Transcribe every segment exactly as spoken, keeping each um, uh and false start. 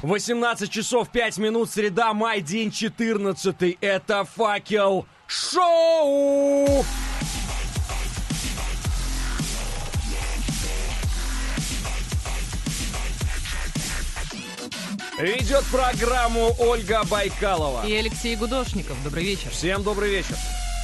восемнадцать часов пять минут, среда, май, день четырнадцатый. Это «Факел Шоу». Ведет программу Ольга Байкалова и Алексей Гудошников. Добрый вечер. Всем добрый вечер.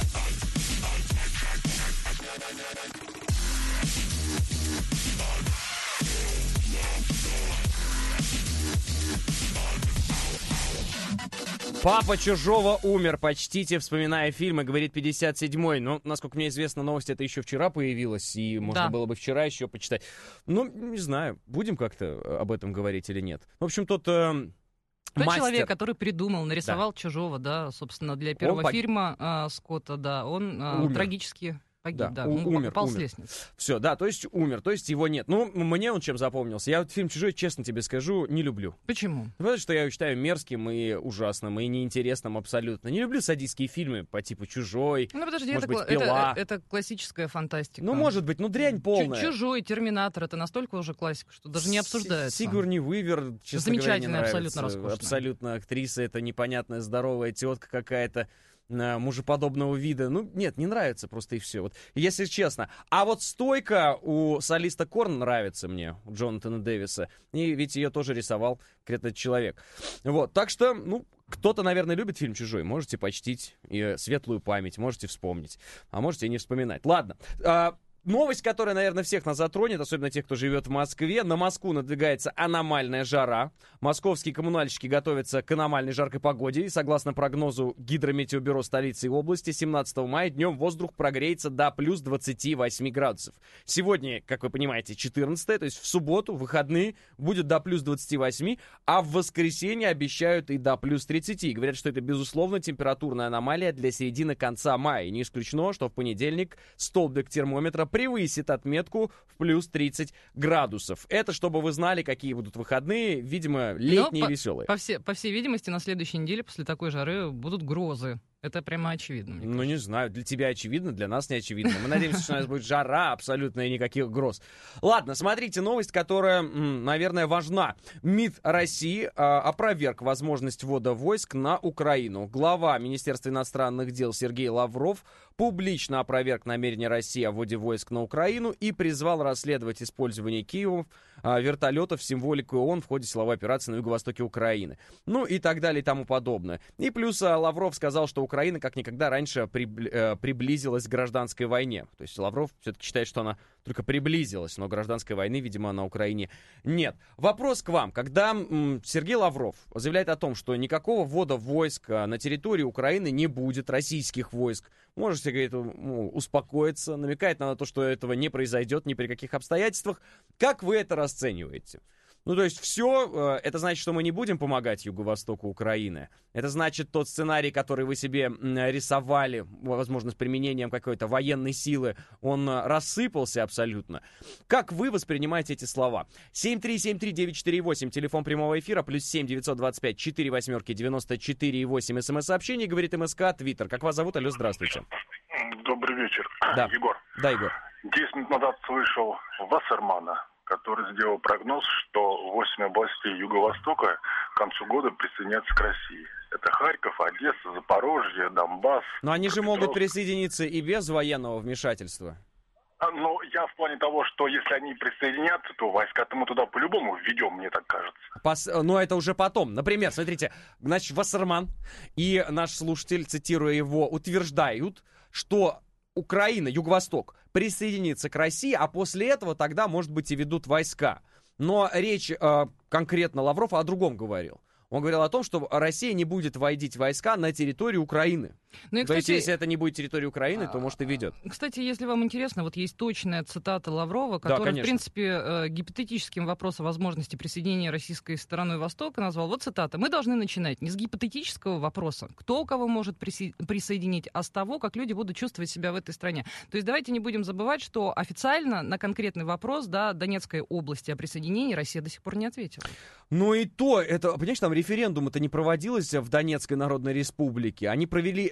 Папа Чужого умер. Почтите, вспоминая фильмы, говорит пятьдесят седьмой. Но, насколько мне известно, новость это еще вчера появилась, и можно да. было бы вчера еще почитать. Ну, не знаю, будем как-то об этом говорить или нет. В общем, тот... Э, Тот мастер. человек, который придумал, нарисовал да. Чужого, да, собственно, для первого пог... фильма э, Скотта, да, он э, трагически... Погиб, да, да, у- он умер, упал умер. с лестницы. Все, да, то есть умер, то есть его нет. Ну, мне он чем запомнился. Я вот фильм «Чужой», честно тебе скажу, не люблю. Почему? Потому что я его считаю мерзким и ужасным, и неинтересным абсолютно. Не люблю садистские фильмы по типу «Чужой», Ну, подожди, может это, быть, кла- «Пила». это, это классическая фантастика. Ну, может быть, ну дрянь полная. Чу- Чужой, Терминатор, это настолько уже классика, что даже не обсуждается. Сигурни Уивер, честно говоря, не Замечательная, нравится. абсолютно роскошная. Абсолютно актриса, это непонятная здоровая тетка какая-то, э, мужеподобного вида. Ну, нет, не нравится просто и все. Вот, если честно. А вот стойка у солиста Корн нравится мне, у Джонатана Дэвиса. И ведь ее тоже рисовал конкретно человек. Вот, так что, ну, кто-то, наверное, любит фильм «Чужой». Можете почтить и светлую память, можете вспомнить. А можете и не вспоминать. Ладно. А, новость, которая, наверное, всех нас затронет, особенно тех, кто живет в Москве. На Москву надвигается аномальная жара. Московские коммунальщики готовятся к аномальной жаркой погоде. И согласно прогнозу Гидрометеобюро столицы и области, семнадцатого мая днем воздух прогреется до плюс двадцати восьми градусов. Сегодня, как вы понимаете, четырнадцатое, то есть в субботу, в выходные, будет до плюс двадцати восьми, а в воскресенье обещают и до плюс тридцати. И говорят, что это, безусловно, температурная аномалия для середины-конца мая. И не исключено, что в понедельник столбик термометра превысит отметку в плюс тридцать градусов. Это чтобы вы знали, какие будут выходные, видимо, летние Но и веселые. По, по, все, по всей видимости, на следующей неделе после такой жары будут грозы. Это прямо очевидно. мне Ну, кажется. не знаю, для тебя очевидно, для нас не очевидно. Мы надеемся, что у нас будет жара абсолютно и никаких гроз. Ладно, смотрите, новость, которая, м, наверное, важна. МИД России а, опроверг возможность ввода войск на Украину. Глава Министерства иностранных дел Сергей Лавров публично опроверг намерение России о вводе войск на Украину и призвал расследовать использование Киевом а, вертолетов с символикой ООН в ходе силовой операции на юго-востоке Украины. Ну и так далее и тому подобное. И плюс а, Лавров сказал, что Украина как никогда раньше прибли- э, приблизилась к гражданской войне. То есть Лавров все-таки считает, что она только приблизилась, но гражданской войны, видимо, на Украине нет. Вопрос к вам. Когда м, Сергей Лавров заявляет о том, что никакого ввода войск а, на территории Украины не будет, российских войск, можете, говорит, ну, успокоиться, намекает на то, что этого не произойдет ни при каких обстоятельствах. Как вы это расцениваете? Ну, то есть все, это значит, что мы не будем помогать юго-востоку Украины. Это значит, тот сценарий, который вы себе рисовали, возможно, с применением какой-то военной силы, он рассыпался абсолютно. Как вы воспринимаете эти слова? семь три семь три девять четыре восемь, телефон прямого эфира, плюс семь девятьсот двадцать пять четыре восьмерки девяносто четыре восемь, смс-сообщение, говорит МСК, Твиттер. Как вас зовут? Алло, здравствуйте. Добрый вечер, Да. Егор. Да, Егор. Десять минут назад слышал Вассермана, который сделал прогноз, что восемь областей Юго-Востока к концу года присоединятся к России. Это Харьков, Одесса, Запорожье, Донбасс. Но они же могут Петровск. присоединиться и без военного вмешательства. А, Но я в плане того, что если они присоединятся, то войска-то мы туда по-любому введем, мне так кажется. Пос... Но это уже потом. Например, смотрите, значит, Вассерман и наш слушатель, цитируя его, утверждают, что Украина, Юго-Восток, присоединится к России, а после этого тогда, может быть, и ведут войска. Но речь э, конкретно Лавров о другом говорил. Он говорил о том, что Россия не будет вводить войска на территорию Украины. Ну и, То есть, кстати, если это не будет территория Украины, то, может, и ведет. Кстати, если вам интересно, вот есть точная цитата Лаврова, Да, который, конечно. в принципе, э, гипотетическим вопрос о возможности присоединения российской стороны Востока назвал. Вот цитата. «Мы должны начинать не с гипотетического вопроса, кто кого может приси- присоединить, а с того, как люди будут чувствовать себя в этой стране». То есть давайте не будем забывать, что официально на конкретный вопрос, да, Донецкой области о присоединении Россия до сих пор не ответила. Ну и то, это, понимаешь, там референдум это не проводилось в Донецкой Народной Республике. Они провели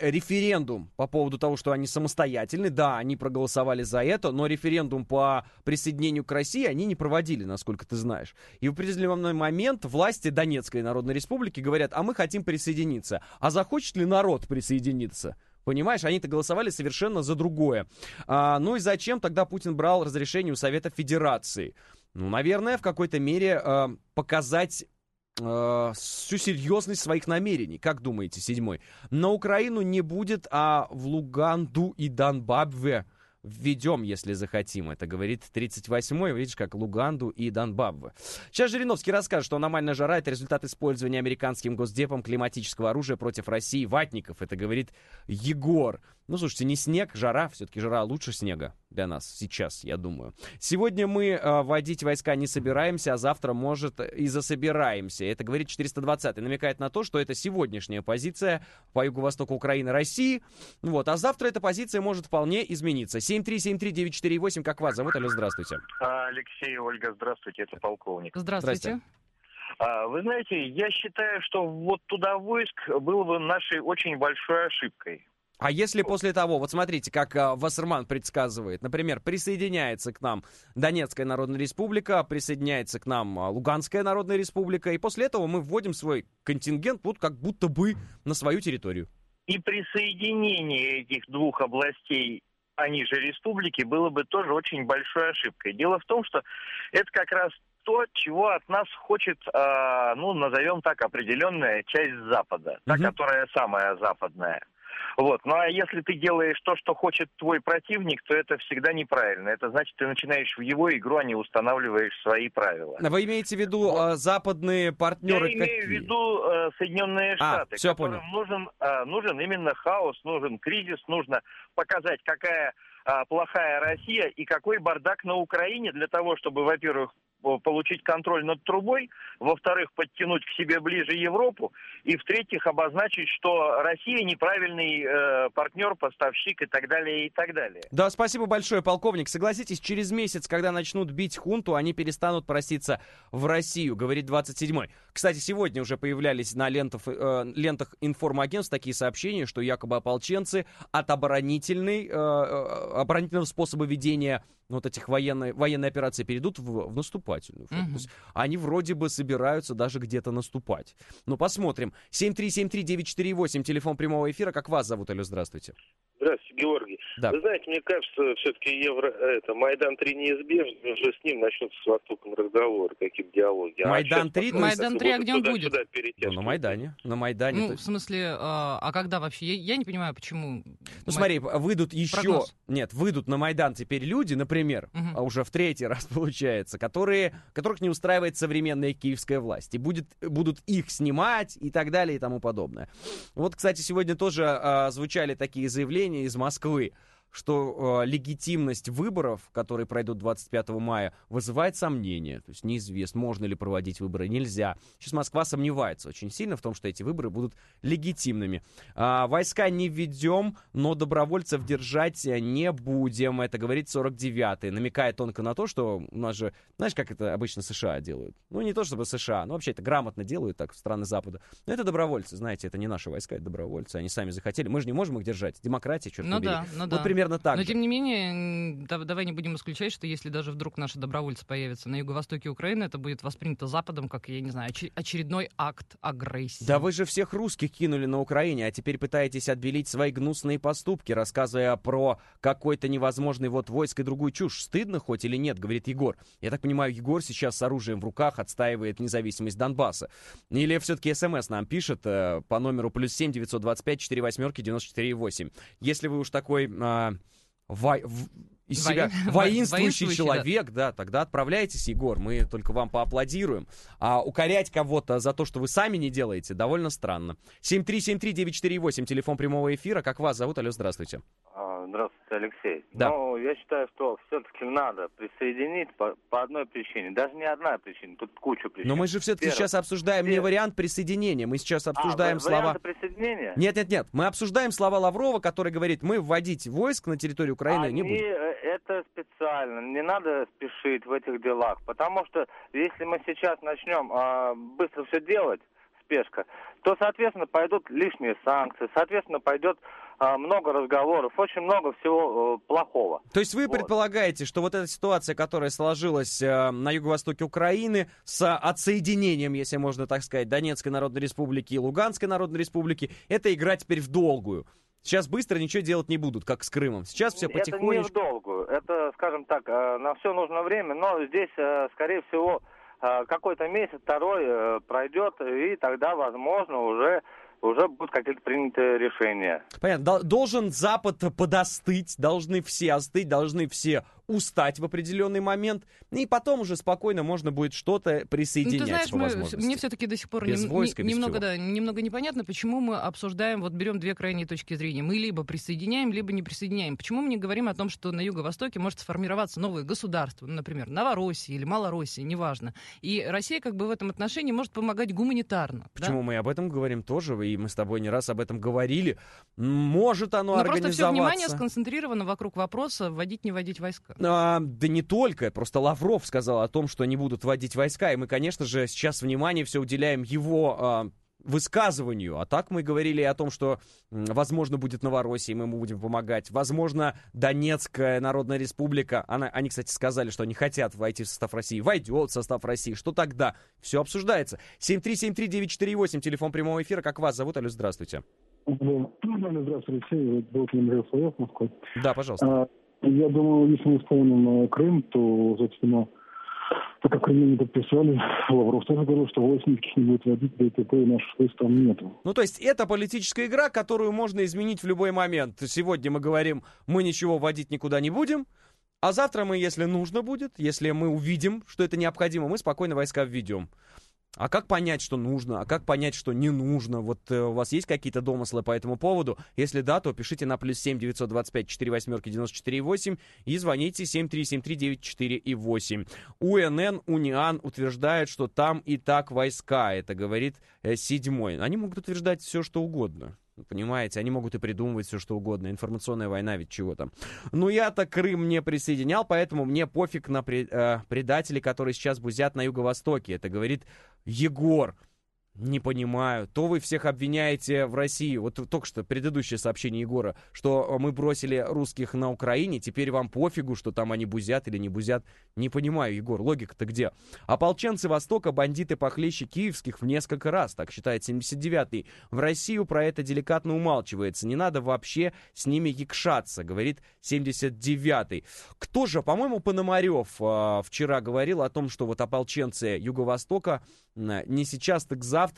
референдум по поводу того, что они самостоятельны. Да, они проголосовали за это, но референдум по присоединению к России они не проводили, насколько ты знаешь. И в определенный момент власти Донецкой Народной Республики говорят, а мы хотим присоединиться. А захочет ли народ присоединиться? Понимаешь, они-то голосовали совершенно за другое. А, ну и зачем тогда Путин брал разрешение у Совета Федерации? Ну, наверное, в какой-то мере э, показать э, всю серьезность своих намерений. Как думаете, седьмой? На Украину не будет, а в Луганду и Донбабве введем, если захотим. Это говорит тридцать восьмой, видишь, как Луганду и Донбабве. Сейчас Жириновский расскажет, что аномальная жара — это результат использования американским госдепом климатического оружия против России ватников. Это говорит Егор. Ну, слушайте, не снег, жара. Все-таки жара лучше снега для нас сейчас, я думаю. Сегодня мы э, вводить войска не собираемся, а завтра, может, и засобираемся. Это говорит четыреста двадцатый. Намекает на то, что это сегодняшняя позиция по юго-востоку Украины, России. Вот. А завтра эта позиция может вполне измениться. семь три семь три девять четыре восемь. Как вас зовут? Алло, здравствуйте. Алексей, Ольга, здравствуйте. Это полковник. Здравствуйте. А, вы знаете, я считаю, что вот туда войск было бы нашей очень большой ошибкой. А если после того, вот смотрите, как а, Вассерман предсказывает, например, присоединяется к нам Донецкая Народная Республика, присоединяется к нам а, Луганская Народная Республика, и после этого мы вводим свой контингент вот как будто бы на свою территорию. И присоединение этих двух областей, они же республики, было бы тоже очень большой ошибкой. Дело в том, что это как раз то, чего от нас хочет, э, ну, назовем так, определенная часть Запада, та, Мгм. которая самая западная. Вот. Ну а если ты делаешь то, что хочет твой противник, то это всегда неправильно. Это значит, ты начинаешь в его игру, а не устанавливаешь свои правила. Вы имеете в виду а, западные партнеры Я какие? имею в виду э, Соединенные А, Штаты, всё, которым понял. нужен, э, нужен именно хаос, нужен кризис, нужно показать, какая э, плохая Россия и какой бардак на Украине для того, чтобы, во-первых, получить контроль над трубой, во-вторых, подтянуть к себе ближе Европу, и в-третьих, обозначить, что Россия неправильный э, партнер, поставщик и так далее, и так далее. Да, спасибо большое, полковник. Согласитесь, через месяц, когда начнут бить хунту, они перестанут проситься в Россию, говорит двадцать седьмой. Кстати, сегодня уже появлялись на лентах, э, лентах информагентств такие сообщения, что якобы ополченцы от оборонительной, э, оборонительного способа ведения вот этих военной, военной операций перейдут в, в наступательную форму. Мгм. То есть они вроде бы собираются даже где-то наступать. Ну, посмотрим. семь три семь три девять четыре восемь, телефон прямого эфира. Как вас зовут? Алло, здравствуйте. Здравствуйте, Георгий. Да. Вы знаете, мне кажется, все-таки Евро, это, Майдан три неизбежен, уже с ним начнутся с Востоком разговоры, какие-то диалоги. Майдан три? Майдан три, а где он будет? Ну, на Майдане. На Майдане. Ну, То- в смысле, а, а когда вообще? Я, я не понимаю, почему. Ну, смотри, выйдут еще... Прогноз. Нет, выйдут на Майдан теперь люди, например, Мгм. а уже в третий раз получается, которые, которых не устраивает современная киевская власть. И будет, будут их снимать и так далее и тому подобное. Вот, кстати, сегодня тоже а, звучали такие заявления из Москвы, что э, легитимность выборов, которые пройдут двадцать пятого мая, вызывает сомнения. То есть неизвестно, можно ли проводить выборы, нельзя. Сейчас Москва сомневается очень сильно в том, что эти выборы будут легитимными. А, войска не введем, но добровольцев держать не будем. Это говорит сорок девятый. Намекает тонко на то, что у нас же, знаешь, как это обычно США делают? Ну, не то чтобы США, но вообще это грамотно делают так страны Запада. Но это добровольцы, знаете, это не наши войска, это добровольцы. Они сами захотели. Мы же не можем их держать. Демократия, черт Ну побери. да, ну Вот да. примерно так Но же. тем не менее, м, да- давай не будем исключать, что если даже вдруг наши добровольцы появятся на юго-востоке Украины, это будет воспринято Западом как, я не знаю, оче- очередной акт агрессии. Да вы же всех русских кинули на Украине, а теперь пытаетесь отбелить свои гнусные поступки, рассказывая про какой-то невозможный вот войск и другую чушь. Стыдно хоть или нет, говорит Егор. Я так понимаю, Егор сейчас с оружием в руках отстаивает независимость Донбасса. Или все-таки СМС нам пишет э, по номеру плюс семь девятьсот двадцать пять четыре восьмерки девяносто четыре восемь. Если вы уж такой... а, Во- в- из себя Воин- воинствующий воинствующий, человек, да. тогда отправляйтесь, Егор, мы только вам поаплодируем. А укорять кого-то за то, что вы сами не делаете, довольно странно. семь три семь три девять четыре восемь, телефон прямого эфира. Как вас зовут? Алло, здравствуйте. Здравствуйте, Алексей. Да. Ну, я считаю, что все-таки надо присоединить по, по одной причине. Даже не одна причина, тут куча причин. Но мы же все-таки Первое. сейчас обсуждаем не Первое. вариант присоединения, мы сейчас А, обсуждаем ва- слова... варианты присоединения? Нет-нет-нет, мы обсуждаем слова Лаврова, который говорит, мы вводить войск на территорию Украины Они, не будем. э, это специально, не надо спешить в этих делах, потому что если мы сейчас начнем а, быстро все делать, спешка, то, соответственно, пойдут лишние санкции, соответственно, пойдет а, много разговоров, очень много всего а, плохого. То есть вы вот. предполагаете, что вот эта ситуация, которая сложилась а, на юго-востоке Украины с отсоединением, если можно так сказать, Донецкой Народной Республики и Луганской Народной Республики, это игра теперь в долгую? Сейчас быстро ничего делать не будут, как с Крымом. Сейчас все потихонечку... Это не в долгую, это, скажем так, на все нужно время, но здесь, скорее всего, какой-то месяц, второй пройдет, и тогда, возможно, уже, уже будут какие-то принятые решения. Понятно. Должен Запад подостыть, должны все остыть, должны все устать в определенный момент, и потом уже спокойно можно будет что-то присоединять, ну, ты знаешь, по возможности. Мы, мне все-таки до сих пор без нем, войска, не, без немного, да, немного непонятно, почему мы обсуждаем, вот берем две крайние точки зрения. Мы либо присоединяем, либо не присоединяем. Почему мы не говорим о том, что на Юго-Востоке может сформироваться новое государство, ну, например, Новороссия или Малороссия, неважно. И Россия как бы в этом отношении может помогать гуманитарно. Почему да? мы об этом говорим тоже, и мы с тобой не раз об этом говорили. Может оно Но организоваться. просто все внимание сконцентрировано вокруг вопроса вводить, не вводить войска. А, да не только, просто Лавров сказал о том, что не будут вводить войска, и мы, конечно же, сейчас внимание все уделяем его а, высказыванию, а так мы говорили о том, что, возможно, будет Новороссия, и мы ему будем помогать, возможно, Донецкая Народная Республика, она, они, кстати, сказали, что они хотят войти в состав России, войдет в состав России, что тогда? Все обсуждается. семь три семь три девять четыре восемь, телефон прямого эфира, как вас зовут? Алло, здравствуйте. Здравствуйте, Алексей, зовут меня Михаил Соловьев, Москва. Да, пожалуйста. Я думаю, если мы исполним Крым, то, собственно, так как Крым не подписали, Лавров тоже говорил, что войск никаких не будет водить, да и т.п. и наших войск там нету. Ну, то есть это политическая игра, которую можно изменить в любой момент. Сегодня мы говорим, мы ничего вводить никуда не будем, а завтра мы, если нужно будет, если мы увидим, что это необходимо, мы спокойно войска введем. А как понять, что нужно, а как понять, что не нужно? Вот э, у вас есть какие-то домыслы по этому поводу? Если да, то пишите на плюс семь девятьсот двадцать пять четыре восьмерки девяносто четыре восемь и звоните семь три семь три девять четыре восемь. УНН, УНИАН утверждает, что там и так войска, это говорит э, седьмой. Они могут утверждать все, что угодно. Понимаете, они могут и придумывать все, что угодно. Информационная война, ведь чего там. Ну, я-то Крым не присоединял, поэтому мне пофиг на пред, э, предателей, которые сейчас бузят на Юго-Востоке. Это говорит Егор. Не понимаю. То вы всех обвиняете в России. Вот только что предыдущее сообщение Егора, что мы бросили русских на Украине, теперь вам пофигу, что там они бузят или не бузят. Не понимаю, Егор, логика-то где? Ополченцы Востока, бандиты похлеще киевских в несколько раз, так считает семьдесят девятый. В Россию про это деликатно умалчивается. Не надо вообще с ними якшаться, говорит семьдесят девятый. Кто же, по-моему, Пономарев э, вчера говорил о том, что вот ополченцы Юго-Востока э, не сейчас, так завтра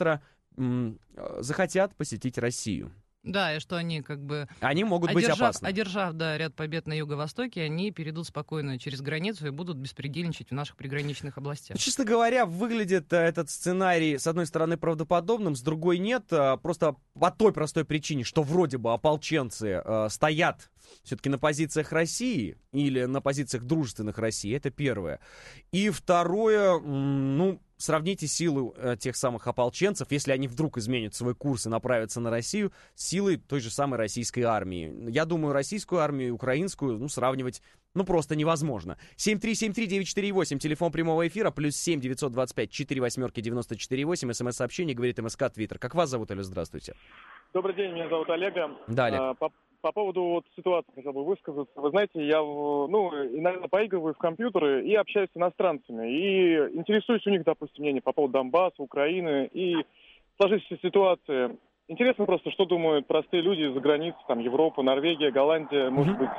м, захотят посетить Россию. Да, и что они как бы... Они могут одержав, быть опасны. Одержав, да, ряд побед на Юго-Востоке, они перейдут спокойно через границу и будут беспредельничать в наших приграничных областях. Честно говоря, выглядит этот сценарий, с одной стороны, правдоподобным, с другой нет. Просто по той простой причине, что вроде бы ополченцы э, стоят все-таки на позициях России или на позициях дружественных России. Это первое. И второе, ну... Сравните силы э, тех самых ополченцев, если они вдруг изменят свой курс и направятся на Россию, с силой той же самой российской армии. Я думаю, российскую армию и украинскую, ну, сравнивать, ну, просто невозможно. семь три семь три девять четыре восемь, телефон прямого эфира, плюс семь девятьсот двадцать пять четыре восьмерки девяносто четыре восемь, смс-сообщение, говорит МСК, Твиттер. Как вас зовут, Алло, здравствуйте. Добрый день, меня зовут Олег. Да, Олег. А, по, по поводу вот ситуации хотел бы высказаться. Вы знаете, я ну, иногда поигрываю в компьютеры и общаюсь с иностранцами. И интересуюсь у них, допустим, мнение по поводу Донбасса, Украины и сложившейся ситуации. Интересно просто, что думают простые люди из-за границы, там, Европа, Норвегия, Голландия, может быть.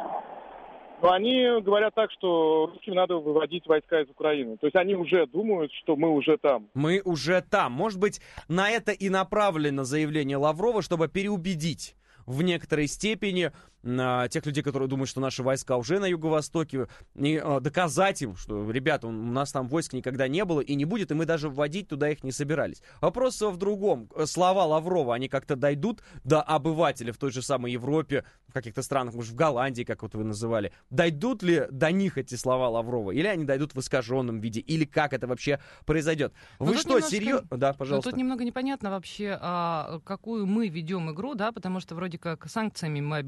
Но они говорят так, что русским надо выводить войска из Украины. То есть они уже думают, что мы уже там. Мы уже там. Может быть, на это и направлено заявление Лаврова, чтобы переубедить в некоторой степени э, тех людей, которые думают, что наши войска уже на Юго-Востоке, и э, доказать им, что, ребята, у нас там войск никогда не было и не будет, и мы даже вводить туда их не собирались. Вопрос в другом. Слова Лаврова, они как-то дойдут до обывателя в той же самой Европе, в каких-то странах, может, в Голландии, как вот вы называли. Дойдут ли до них эти слова Лаврова? Или они дойдут в искаженном виде? Или как это вообще произойдет? Вы ну, что, немножко... серьезно? Да, пожалуйста. Ну, тут немного непонятно вообще, а, какую мы ведем игру, да, потому что вроде как санкциями мы обменялись,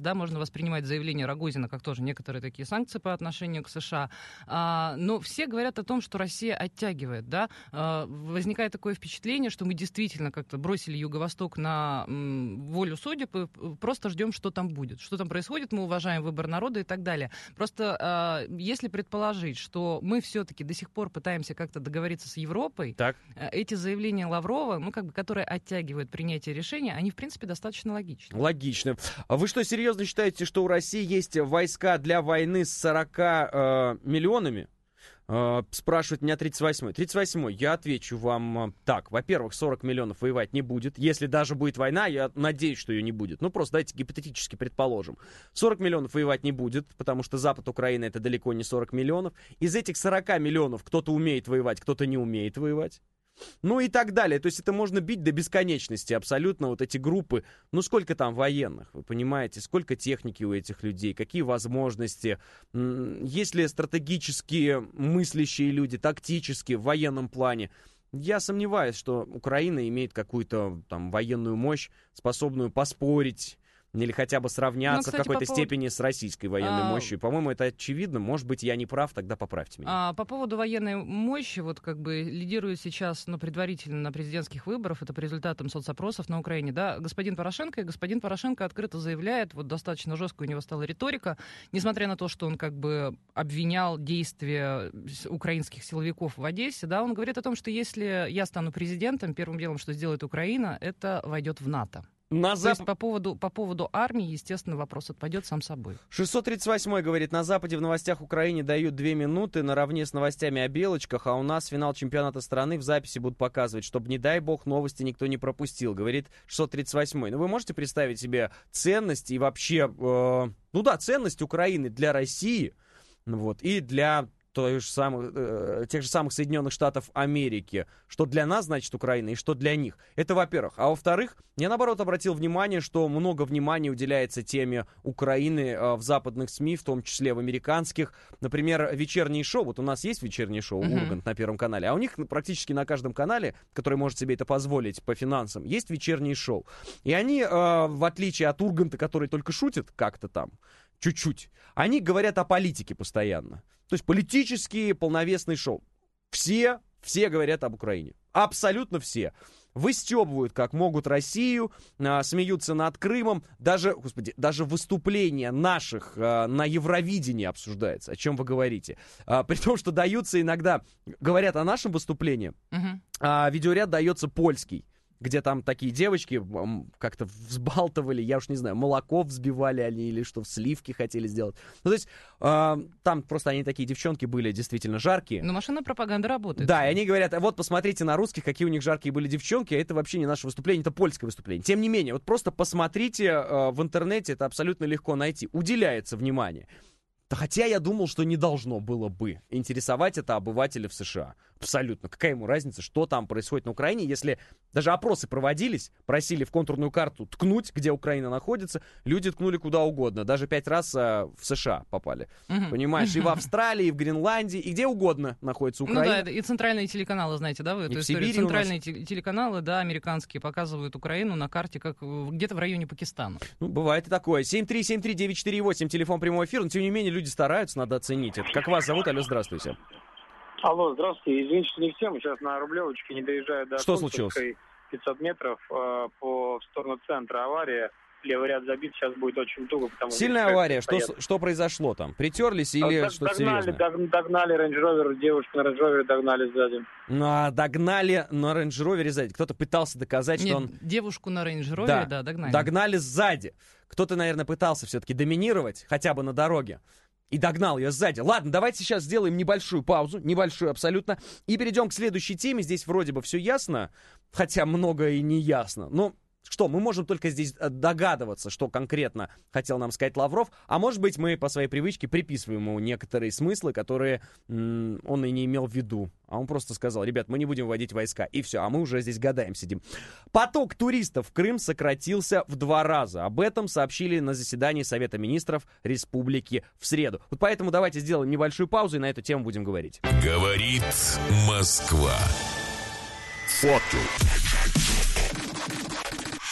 да, можно воспринимать заявление Рогозина как тоже некоторые такие санкции по отношению к США. А, но все говорят о том, что Россия оттягивает, да. А, возникает такое впечатление, что мы действительно как-то бросили Юго-Восток на м, волю судеб и просто ждем, что там будет. Что там происходит, мы уважаем выбор народа и так далее. Просто а, если предположить, что мы все-таки до сих пор пытаемся как-то договориться с Европой, так. эти заявления Лаврова, ну, как бы, которые оттягивают принятие решения, они, в принципе, достаточно логичны. Логично. А вы что, серьезно считаете, что у России есть войска для войны с сорока э, миллионами? Э, спрашивает меня тридцать восьмой. тридцать восьмой, я отвечу вам так. Во-первых, сорок миллионов воевать не будет. Если даже будет война, я надеюсь, что ее не будет. Ну, просто давайте гипотетически предположим. сорок миллионов воевать не будет, потому что запад Украины — это далеко не сорок миллионов. Из этих сорока миллионов кто-то умеет воевать, кто-то не умеет воевать. Ну и так далее. То есть это можно бить до бесконечности абсолютно. Вот эти группы. Ну сколько там военных, вы понимаете? Сколько техники у этих людей? Какие возможности? Есть ли стратегические мыслящие люди, тактические в военном плане? Я сомневаюсь, что Украина имеет какую-то там военную мощь, способную поспорить или хотя бы сравняться, ну, кстати, в какой-то по степени поводу... с российской военной а... мощью. По-моему, это очевидно. Может быть, я не прав, тогда поправьте меня. А, по поводу военной мощи, вот как бы лидирует сейчас, ну, предварительно на президентских выборах, это по результатам соцопросов на Украине, да, господин Порошенко, и господин Порошенко открыто заявляет, вот достаточно жесткая у него стала риторика, несмотря на то, что он как бы обвинял действия украинских силовиков в Одессе, да, он говорит о том, что если я стану президентом, первым делом, что сделает Украина, это войдет в НАТО. На зап... То есть по поводу, по поводу армии, естественно, вопрос отпадет сам собой. шестьсот тридцать восьмой говорит, на Западе в новостях Украине дают две минуты наравне с новостями о белочках, а у нас финал чемпионата страны в записи будут показывать, чтобы, не дай бог, новости никто не пропустил, говорит шестьсот тридцать восьмой. Ну вы можете представить себе ценность и вообще, э, ну да, ценность Украины для России, вот, и для... Же самых, э, тех же самых Соединенных Штатов Америки, что для нас значит Украина и что для них. Это во-первых. А во-вторых, я наоборот обратил внимание, что много внимания уделяется теме Украины э, в западных СМИ, в том числе в американских. Например, вечерние шоу. Вот у нас есть вечернее шоу uh-huh. «Ургант» на Первом канале, а у них практически на каждом канале, который может себе это позволить по финансам, есть вечерние шоу. И они, э, в отличие от «Урганта», который только шутит как-то там, чуть-чуть, они говорят о политике постоянно. То есть политические полновесные шоу. Все, все говорят об Украине. Абсолютно все. Выстебывают, как могут, Россию, а, смеются над Крымом. Даже, господи, даже выступления наших а, на Евровидении обсуждается. О чем вы говорите? А, при том, что даются иногда, говорят о нашем выступлении, uh-huh. а видеоряд дается польский, где там такие девочки как-то взбалтывали, я уж не знаю, молоко взбивали они или что, в сливки хотели сделать. Ну, то есть э, там просто они такие девчонки были действительно жаркие. Но машинная пропаганда работает. Да, и они говорят, вот посмотрите на русских, какие у них жаркие были девчонки, а это вообще не наше выступление, это польское выступление. Тем не менее, вот просто посмотрите э, в интернете, это абсолютно легко найти. Уделяется внимание. Хотя я думал, что не должно было бы интересовать это обывателя в США. Абсолютно. Какая ему разница, что там происходит на Украине, если даже опросы проводились, просили в контурную карту ткнуть, где Украина находится, люди ткнули куда угодно. Даже пять раз а, в США попали. Uh-huh. Понимаешь, и в Австралии, и в Гренландии, и где угодно находится Украина. Ну да, это и центральные телеканалы, знаете, да, вы эту историю? Центральные нас... телеканалы, да, американские, показывают Украину на карте, как где-то в районе Пакистана. Ну, бывает и такое. семь три семь три девять четыре восемь, телефон прямого эфира, но тем не менее люди стараются, надо оценить это. Как вас зовут? Алло, здравствуйте. Алло, здравствуйте. Извините, что не всем. Сейчас на Рублевочке не доезжаю до Что случилось? пятьсот метров э, по в сторону центра. Авария. Левый ряд забит. Сейчас будет очень туго. Потому Сильная что авария. Что, что произошло там? Притерлись или Дог, что-то догнали, серьезное? Дог, догнали рейндж-ровер. Девушку на рейндж-ровере догнали сзади. Ну, а догнали на рейндж-ровере сзади. Кто-то пытался доказать, Нет, что он... девушку на рейндж-ровере, да, да, догнали. Догнали сзади. Кто-то, наверное, пытался все-таки доминировать, хотя бы на дороге. И догнал ее сзади. Ладно, давайте сейчас сделаем небольшую паузу, небольшую абсолютно, и перейдем к следующей теме. Здесь вроде бы все ясно, хотя многое и не ясно. Но что, мы можем только здесь догадываться, что конкретно хотел нам сказать Лавров, а может быть мы по своей привычке приписываем ему некоторые смыслы, которые м- он и не имел в виду. А он просто сказал, ребят, мы не будем вводить войска, и все, а мы уже здесь гадаем сидим. Поток туристов в Крым сократился в два раза. Об этом сообщили на заседании Совета министров Республики в среду. Вот поэтому давайте сделаем небольшую паузу и на эту тему будем говорить. Говорит Москва. Фото. Шоу.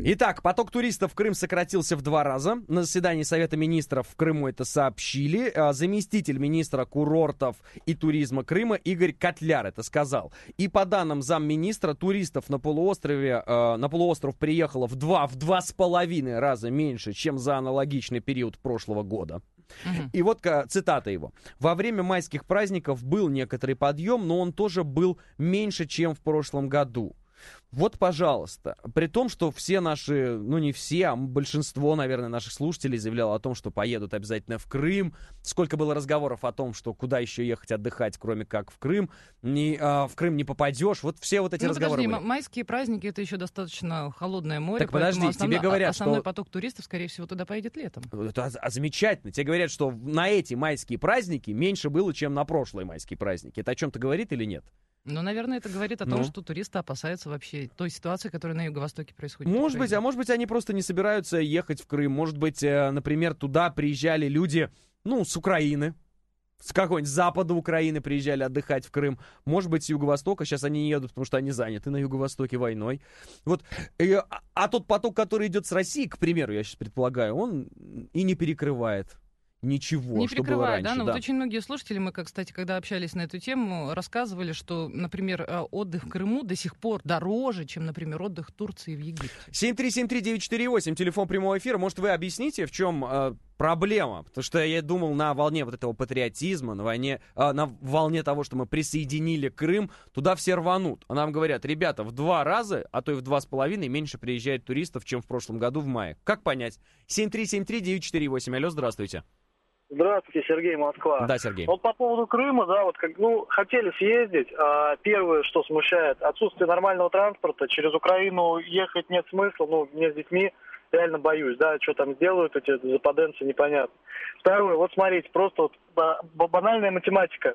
Итак, поток туристов в Крым сократился в два раза. На заседании Совета министров в Крыму это сообщили. Заместитель министра курортов и туризма Крыма Игорь Котляр это сказал. И по данным замминистра, туристов на полуострове, на полуостров приехало в два, в два с половиной раза меньше, чем за аналогичный период прошлого года. Uh-huh. И вот цитата его. «Во время майских праздников был некоторый подъем, но он тоже был меньше, чем в прошлом году». Вот, пожалуйста, при том, что все наши, ну не все, а большинство, наверное, наших слушателей заявляло о том, что поедут обязательно в Крым. Сколько было разговоров о том, что куда еще ехать отдыхать, кроме как в Крым. Не, а, в Крым не попадешь. Вот все вот эти ну, разговоры подожди, были. майские праздники — это еще достаточно холодное море. Так подожди, основной, тебе говорят, основной что... поток туристов, скорее всего, туда поедет летом. Это, а, а, замечательно. Тебе говорят, что на эти майские праздники меньше было, чем на прошлые майские праздники. Это о чем-то говорит или нет? Ну, наверное, это говорит о том, ну. что туристы опасаются вообще той ситуации, которая на Юго-Востоке происходит. Может быть, а может быть, они просто не собираются ехать в Крым. Может быть, например, туда приезжали люди, ну, с Украины, с какой-нибудь запада Украины приезжали отдыхать в Крым. Может быть, с Юго-Востока. Сейчас они не едут, потому что они заняты на Юго-Востоке войной. Вот. И, а, а тот поток, который идет с России, к примеру, я сейчас предполагаю, он и не перекрывает ничего, не что было раньше. Да, но да. вот очень многие слушатели, мы, как, кстати, когда общались на эту тему, рассказывали, что, например, отдых в Крыму до сих пор дороже, чем, например, отдых в Турции и в Египте. семь три семь три девять четыре восемь, телефон прямого эфира. Может, вы объясните, в чем э, проблема? Потому что я думал, на волне вот этого патриотизма, на, войне, э, на волне того, что мы присоединили Крым, туда все рванут. А нам говорят, ребята, в два раза, а то и в два с половиной меньше приезжает туристов, чем в прошлом году в мае. Как понять? семь три семь три девять четыре восемь. Алло, здравствуйте. Здравствуйте, Сергей, Москва. Да, Сергей. Вот по поводу Крыма, да, вот как, ну, хотели съездить, а первое, что смущает, отсутствие нормального транспорта, через Украину ехать нет смысла, ну, мне с детьми реально боюсь, да, что там делают эти западенцы, непонятно. Второе, вот смотрите, просто вот банальная математика.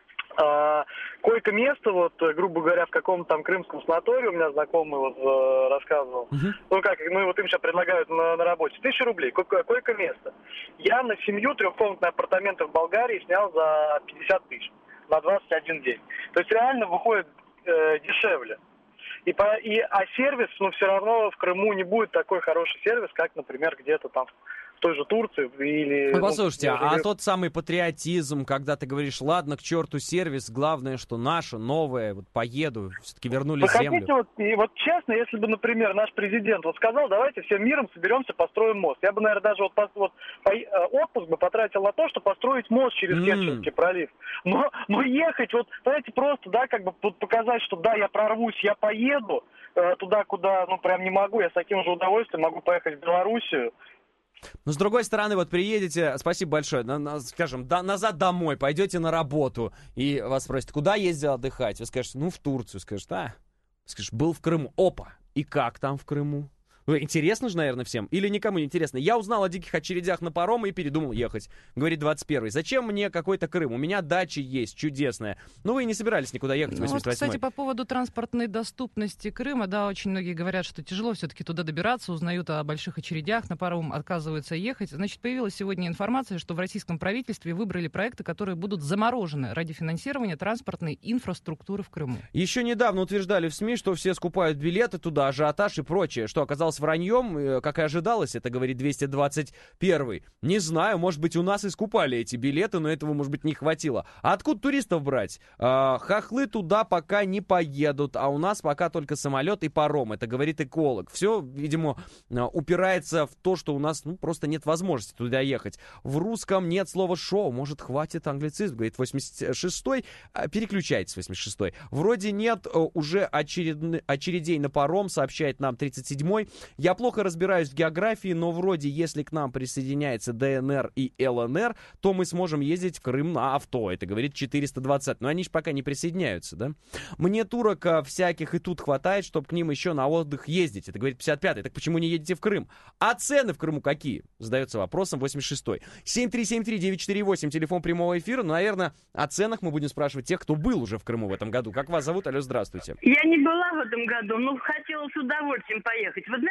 А, койко-место, вот, грубо говоря, в каком-то там крымском санатории, у меня знакомый вот э, рассказывал, uh-huh. ну как, ну вот им сейчас предлагают на, на работе, тысяча рублей, ко- койко-место. Я на семью трехкомнатные апартаменты в Болгарии снял за пятьдесят тысяч на двадцать один день. То есть реально выходит э, дешевле. И, по, и, а сервис, ну все равно в Крыму не будет такой хороший сервис, как, например, где-то там в той же Турции или... Ну, послушайте, ну, а тот самый патриотизм, когда ты говоришь, ладно, к черту сервис, главное, что наше, новое, вот поеду, все-таки вернули Вы землю. хотите, вот, и вот честно, если бы, например, наш президент вот сказал, давайте всем миром соберемся, построим мост. Я бы, наверное, даже вот, вот по, отпуск бы потратил на то, чтобы построить мост через mm. Керченский пролив. Но, но ехать, вот, знаете, просто, да, как бы показать, что да, я прорвусь, я поеду э, туда, куда, ну, прям не могу, я с таким же удовольствием могу поехать в Белоруссию. Но с другой стороны, вот приедете, спасибо большое, на, на, скажем, да, назад домой, пойдете на работу, и вас спросят, куда ездил отдыхать? Вы скажете, ну, в Турцию. Скажете, а, скажешь, был в Крыму. Опа, и как там в Крыму? Интересно же, наверное, всем? Или никому не интересно? Я узнал о диких очередях на паром и передумал ехать. Говорит двадцать первый. Зачем мне какой-то Крым? У меня дача есть, чудесная. Ну, вы и не собирались никуда ехать в восемьдесят восьмой. Ну, вот, кстати, по поводу транспортной доступности Крыма, да, очень многие говорят, что тяжело все-таки туда добираться, узнают о больших очередях, на паром отказываются ехать. Значит, появилась сегодня информация, что в российском правительстве выбрали проекты, которые будут заморожены ради финансирования транспортной инфраструктуры в Крыму. Еще недавно утверждали в СМИ, что все скупают билеты туда, ажиотаж и прочее, что оказалось враньем, как и ожидалось, это говорит двести двадцать первый. Не знаю, может быть, у нас и скупали эти билеты, но этого, может быть, не хватило. А откуда туристов брать? А, хохлы туда пока не поедут, а у нас пока только самолет и паром, это говорит эколог. Все, видимо, упирается в то, что у нас ну, просто нет возможности туда ехать. В русском нет слова «шоу», может, хватит англицизм, говорит восемьдесят шестой. Переключайтесь, восемьдесят шестой. Вроде нет уже очеред... очередей на паром, сообщает нам тридцать седьмой. Я плохо разбираюсь в географии, но вроде если к нам присоединяется ДНР и ЛНР, то мы сможем ездить в Крым на авто. Это говорит четыреста двадцать. Но они же пока не присоединяются, да? Мне турок всяких и тут хватает, чтобы к ним еще на отдых ездить. Это говорит пятьдесят пятый. Так почему не едете в Крым? А цены в Крыму какие? Задается вопросом восемьдесят шестой. семь три семь три девять четыре восемь, телефон прямого эфира. Ну, наверное, о ценах мы будем спрашивать тех, кто был уже в Крыму в этом году. Как вас зовут? Алло, здравствуйте. Я не была в этом году, но хотела с удовольствием поехать. Вы знаете,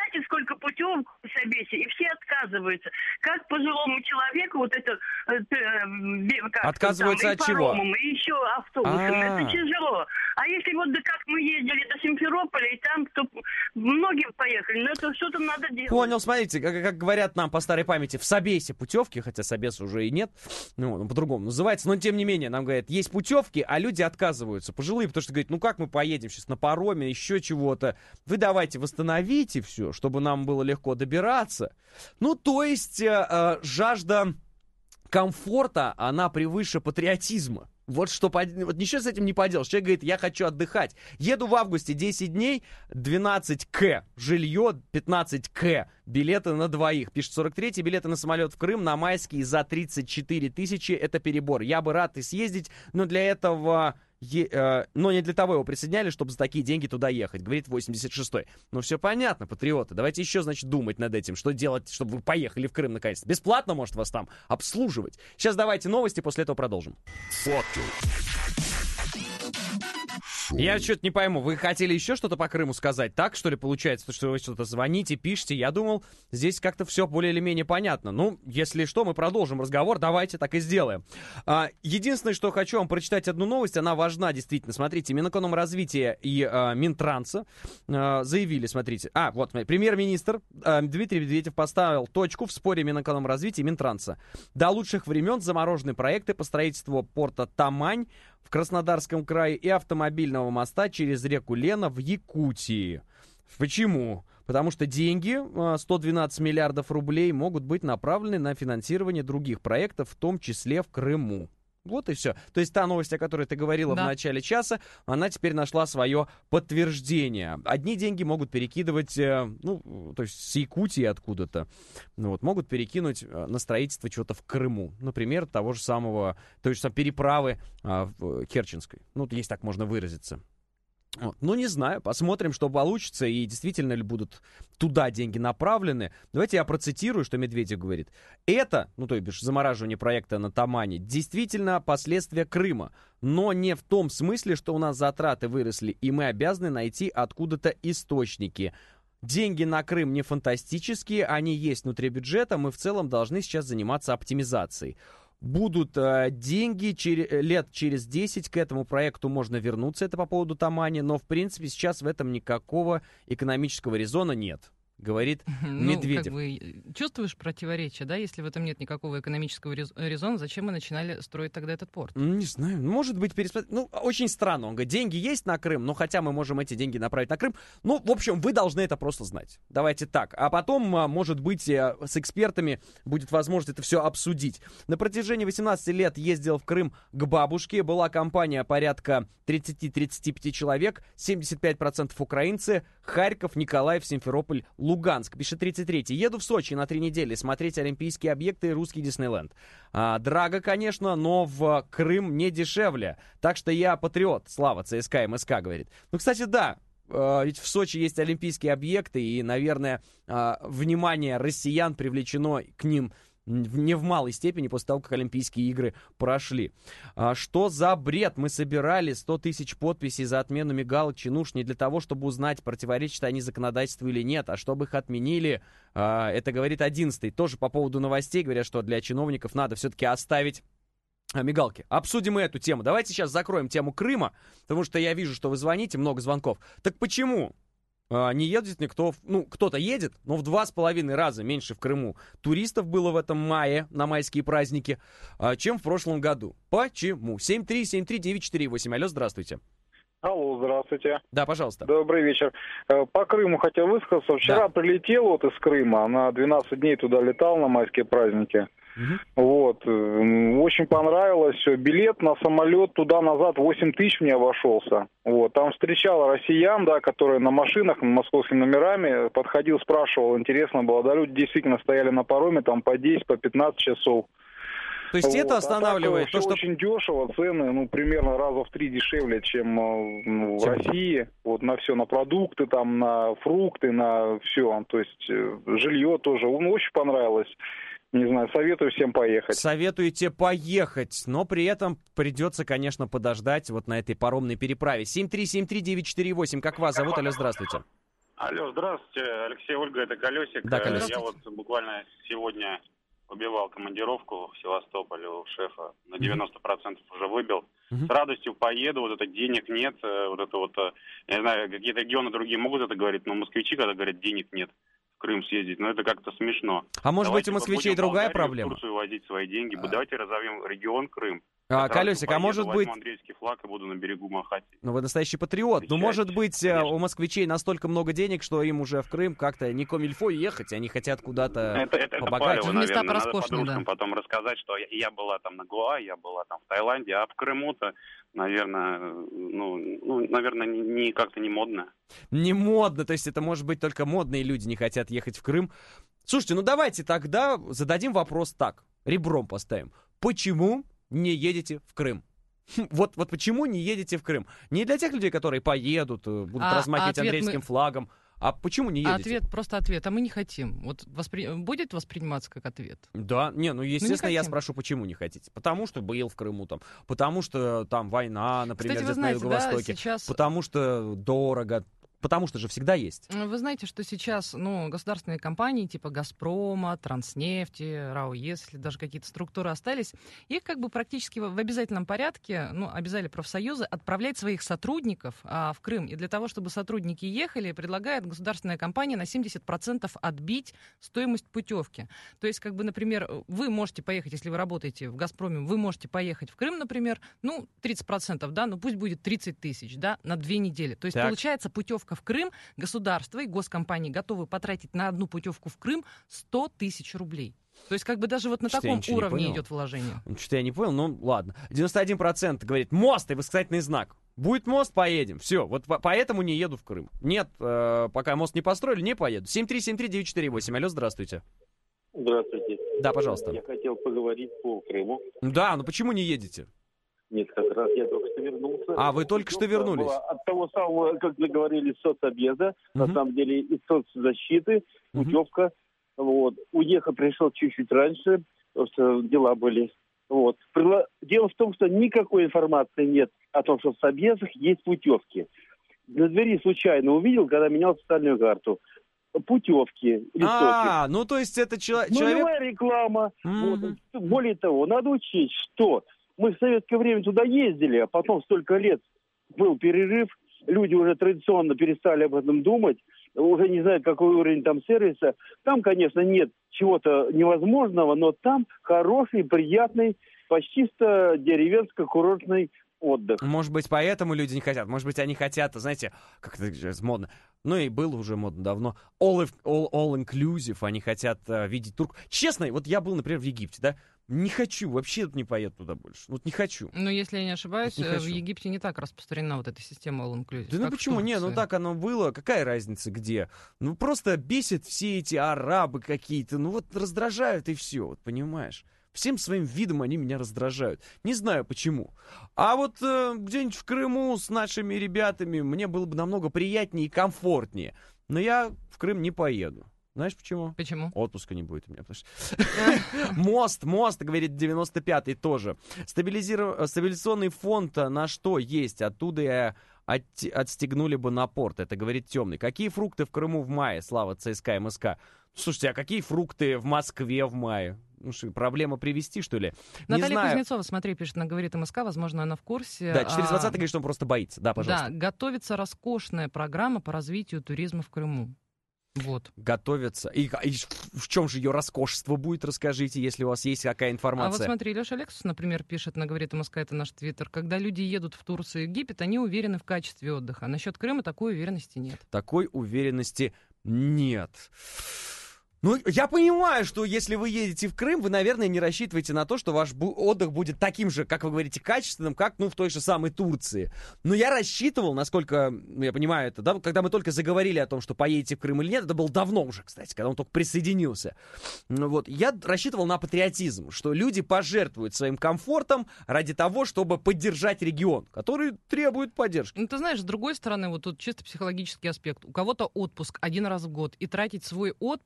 знаете, сколько путевок в Собесе, и все отказываются. Как пожилому человеку вот это... Как отказываются там, от чего? И еще автобусом. А-а-а. Это тяжело. А если вот, да как мы ездили до Симферополя, и там кто... многие поехали, но это что-то надо делать. Понял, смотрите, как, как говорят нам по старой памяти, в Собесе путевки, хотя Собес уже и нет, ну, он по-другому называется, но тем не менее, нам говорят, есть путевки, а люди отказываются, пожилые, потому что говорят, ну как мы поедем сейчас на пароме, еще чего-то, вы давайте восстановите все, чтобы нам было легко добираться. Ну, то есть э, э, жажда комфорта, она превыше патриотизма. Вот что, вот ничего с этим не поделаешь. Человек говорит, я хочу отдыхать. Еду в августе десять дней, двенадцать тысяч жилье, пятнадцать тысяч билеты на двоих. Пишет сорок третий, билеты на самолет в Крым на майские за тридцать четыре тысячи. Это перебор. Я бы рад и съездить, но для этого... Е, э, но не для того его присоединяли, чтобы за такие деньги туда ехать, говорит восемьдесят шестой. Ну, все понятно, патриоты. Давайте еще, значит, думать над этим, что делать, чтобы вы поехали в Крым наконец-то. Бесплатно, может, вас там обслуживать. Сейчас давайте новости, после этого продолжим. Фото. Я что-то не пойму, вы хотели еще что-то по Крыму сказать? Так, что ли, получается, что вы что-то звоните, пишете? Я думал, здесь как-то все более или менее понятно. Ну, если что, мы продолжим разговор, давайте так и сделаем. А, единственное, что хочу вам прочитать одну новость, она важна действительно. Смотрите, Минэкономразвития и а, Минтранса а, заявили, смотрите. А, вот, премьер-министр а, Дмитрий Медведев поставил точку в споре Минэкономразвития и Минтранса. До лучших времен заморожены проекты по строительству порта Тамань в Краснодарском крае и автомобильного моста через реку Лена в Якутии. Почему? Потому что деньги, сто двенадцать миллиардов рублей, могут быть направлены на финансирование других проектов, в том числе в Крыму. Вот и все. То есть та новость, о которой ты говорила да. в начале часа, она теперь нашла свое подтверждение. Одни деньги могут перекидывать, ну, то есть с Якутии откуда-то, ну, вот, могут перекинуть на строительство чего-то в Крыму. Например, того же самого, той же самой переправы а, в Керченской. Ну, есть так можно выразиться. Вот. Ну, не знаю, посмотрим, что получится, и действительно ли будут туда деньги направлены. Давайте я процитирую, что Медведев говорит. Это, ну, то есть замораживание проекта на Тамане, действительно последствия Крыма, но не в том смысле, что у нас затраты выросли, и мы обязаны найти откуда-то источники. Деньги на Крым не фантастические, они есть внутри бюджета, мы в целом должны сейчас заниматься оптимизацией. Будут э, деньги, чер- лет через десять к этому проекту можно вернуться, это по поводу Тамани, но в принципе сейчас в этом никакого экономического резона нет, говорит ну, Медведев. Как бы, чувствуешь противоречие, да? Если в этом нет никакого экономического резона, зачем мы начинали строить тогда этот порт? Ну, не знаю, может быть, пересмотреть. Ну, очень странно. Он говорит, деньги есть на Крым, но хотя мы можем эти деньги направить на Крым. Ну, в общем, вы должны это просто знать. Давайте так. А потом, может быть, с экспертами будет возможность это все обсудить. На протяжении восемнадцати лет ездил в Крым к бабушке. Была компания порядка тридцать-тридцать пять человек. семьдесят пять процентов украинцы. Харьков, Николаев, Симферополь, Луганск. Пишет тридцать третий. Еду в Сочи на три недели смотреть олимпийские объекты и русский Диснейленд. А, дорого, конечно, но в Крым не дешевле. Так что я патриот. Слава, ЦСКА, МСК, говорит. Ну, кстати, да. Ведь в Сочи есть олимпийские объекты, и, наверное, внимание россиян привлечено к ним не в малой степени после того, как Олимпийские игры прошли. А, что за бред? Мы собирали сто тысяч подписей за отмену мигалок, чинуш не для того, чтобы узнать, противоречат они законодательству или нет, а чтобы их отменили. А, это говорит одиннадцатый. Тоже по поводу новостей говорят, что для чиновников надо все-таки оставить мигалки. Обсудим и эту тему. Давайте сейчас закроем тему Крыма, потому что я вижу, что вы звоните, много звонков. Так почему не едет никто? Ну, кто-то едет, но в два с половиной раза меньше в Крыму туристов было в этом мае, на майские праздники, чем в прошлом году. Почему? семь три семь три девять четыре восемь. Алло, здравствуйте. Алло, здравствуйте. Да, пожалуйста. Добрый вечер. По Крыму хотел высказаться. Вчера да. прилетел вот из Крыма, на двенадцать дней туда летал на майские праздники. Угу. Вот. Очень понравилось все. Билет на самолет туда-назад восемь тысяч мне обошелся. Вот. Там встречал россиян, да, которые на машинах, московскими номерами, подходил, спрашивал, интересно было. Да, люди действительно стояли на пароме там по десять, по пятнадцать часов. То есть вот. Это останавливает? А так, то, что... очень дешево, цены, ну, примерно раза в три дешевле, чем ну, в России. Вот на все, на продукты, там, на фрукты, на все. То есть жилье тоже. Ну, очень понравилось. Не знаю, советую всем поехать. Советуете поехать, но при этом придется, конечно, подождать вот на этой паромной переправе. семь три семь три девять четыре восемь. Как вас зовут? Алло, здравствуйте. Алло, здравствуйте, Алексей, Ольга, это Колесик. Да, Колесик. Я вот буквально сегодня убивал командировку в Севастополе у шефа, на девяносто процентов уже выбил. Мгм. С радостью поеду, вот это денег нет, э, вот это вот, э, я не знаю, какие-то регионы другие могут это говорить, но москвичи, когда говорят, денег нет, в Крым съездить, ну это как-то смешно. А может быть, Давайте у москвичей будем в другая Болгарию, проблема? в Турцию возить свои деньги, давайте разовьем регион Крым. А, С радостью Колесик, а поеду, может возьму быть... андрейский флаг и буду на берегу махать. Ну, вы настоящий патриот. Ну, может быть, э, у москвичей настолько много денег, что им уже в Крым как-то не комильфо ехать, они хотят куда-то Это, это, это побогаче. палево, наверное, надо подружкам потом рассказать, что я, я была там на Гоа, я была там в Таиланде, а в Крыму-то, наверное, ну, ну наверное, не, не как-то не модно. Не модно, то есть это может быть только модные люди не хотят ехать в Крым. Слушайте, ну давайте тогда зададим вопрос так, ребром поставим. Почему не едете в Крым? Вот, вот почему не едете в Крым? Не для тех людей, которые поедут, э, будут А- размахивать а ответ андрейским мы- флагом. А почему не едете? Ответ, просто ответ. А мы не хотим. Вот воспри... будет восприниматься как ответ? Да, не, ну естественно, я хотим. спрошу, почему не хотите. Потому что был в Крыму там, потому что там война, например, Кстати, вы где-то на знаете, да, Юго-Востоке, сейчас- потому что дорого, потому что же всегда есть. Вы знаете, что сейчас, ну, государственные компании типа «Газпрома», «Транснефти», РАО ЕС, если даже какие-то структуры остались, их как бы практически в в обязательном порядке, ну, обязали профсоюзы отправлять своих сотрудников а, в Крым. И для того, чтобы сотрудники ехали, предлагает государственная компания на семьдесят процентов отбить стоимость путевки. То есть, как бы, например, вы можете поехать, если вы работаете в «Газпроме», вы можете поехать в Крым, например, ну, тридцать процентов, да, ну, пусть будет тридцать тысяч, да, на две недели. То есть, Так. получается, путевка в Крым, государство и госкомпании готовы потратить на одну путевку в Крым сто тысяч рублей. То есть как бы даже вот на Что-то я таком ничего не уровне понял. идет вложение. Ну, что-то я не понял, ну ладно. девяносто один процент говорит, мост и восклицательный знак. Будет мост, поедем. Все, вот по- поэтому не еду в Крым. Нет, э, пока мост не построили, не поеду. семь три семь три девять четыре восемь. Алло, здравствуйте. Здравствуйте. Да, пожалуйста. Я хотел поговорить по Крыму. Да, ну почему не едете? Нет, как раз я только что вернулся. А, вы только что вернулись. Была От того самого, как мы говорили, соцобъезда, на Мгм. самом деле из соцзащиты, путевка. Вот. Уехал, пришел чуть-чуть раньше, потому что дела были. Вот. Прила- Дело в том, что никакой информации нет о том, что в соцобъездах есть путевки. На двери случайно увидел, когда менял социальную карту. Путевки, листочек. А, ну то есть это чело- человек... Нулевая реклама. Вот. Более того, надо учесть, что мы в советское время туда ездили, а потом столько лет был перерыв, люди уже традиционно перестали об этом думать, уже не знают, какой уровень там сервиса. Там, конечно, нет чего-то невозможного, но там хороший, приятный, почти что деревенско-курортный отдых. Может быть, поэтому люди не хотят. Может быть, они хотят, знаете, как это сейчас модно. Ну и было уже модно давно. All, if- all, all inclusive. Они хотят э, видеть турку. Честно, вот я был, например, в Египте, да? Не хочу, вообще не поеду туда больше. Вот не хочу. Ну, если я не ошибаюсь, Не э, в хочу. Египте не так распространена вот эта система all inclusive. Да ну как в почему? Не, ну Турции. так оно было. Какая разница где? Ну просто бесит все эти арабы какие-то. Ну вот раздражают и все, вот понимаешь? Всем своим видом они меня раздражают. Не знаю почему. А вот э, где-нибудь в Крыму с нашими ребятами мне было бы намного приятнее и комфортнее. Но я в Крым не поеду. Знаешь почему? Почему? Отпуска не будет у меня. потому что- Мост, мост, говорит девяносто пятый тоже. Стабилизиров- Стабилизационный фонд на что есть? Оттуда и от- отстегнули бы на порт. Это говорит Темный. Какие фрукты в Крыму в мае? Слава ЦСКА МСК. Слушайте, а какие фрукты в Москве в мае? Ну что, проблема привезти, что ли? Не Наталья знаю. Кузнецова, смотри, пишет, она говорит МСК, возможно, она в курсе. Да, четыреста двадцать А, говорит, что он просто боится. Да, пожалуйста. Да, готовится роскошная программа по развитию туризма в Крыму. Вот. Готовятся. И, и в чем же ее роскошество будет, расскажите, если у вас есть какая информация. А вот смотри, Леша Лексус, например, пишет, она говорит, МСК, это наш твиттер, когда люди едут в Турцию и Египет, они уверены в качестве отдыха. А насчет Крыма такой уверенности нет. Такой уверенности нет. Ну, я понимаю, что если вы едете в Крым, вы, наверное, не рассчитываете на то, что ваш бу- отдых будет таким же, как вы говорите, качественным, как, ну, в той же самой Турции. Но я рассчитывал, насколько, ну, я понимаю это, да, когда мы только заговорили о том, что поедете в Крым или нет, это было давно уже, кстати, когда он только присоединился. Ну, вот, я рассчитывал на патриотизм, что люди пожертвуют своим комфортом ради того, чтобы поддержать регион, который требует поддержки. Ну, ты знаешь, с другой стороны, вот тут чисто психологический аспект. У кого-то отпуск один раз в год, и тратить свой отпуск на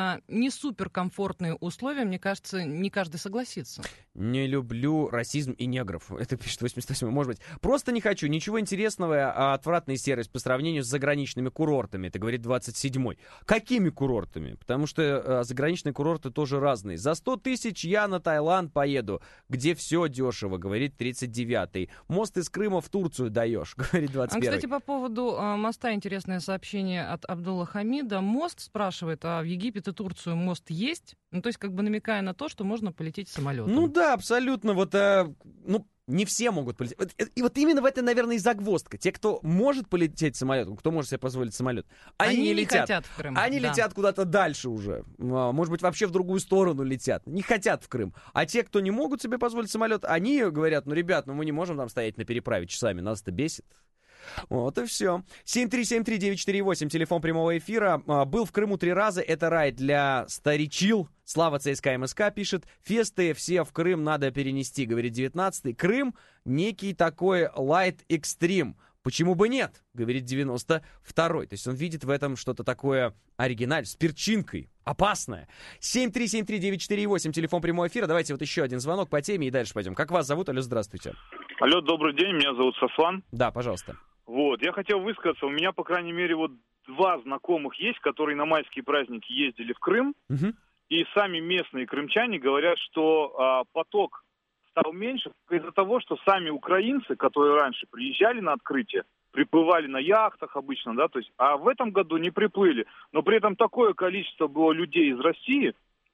на не суперкомфортные условия, мне кажется, не каждый согласится. Не люблю расизм и негров. Это пишет восемьдесят восемь. Может быть. Просто не хочу. Ничего интересного, а отвратный сервис по сравнению с заграничными курортами. Это говорит двадцать седьмой. Какими курортами? Потому что а, заграничные курорты тоже разные. За сто тысяч я на Таиланд поеду, где все дешево, говорит тридцать девятый. Мост из Крыма в Турцию даешь, говорит двадцать первый. А, кстати, по поводу а, моста интересное сообщение от Абдулла Хамида. Мост спрашивает, а в Египет и Турцию мост есть? Ну, то есть, как бы намекая на то, что можно полететь самолетом. Ну да, абсолютно. Вот, а, ну, не все могут полететь. Вот, и вот именно в этом, наверное, и загвоздка. Те, кто может полететь самолетом, кто может себе позволить самолет, они, они не не летят. хотят в Крым. Они да. летят куда-то дальше уже. Может быть, вообще в другую сторону летят. Не хотят в Крым. А те, кто не могут себе позволить самолет, они говорят, ну, ребят, ну мы не можем там стоять на переправе часами, нас это бесит. Вот и все. семь три семь три девять четыре восемь, телефон прямого эфира. Был в Крыму три раза, это рай для старичил. Слава ЦСКА МСК пишет. Фесты все в Крым надо перенести, говорит девятнадцатый. Крым некий такой light extreme. Почему бы нет, говорит девяносто второй. То есть он видит в этом что-то такое оригинальное, с перчинкой, опасное. семь три семь три девять четыре восемь, телефон прямого эфира. Давайте вот еще один звонок по теме и дальше пойдем. Как вас зовут? Алло, здравствуйте. Алло, добрый день, меня зовут Саслан. Да, пожалуйста. Вот, я хотел высказаться. У меня, по крайней мере, вот два знакомых есть, которые на майские праздники ездили в Крым. Угу. И сами местные крымчане говорят, что а, поток стал меньше из-за того, что сами украинцы, которые раньше приезжали на открытие, приплывали на яхтах обычно, да, то есть, а в этом году не приплыли. Но при этом такое количество было людей из России,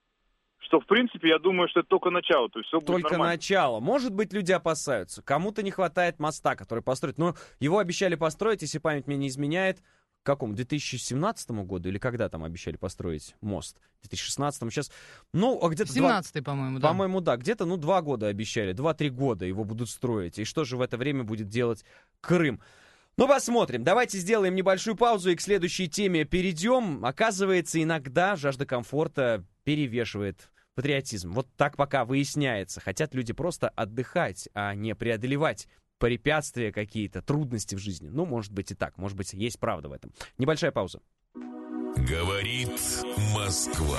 что, в принципе, я думаю, что это только начало. То есть все будет только нормально. начало. Может быть, люди опасаются. Кому-то не хватает моста, который построить. Но его обещали построить, если память мне не изменяет, к какому? две тысячи семнадцатому году? Или когда там обещали построить мост? В две тысячи шестнадцатом сейчас. Ну, а где-то... семнадцатый, два... по-моему, да. По-моему, да. Где-то, ну, два года обещали. Два-три года его будут строить. И что же в это время будет делать Крым? Ну, посмотрим. Давайте сделаем небольшую паузу и к следующей теме перейдем. Оказывается, иногда жажда комфорта перевешивает патриотизм. Вот так пока выясняется. Хотят люди просто отдыхать, а не преодолевать препятствия какие-то, трудности в жизни. Ну, может быть и так. Может быть, есть правда в этом. Небольшая пауза. Говорит Москва.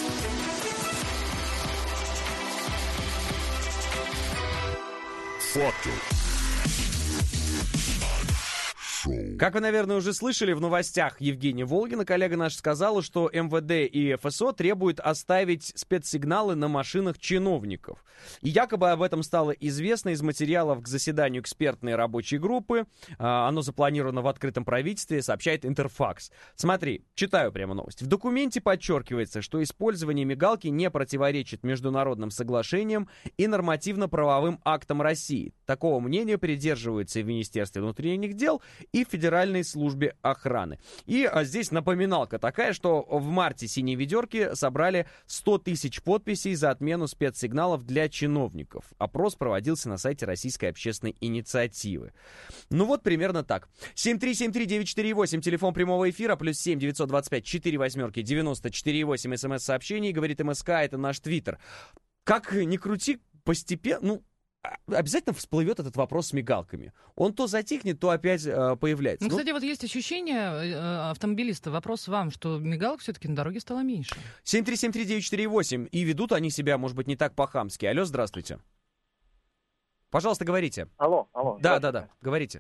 Факты. Как вы, наверное, уже слышали в новостях, Евгения Волгина, коллега наша, сказала, что эм вэ дэ и эф эс о требуют оставить спецсигналы на машинах чиновников. И якобы об этом стало известно из материалов к заседанию экспертной рабочей группы. Оно запланировано в открытом правительстве, сообщает Интерфакс. Смотри, читаю прямо новость. В документе подчеркивается, что использование мигалки не противоречит международным соглашениям и нормативно-правовым актам России. Такого мнения придерживаются и в Министерстве внутренних дел, и в Федеральной службе охраны. И а, здесь напоминалка такая, что в марте «Синие ведерки» собрали сто тысяч подписей за отмену спецсигналов для чиновников. Опрос проводился на сайте Российской общественной инициативы. Ну вот примерно так. семь три семь три девять четыре восемь, телефон прямого эфира, плюс семь девятьсот двадцать пять четыре восьмерки девяносто четыре восемь, смс-сообщений, говорит МСК, это наш твиттер. Как ни крути, постепенно... Ну, обязательно всплывет этот вопрос с мигалками. Он то затихнет, то опять э, появляется. Ну, кстати, ну... вот есть ощущение э, автомобилиста, вопрос вам, что мигалок все-таки на дороге стало меньше. семь три семь три девять четыре восемь. И ведут они себя, может быть, не так по-хамски. Алло, здравствуйте. Пожалуйста, говорите. Алло, алло. Да, да, да, говорите.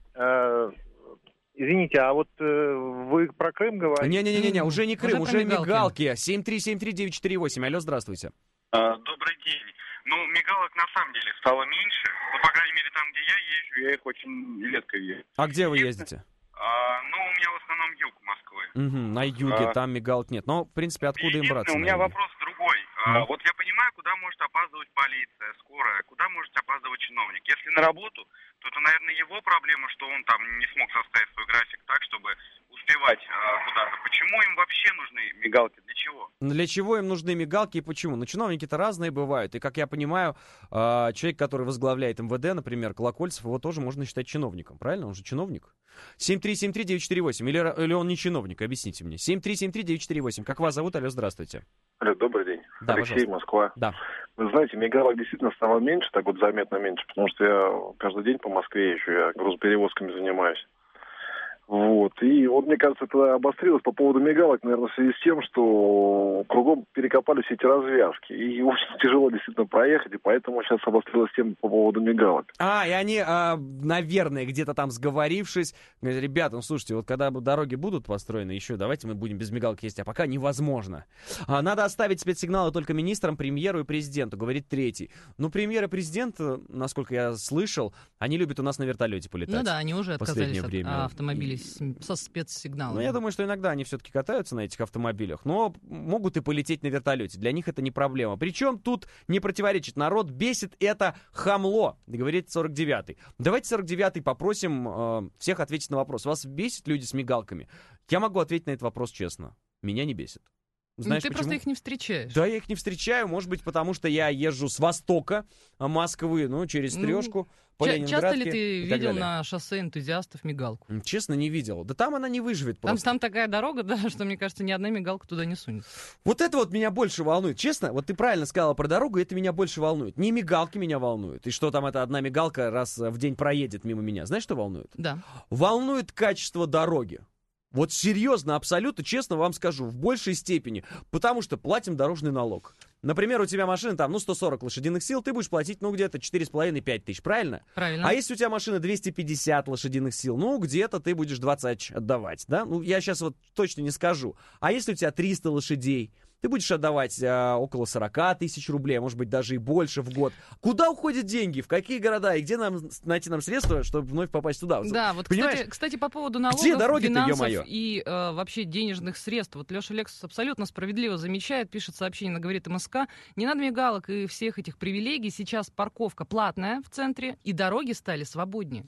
Э, извините, а вот э, вы про Крым говорите? Не-не-не, уже не Крым, уже, уже мигалки. мигалки. семь три семь три девять четыре восемь. Алло, здравствуйте. А, добрый день. Ну, мигалок на самом деле стало меньше. Ну, по крайней мере, там, где я езжу, я их очень редко вижу. А где вы ездите? А, ну, у меня в основном юг Москвы. Угу, на юге, а... там мигалок нет. Но, в принципе, откуда им браться? У меня вопрос другой. А? А, вот я понимаю, куда может опаздывать полиция, скорая, куда может опаздывать чиновник. Если на работу, то это, наверное, его проблема, что он там не смог составить свой график так, чтобы успевать а, куда-то. Почему им вообще нужны мигалки? Для чего? Для чего им нужны мигалки и почему? Ну, чиновники-то разные бывают. И, как я понимаю, человек, который возглавляет эм вэ дэ, например, Колокольцев, его тоже можно считать чиновником. Правильно? Он же чиновник. семь три семь три девять четыре восемь. Или, или он не чиновник? Объясните мне. семь три семь три девять четыре восемь. Как вас зовут? Алло, здравствуйте. Алло, добрый день. Да, Алексей, пожалуйста. Москва. Да. Вы знаете, мигалок действительно стало меньше, так вот заметно меньше, потому что я каждый день по Москве езжу, я грузоперевозками занимаюсь. Вот. И вот, мне кажется, это обострилось по поводу мигалок, наверное, в связи с тем, что кругом перекопали все эти развязки. И очень тяжело действительно проехать, и поэтому сейчас обострилась тема по поводу мигалок. А, и они, а, наверное, где-то там сговорившись, говорят, ребята, ну слушайте, вот когда дороги будут построены, еще давайте мы будем без мигалки ездить, а пока невозможно. А, надо оставить спецсигналы только министрам, премьеру и президенту, говорит третий. Ну, премьер и президент, насколько я слышал, они любят у нас на вертолете полетать. Ну да, они уже отказались от время. автомобилей со спецсигналами. Ну, я думаю, что иногда они все-таки катаются на этих автомобилях, но могут и полететь на вертолете. Для них это не проблема. Причем тут не противоречит. Народ бесит это хамло, говорит сорок девятый. Давайте сорок девятый попросим э, всех ответить на вопрос. Вас бесит люди с мигалками? Я могу ответить на этот вопрос честно. Меня не бесит. Знаешь, ты почему? просто их не встречаешь. Да, я их не встречаю. Может быть, потому что я езжу с востока Москвы, ну, через Трешку. Ну, ча- часто ли ты видел на шоссе энтузиастов мигалку? Честно, не видел. Да там она не выживет просто. Там, там такая дорога, да, что, мне кажется, ни одна мигалка туда не сунет. Вот это вот меня больше волнует. Честно, вот ты правильно сказала про дорогу, это меня больше волнует. Не мигалки меня волнуют. И что там эта одна мигалка раз в день проедет мимо меня. Знаешь, что волнует? Да. Волнует качество дороги. Вот серьезно, абсолютно честно вам скажу, в большей степени, потому что платим дорожный налог. Например, у тебя машина там, ну, сто сорок лошадиных сил, ты будешь платить, ну, где-то четыре с половиной - пять тысяч, правильно? Правильно. А если у тебя машина двести пятьдесят лошадиных сил, ну, где-то ты будешь двадцать отдавать, да? Ну, я сейчас вот точно не скажу. А если у тебя триста лошадей, ты будешь отдавать а, около сорок тысяч рублей, а может быть даже и больше в год. Куда уходят деньги? В какие города? И где нам найти нам средства, чтобы вновь попасть туда? Да, вот, кстати, кстати, по поводу налогов, где дороги-то, финансов ё-моё? и э, вообще денежных средств. Вот Леша Лексус абсолютно справедливо замечает, пишет сообщение на «Говорит МСК». Не надо мигалок и всех этих привилегий. Сейчас парковка платная в центре, и дороги стали свободнее.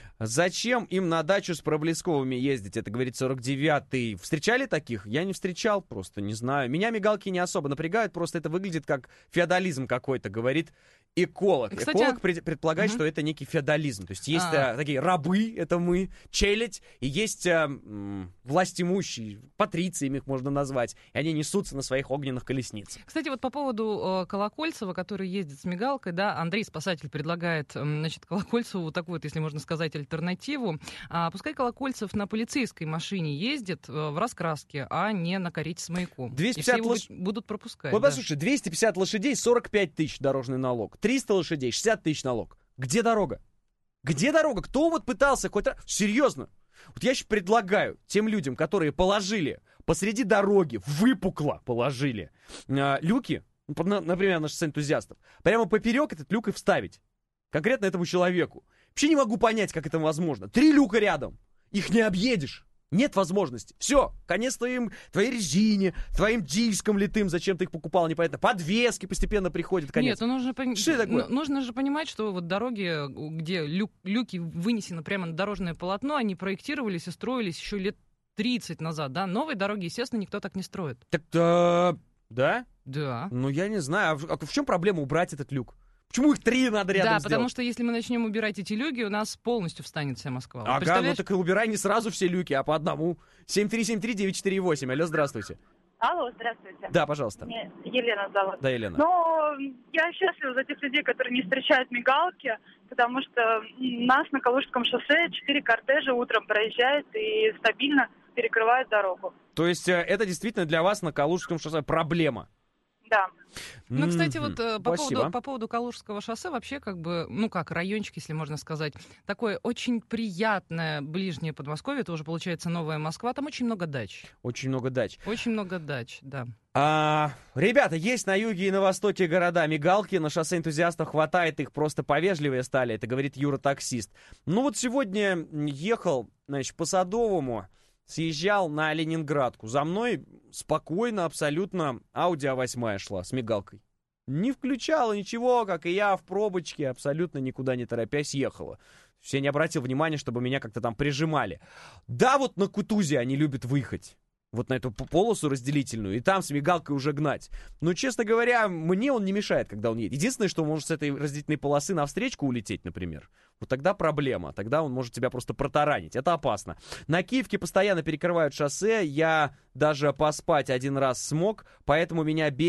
Зачем им на дачу с проблесковыми ездить? Это говорит сорок девятый. Встречали таких? Я не встречал, просто не знаю. Меня мигалки не особо напрягают, просто это выглядит как феодализм какой-то, говорит эколог. Кстати, эколог а... пред, предполагает, угу. что это некий феодализм. То есть есть а... такие рабы, это мы, челядь, и есть а, м, властимущие, патрициями их можно назвать, и они несутся на своих огненных колесницах. Кстати, вот по поводу э, Колокольцева, который ездит с мигалкой, да, Андрей, спасатель, предлагает, э, значит, Колокольцеву вот такую вот, если можно сказать, альтернативу. А, пускай Колокольцев на полицейской машине ездит э, в раскраске, а не на карете с маяком. двести пятьдесят и все лош... будут пропускать. Вот да. послушай, двести пятьдесят лошадей, сорок пять тысяч дорожный налог. триста лошадей, шестьдесят тысяч налог. Где дорога? Где дорога? Кто вот пытался хоть раз... Серьезно. Вот я сейчас предлагаю тем людям, которые положили посреди дороги, выпукло положили э, люки, например, на шоссе энтузиастов, прямо поперек этот люк и вставить. Конкретно этому человеку. Вообще не могу понять, как это возможно. Три люка рядом. Их не объедешь. Нет возможности. Все, конец твоим, твоей резине, твоим дискам литым, зачем ты их покупал, непонятно. Подвески постепенно приходят, конец. Нет, ну нужно, пон... что это такое? нужно же понимать, что вот дороги, где люк, люки вынесены прямо на дорожное полотно, они проектировались и строились еще лет тридцать назад, да? Новые дороги, естественно, никто так не строит. Так, да? Да. Да. Ну, я не знаю. А в, а в чем проблема убрать этот люк? Почему их три надо рядом да, сделать? Да, потому что если мы начнем убирать эти люки, у нас полностью встанет вся Москва. Ага, представляешь... ну так и убирай не сразу все люки, а по одному. семь три семь три девять четыре восемь. Алло, здравствуйте. Алло, здравствуйте. Да, пожалуйста. Меня Елена зовут. Да, Елена. Но я счастлива за тех людей, которые не встречают мигалки, потому что нас на Калужском шоссе четыре кортежа утром проезжают и стабильно перекрывают дорогу. То есть это действительно для вас на Калужском шоссе проблема? Да. Ну, кстати, вот по Спасибо. поводу, по поводу Калужского шоссе вообще как бы, ну как, райончик, если можно сказать, такое очень приятное ближнее Подмосковье, это уже получается Новая Москва, там очень много дач. Очень много дач. Очень много дач, да. А, ребята, есть на юге и на востоке города мигалки, на шоссе энтузиастов хватает, их просто повежливее стали, это говорит Юра таксист. Ну вот сегодня ехал, значит, по Садовому, съезжал на Ленинградку. За мной спокойно абсолютно Audi а восемь шла с мигалкой. Не включала ничего, как и я в пробочке, абсолютно никуда не торопясь ехала. Я не обратил внимания, чтобы меня как-то там прижимали. Да, вот на Кутузе они любят выехать. Вот на эту полосу разделительную, и там с мигалкой уже гнать. Но, честно говоря, мне он не мешает, когда он едет. Единственное, что он может с этой разделительной полосы навстречку улететь, например. Вот тогда проблема. Тогда он может тебя просто протаранить. Это опасно. На Киевке постоянно перекрывают шоссе. Я даже поспать один раз смог, поэтому меня бесит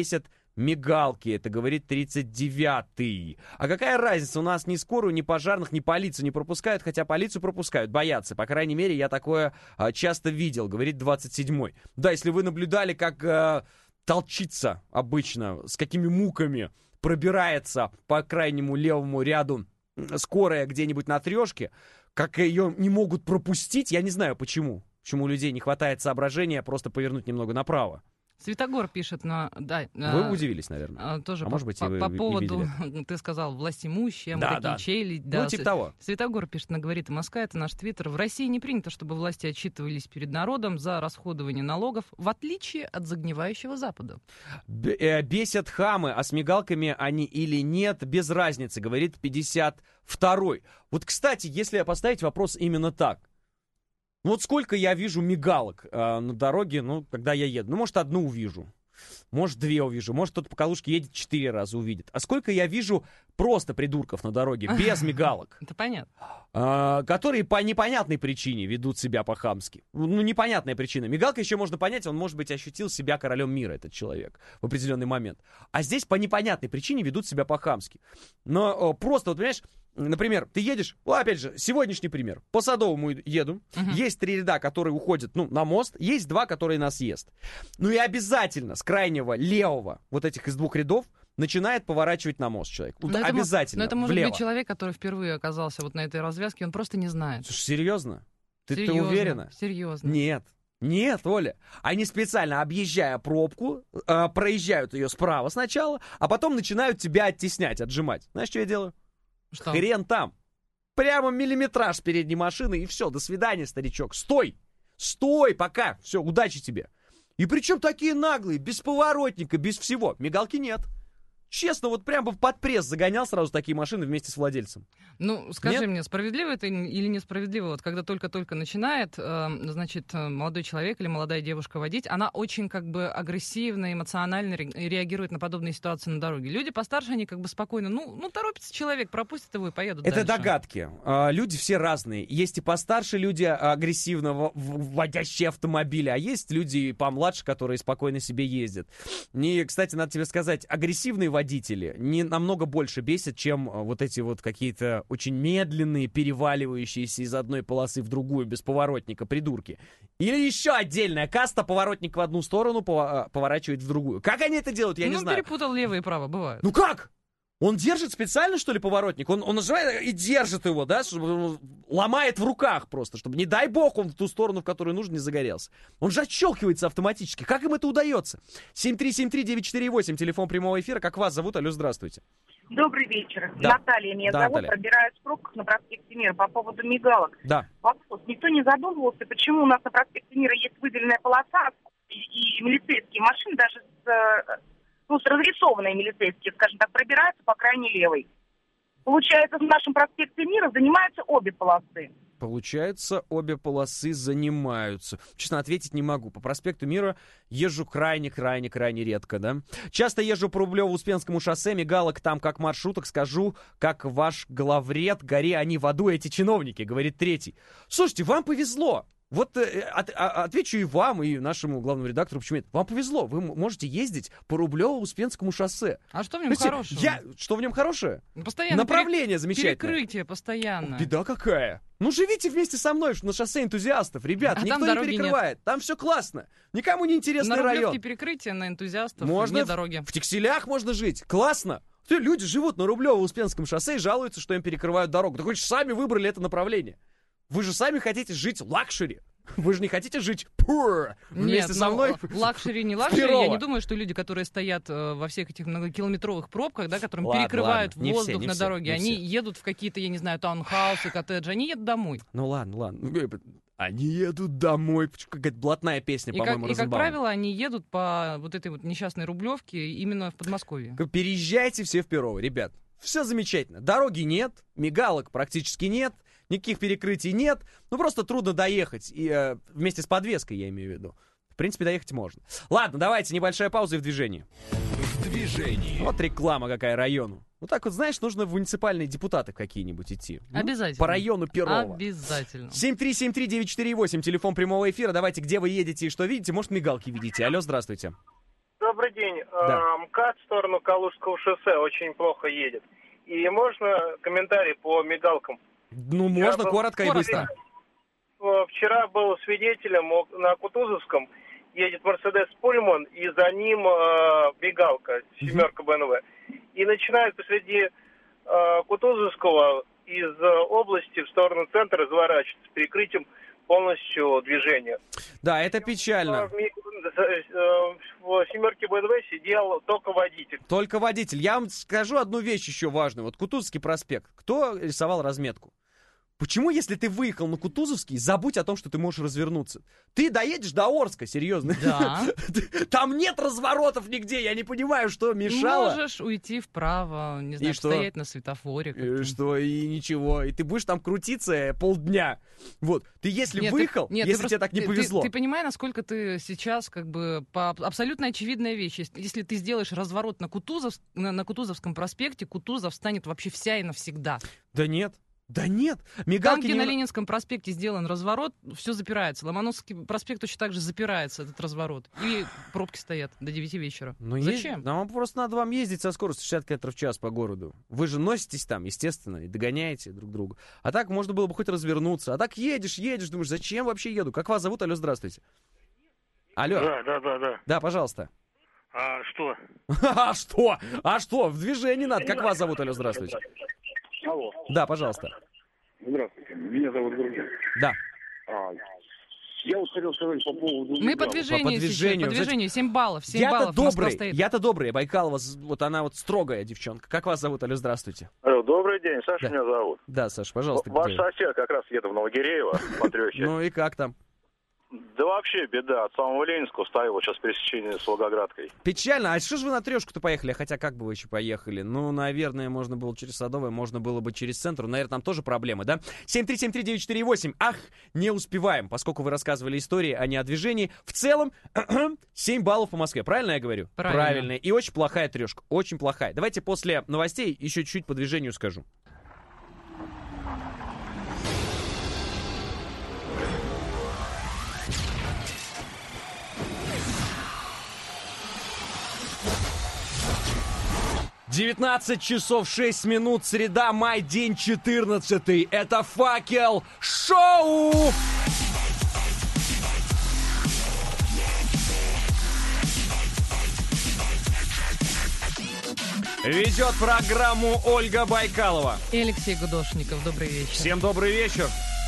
мигалки, это говорит тридцать девятый. А какая разница, у нас ни скорую, ни пожарных, ни полицию не пропускают, хотя полицию пропускают, боятся. По крайней мере, я такое а, часто видел, говорит двадцать седьмой. Да, если вы наблюдали, как а, толчится обычно, с какими муками пробирается по крайнему левому ряду скорая где-нибудь на трешке, как ее не могут пропустить, я не знаю почему. Почему у людей не хватает соображения просто повернуть немного направо. Светогор пишет на... Да, вы удивились, наверное. Тоже а по, может быть, по, и вы по поводу, видели. Ты сказал, властимущие, мы да, такие да. челядь. Да. Ну, типа того. Светогор пишет на «Говорит Москва», это наш твиттер. В России не принято, чтобы власти отчитывались перед народом за расходование налогов, в отличие от загнивающего Запада. Б- э, бесят хамы, а с мигалками они или нет, без разницы, говорит пятьдесят второй. Вот, кстати, если поставить вопрос именно так. Ну вот сколько я вижу мигалок э, на дороге, ну, когда я еду. Ну, может, одну увижу. Может, две увижу. Может, кто-то по Калужке едет, четыре раза увидит. А сколько я вижу просто придурков на дороге, без мигалок. Это понятно. А, которые по непонятной причине ведут себя по-хамски. Ну, непонятная причина. Мигалка еще можно понять, он, может быть, ощутил себя королем мира, этот человек, в определенный момент. А здесь по непонятной причине ведут себя по-хамски. Но о, просто, вот, понимаешь, например, ты едешь, ну, опять же, сегодняшний пример. По Садовому еду, uh-huh. есть три ряда, которые уходят, ну, на мост, есть два, которые на съезд. Ну и обязательно с крайнего левого, вот этих из двух рядов, начинает поворачивать на мост человек. Вот но обязательно. Это, но это может влево. быть человек, который впервые оказался вот на этой развязке, он просто не знает. Слушай, серьезно? Ты, серьезно, ты уверена? Серьезно. Нет. Нет, Оля. Они специально, объезжая пробку, э, проезжают ее справа сначала, а потом начинают тебя оттеснять, отжимать. Знаешь, что я делаю? Что? Хрен там. Прямо миллиметраж с передней машины, и все, до свидания, старичок. Стой! Стой, пока. Все, удачи тебе. И причем такие наглые, без поворотника, без всего. Мигалки нет. Честно, вот прямо под пресс загонял сразу такие машины вместе с владельцем. Ну, скажи Нет? мне, справедливо это или несправедливо? Вот когда только-только начинает, э, значит, молодой человек или молодая девушка водить, она очень как бы агрессивно, эмоционально ре- реагирует на подобные ситуации на дороге. Люди постарше, они как бы спокойно, ну, ну торопится человек, пропустит его и поедут Это дальше. догадки. А, люди все разные. Есть и постарше люди, агрессивно в- в- водящие автомобили, а есть люди помладше, которые спокойно себе ездят. И, кстати, надо тебе сказать, агрессивные водители водители не намного больше бесят, чем вот эти вот какие-то очень медленные, переваливающиеся из одной полосы в другую, без поворотника, придурки. Или еще отдельная каста, поворотник в одну сторону, поворачивает в другую. Как они это делают, я ну, не знаю. Ну, перепутал лево и право, бывает. Ну как? Он держит специально, что ли, поворотник? Он, он нажимает и держит его, да? Чтобы, ломает в руках просто, чтобы, не дай бог, он в ту сторону, в которую нужно, не загорелся. Он же отщелкивается автоматически. Как им это удается? семь три семь три девять четыре восемь, телефон прямого эфира. Как вас зовут? Алло, здравствуйте. Добрый вечер. Да. Наталья меня да, зовут. Наталья. Пробираюсь в пробках на проспекте Мира по поводу мигалок. Да. Вопрос. Никто не задумывался, почему у нас на проспекте Мира есть выделенная полоса, и, и милицейские машины даже с... ну, разрисованные милицейские, скажем так, пробираются по крайней левой. Получается, в нашем проспекте Мира занимаются обе полосы. Получается, обе полосы занимаются. Честно, ответить не могу. По проспекту Мира езжу крайне-крайне-крайне редко, да? Часто езжу по Рублево-Успенскому шоссе, мигалок там как маршруток, скажу, как ваш главред, гори они в аду, эти чиновники, говорит третий. Слушайте, вам повезло. Вот э, от, а, отвечу и вам, и нашему главному редактору, почему это. Вам повезло, вы можете ездить по Рублево-Успенскому шоссе. А что в нем Знаете, хорошего? Я, что в нем хорошее? Постоянно Направление перек... замечательное. Перекрытие постоянно. Беда какая. Ну, живите вместе со мной на шоссе энтузиастов, ребят. А никто не перекрывает. Нет. Там все классно. Никому не интересный на район. На перекрытие, на энтузиастов, можно нет дороги. В Текстилях можно жить. Классно. Люди живут на Рублево-Успенском шоссе и жалуются, что им перекрывают дорогу. Так вы же сами выбрали это направление. Вы же сами хотите жить в лакшери. Вы же не хотите жить poor вместе Нет, со мной? Лакшери не лакшери. Я не думаю, что люди, которые стоят э, во всех этих многокилометровых пробках, да, которым ладно, перекрывают ладно. воздух все, на все, дороге, они все. едут в какие-то, я не знаю, таунхаусы, коттеджи, они едут домой. Ну ладно, ладно. Они едут домой. Какая-то блатная песня, и по-моему, как, И, как правило, они едут по вот этой вот несчастной Рублевке именно в Подмосковье. Переезжайте все в Перово, ребят. Все замечательно. Дороги нет, мигалок практически нет. Никаких перекрытий нет, ну просто трудно доехать, и, э, вместе с подвеской я имею в виду. В принципе, доехать можно. Ладно, давайте, небольшая пауза и в движении. В движении. Вот реклама какая району. Вот так вот, знаешь, нужно в муниципальные депутаты какие-нибудь идти. Обязательно. Ну, по району Перова. Обязательно. семь три семь три девять четыре восемь, телефон прямого эфира. Давайте, где вы едете и что видите, может, мигалки видите. Алло, здравствуйте. Добрый день. Да. МКАД в сторону Калужского шоссе очень плохо едет. И можно комментарий по мигалкам? Ну, можно, был... коротко и быстро. Вчера был свидетелем на Кутузовском, едет Мерседес Пульман, и за ним э, мигалка, семерка бэ эн вэ. И начинает посреди э, Кутузовского из э, области в сторону центра разворачиваться с перекрытием полностью движения. Да, это печально. В, в семерке бэ эн вэ сидел только водитель. Только водитель. Я вам скажу одну вещь еще важную. Вот Кутузовский проспект. Кто рисовал разметку? Почему, если ты выехал на Кутузовский, забудь о том, что ты можешь развернуться? Ты доедешь до Орска, серьезно. Да. Там нет разворотов нигде, я не понимаю, что мешало. Можешь уйти вправо, не знаю, стоять на светофоре. И что, и ничего. И ты будешь там крутиться полдня. Вот. Ты если нет, выехал, ты, нет, если ты тебе так не ты, повезло. Ты, ты понимаешь, насколько ты сейчас, как бы, по абсолютно очевидная вещь. Если ты сделаешь разворот на, Кутузов, на, на Кутузовском проспекте, Кутузов станет вообще вся и навсегда. Да нет. Да нет, мигалки Там, где не... на Ленинском проспекте сделан разворот, все запирается. Ломоносовский проспект точно так же запирается, этот разворот. И пробки стоят до девяти вечера. Ну, зачем? Есть... Нам просто надо вам ездить со скоростью шестьдесят километров в час по городу. Вы же носитесь там, естественно, и догоняете друг друга. А так можно было бы хоть развернуться. А так едешь, едешь, думаешь, зачем вообще еду? Как вас зовут? Алло, здравствуйте. Алло. Да, да, да, да. Да, пожалуйста. А что? А что? А что? В движении надо. Как вас зовут? Алло, здравствуйте. Алло. Да, пожалуйста. Здравствуйте, меня зовут Гурген. Да. А, я вот хотел сказать по поводу... Мы по движению, по движению, сейчас, по движению, семь баллов, семь я-то баллов. добрый, я-то добрый, Байкалова, вот она вот строгая девчонка. Как вас зовут? Алло, здравствуйте. Алло, добрый день, Саша да. меня зовут. Да, Саша, пожалуйста. Ваш сосед как раз едет в Новогиреево по трёхе. Ну и как там? Да вообще беда. От самого Ленинского стою вот сейчас пересечение с Волгоградкой. Печально. А что же вы на трешку-то поехали? Хотя как бы вы еще поехали? Ну, наверное, можно было через Садовое, можно было бы через центр. Наверное, там тоже проблемы, да? семь три семь три девять четыре восемь. Ах, не успеваем, поскольку вы рассказывали истории, а не о движении. В целом, семь баллов по Москве. Правильно я говорю? Правильно. Правильно. И очень плохая трешка. Очень плохая. Давайте после новостей еще чуть-чуть по движению скажу. девятнадцать часов шесть минут, среда, май, день четырнадцатый. Это Факел Шоу! Ведет программу Ольга Байкалова. И Алексей Гудошников. Добрый вечер. Всем добрый вечер.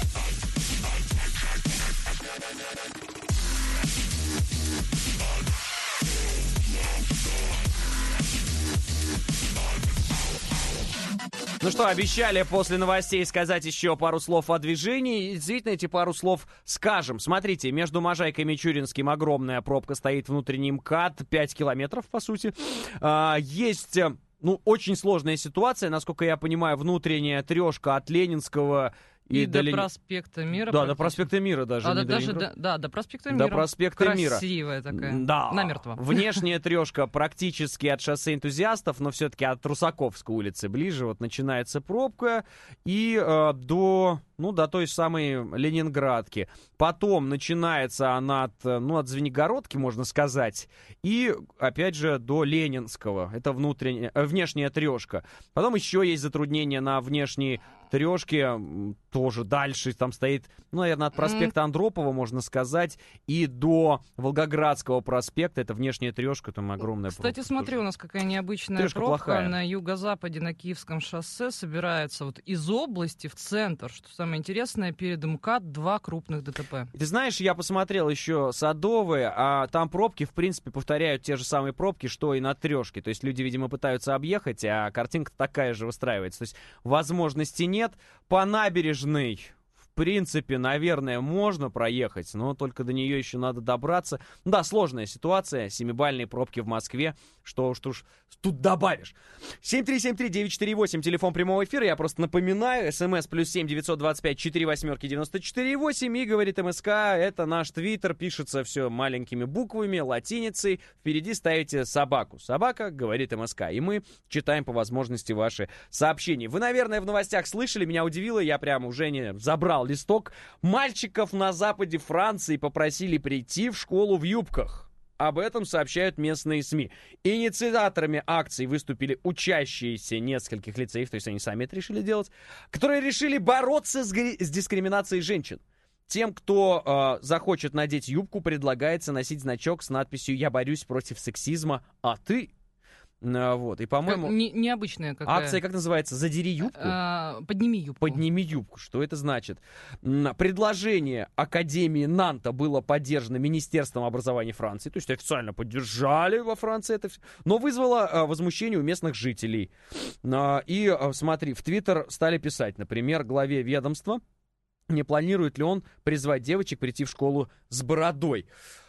Ну что, обещали после новостей сказать еще пару слов о движении. И действительно, эти пару слов скажем. Смотрите, между Можайкой и Мичуринским огромная пробка стоит, внутренний МКАД, пять километров, по сути. А, есть, ну, очень сложная ситуация, насколько я понимаю, внутренняя трешка от Ленинского... И, и до Лени... проспекта Мира. Да, до проспекта Мира даже. А, не да, даже, до... да, да, до проспекта Мира. До проспекта Красивая Мира. Красивая такая. Да. Намертво. Внешняя трешка практически от шоссе Энтузиастов, но все-таки от Русаковской улицы ближе. Вот начинается пробка и э, до... Ну, до той самой Ленинградки. Потом начинается она от, ну, от Звенигородки, можно сказать. И, опять же, до Ленинского. Это внутренняя, э, внешняя трешка. Потом еще есть затруднения на внешней трешке. Тоже дальше там стоит, ну, наверное, от проспекта Андропова, можно сказать, и до Волгоградского проспекта. Это внешняя трешка, там огромная пробка. Кстати, смотри, у нас какая необычная трешка пробка. Плохая. На юго-западе, на Киевском шоссе собирается вот из области в центр. Что самое интересное, перед МКАД два крупных ДТП. Ты знаешь, я посмотрел еще Садовые, а там пробки, в принципе, повторяют те же самые пробки, что и на трешке. То есть люди, видимо, пытаются объехать, а картинка такая же выстраивается. То есть возможности нет. По набережной, в принципе, наверное, можно проехать, но только до нее еще надо добраться. Да, сложная ситуация, семибалльные пробки в Москве, что уж, уж тут добавишь. семь три семь три девять четыре восемь, телефон прямого эфира, я просто напоминаю, смс плюс семь девятьсот двадцать пять четыре восьмерки девяносто четыре восемь, и говорит МСК, это наш твиттер, пишется все маленькими буквами, латиницей, впереди ставите собаку. Собака, говорит МСК, и мы читаем по возможности ваши сообщения. Вы, наверное, в новостях слышали, меня удивило, я прям уже не забрал листок. Мальчиков на западе Франции попросили прийти в школу в юбках. Об этом сообщают местные СМИ. Инициаторами акций выступили учащиеся нескольких лицеев, то есть они сами это решили делать, которые решили бороться с, гри- с дискриминацией женщин. Тем, кто э, захочет надеть юбку, предлагается носить значок с надписью «Я борюсь против сексизма, а ты?» А, вот, и, по-моему... Не, необычная какая. Акция, как называется? «Задери юбку»? А, подними юбку. «Подними юбку». Что это значит? Предложение Академии Нанта было поддержано Министерством образования Франции, то есть официально поддержали во Франции это все, но вызвало а, возмущение у местных жителей. А, и, а, смотри, в Твиттер стали писать, например, главе ведомства, не планирует ли он призвать девочек прийти в школу с бородой.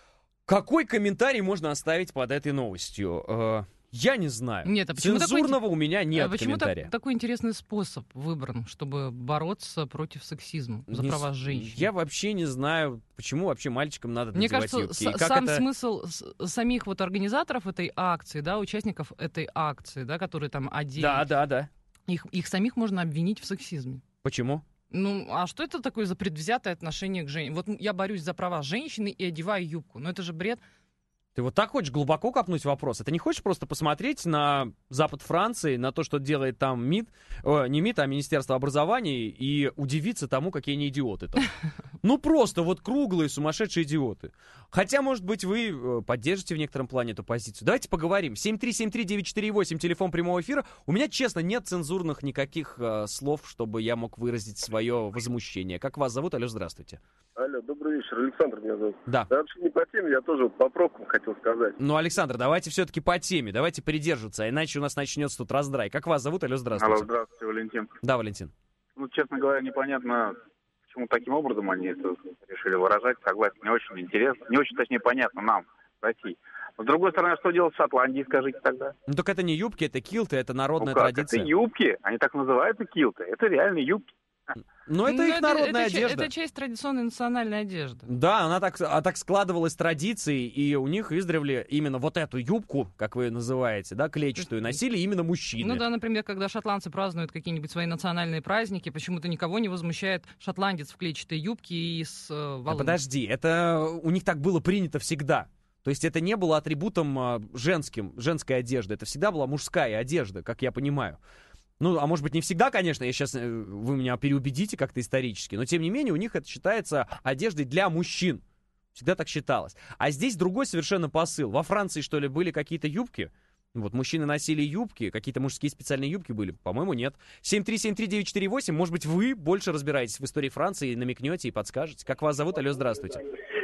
Какой комментарий можно оставить под этой новостью? Я не знаю. Нет, а почему Цензурного такой, у меня нет а почему комментария. Так, такой интересный способ выбран, чтобы бороться против сексизма, за не, права женщин? Я вообще не знаю, почему вообще мальчикам надо Мне надевать кажется, юбки. С- сам это... смысл с- самих вот организаторов этой акции, да, участников этой акции, да, которые там одели... Да, да, да. Их, их самих можно обвинить в сексизме. Почему? Ну, а что это такое за предвзятое отношение к женщине? Вот я борюсь за права женщины и одеваю юбку. Ну, это же бред. Ты вот так хочешь глубоко копнуть в вопрос? Ты не хочешь просто посмотреть на запад Франции, на то, что делает там МИД, о, не МИД, а Министерство образования, и удивиться тому, какие они идиоты там? Ну, просто вот круглые сумасшедшие идиоты. Хотя, может быть, вы поддержите в некотором плане эту позицию. Давайте поговорим. семь три семь три девять четыре восемь, телефон прямого эфира. У меня, честно, нет цензурных никаких э, слов, чтобы я мог выразить свое возмущение. Как вас зовут? Алло, здравствуйте. Алло, добрый вечер. Александр меня зовут. Да. Да, вообще не по теме, я тоже вот по пробкам хотел сказать. Ну, Александр, давайте все-таки по теме, давайте придерживаться, иначе у нас начнется тут раздрай. Как вас зовут? Алло, здравствуйте. Алло, здравствуйте, Валентин. Да, Валентин. Ну, честно говоря, непонятно, почему таким образом они это решили выражать. Согласен, не очень интересно, не очень, точнее, понятно нам, в России. С другой стороны, что делать в Шотландии, скажите тогда? Ну, так это не юбки, это килты, это народная ну, как? традиция. Это юбки, они так называются килты, это реальные юбки. Но это Ну, их народная это, одежда. Это часть традиционной национальной одежды. Да, она так, а так складывалась традицией, и у них издревле именно вот эту юбку, как вы называете, да, клетчатую, носили именно мужчины. Ну да, например, когда шотландцы празднуют какие-нибудь свои национальные праздники, почему-то никого не возмущает шотландец в клетчатой юбке и с э, волыной. Да подожди, это у них так было принято всегда. То есть это не было атрибутом а, женским, женской одежды, это всегда была мужская одежда, как я понимаю. Ну, а может быть, не всегда, конечно, я сейчас, вы меня переубедите как-то исторически, но тем не менее у них это считается одеждой для мужчин. Всегда так считалось. А здесь другой совершенно посыл. Во Франции, что ли, были какие-то юбки? Вот, мужчины носили юбки, какие-то мужские специальные юбки были? По-моему, нет. семь три семь три девять четыре восемь, может быть, вы больше разбираетесь в истории Франции, намекнете и подскажете. Как вас зовут? Алло, здравствуйте.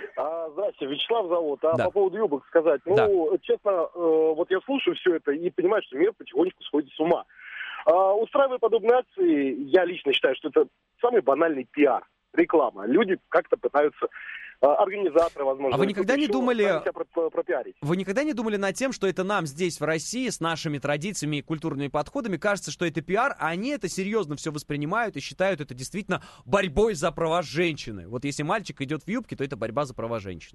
А, здрасте, Вячеслав зовут. А да. по поводу юбок сказать. Ну, да. честно, э, вот я слушаю все это и понимаю, что мир потихонечку сходит с ума. А, устраивая подобные акции, я лично считаю, что это самый банальный пиар, реклама. Люди как-то пытаются, а, организаторы, возможно... А вы никогда не думали... Про- пропиарить. Вы никогда не думали над тем, что это нам здесь, в России, с нашими традициями и культурными подходами, кажется, что это пиар, а они это серьезно все воспринимают и считают это действительно борьбой за права женщины? Вот если мальчик идет в юбке, то это борьба за права женщины.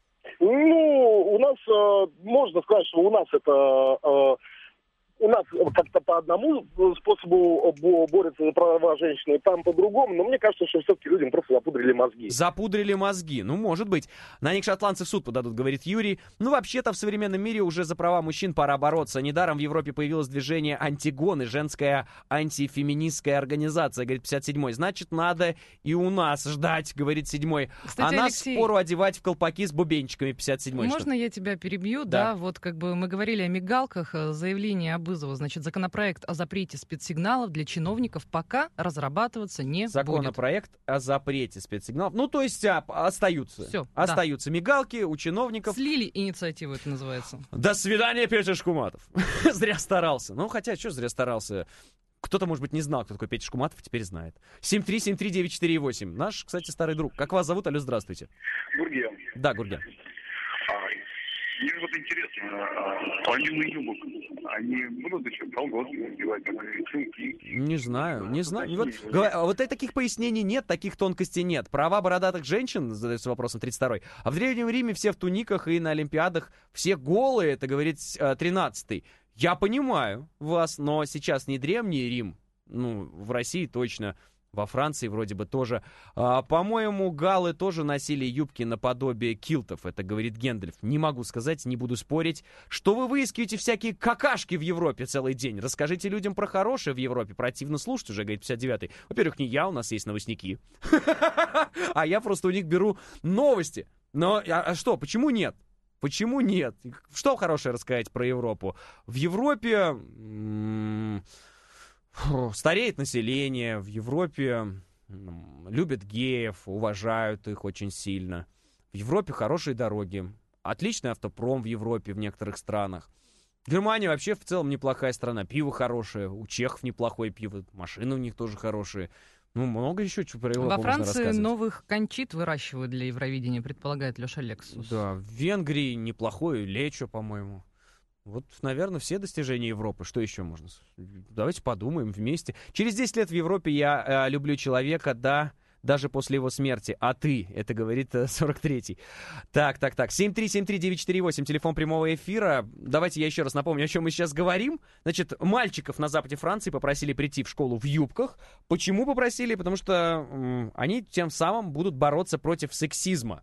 Ну, у нас, э, можно сказать, что у нас это... Э, У нас как-то по одному способу борются за права женщины, там по-другому, но мне кажется, что все-таки людям просто запудрили мозги. Запудрили мозги, ну, может быть. На них шотландцы в суд подадут, говорит Юрий. Ну, вообще-то в современном мире уже за права мужчин пора бороться. Недаром в Европе появилось движение «Антигоны», женская антифеминистская организация, говорит пятьдесят седьмой. Значит, надо и у нас ждать, говорит седьмой. Кстати, а нас Алексей... впору одевать в колпаки с бубенчиками, пятьдесят седьмой. Можно что? я тебя перебью? Да. да, вот как бы мы говорили о мигалках, заявление об Бызова, значит, законопроект о запрете спецсигналов для чиновников пока разрабатываться не Законопроект будет. о запрете спецсигналов. Ну, то есть а, остаются. Всё, остаются да. мигалки у чиновников. Слили инициативу, это называется. До свидания, Петя Шкуматов. Зря старался. Ну, хотя, что зря старался? Кто-то, может быть, не знал, кто такой Петя Шкуматов, теперь знает. семь три семь три девять четыре восемь. Наш, кстати, старый друг. Как вас зовут? Алло, здравствуйте. Гурген. Да, Гурген. Мне вот интересно, помимо юбок, они будут еще колготки надевать, чулки? Не знаю, не знаю. Вот, говоря, вот таких пояснений нет, таких тонкостей нет. Права бородатых женщин, задается вопрос на тридцать второй. А в Древнем Риме все в туниках и на Олимпиадах все голые, это говорит тринадцатый. Я понимаю вас, но сейчас не Древний Рим, ну, в России точно, Во Франции вроде бы тоже. А, по-моему, галлы тоже носили юбки наподобие килтов. Это говорит Гендальф. Не могу сказать, не буду спорить. Что вы выискиваете всякие какашки в Европе целый день? Расскажите людям про хорошее в Европе. Противно слушать уже, говорит пятьдесят девятый. Во-первых, не я, у нас есть новостники. А я просто у них беру новости. Но а что, почему нет? Почему нет? Что хорошее рассказать про Европу? В Европе... Фу, стареет население, в Европе любят геев, уважают их очень сильно. В Европе хорошие дороги, отличный автопром в Европе, в некоторых странах. Германия вообще в целом неплохая страна, пиво хорошее, у чехов неплохое пиво, машины у них тоже хорошие. Ну, много еще чего про Европу Во можно Франции рассказывать. новых кончит выращивают для Евровидения, предполагает Леша Лексус. Да, в Венгрии неплохое лечо, по-моему. Вот, наверное, все достижения Европы. Что еще можно? Давайте подумаем вместе. Через десять лет в Европе я э, люблю человека, да, даже после его смерти. А ты, это говорит э, сорок третий. Так, так, так. семь три семь три девять четыре восемь, телефон прямого эфира. Давайте я еще раз напомню, о чем мы сейчас говорим. Значит, мальчиков на западе Франции попросили прийти в школу в юбках. Почему попросили? Потому что э, они тем самым будут бороться против сексизма.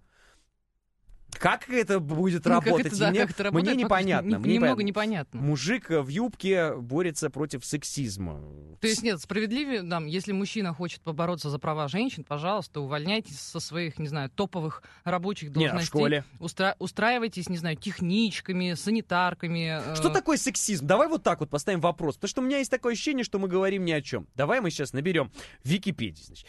Как это будет ну, работать? Это, да, мне, это мне непонятно. Не, мне немного непонятно. непонятно. Мужик в юбке борется против сексизма. То есть нет, справедливее, да, если мужчина хочет побороться за права женщин, пожалуйста, увольняйтесь со своих, не знаю, топовых рабочих должностей. Нет, в школе. Устра- устраивайтесь, не знаю, техничками, санитарками. Что э... такое сексизм? Давай вот так вот поставим вопрос. Потому что у меня есть такое ощущение, что мы говорим ни о чем. Давай мы сейчас наберем в Википедии. Значит,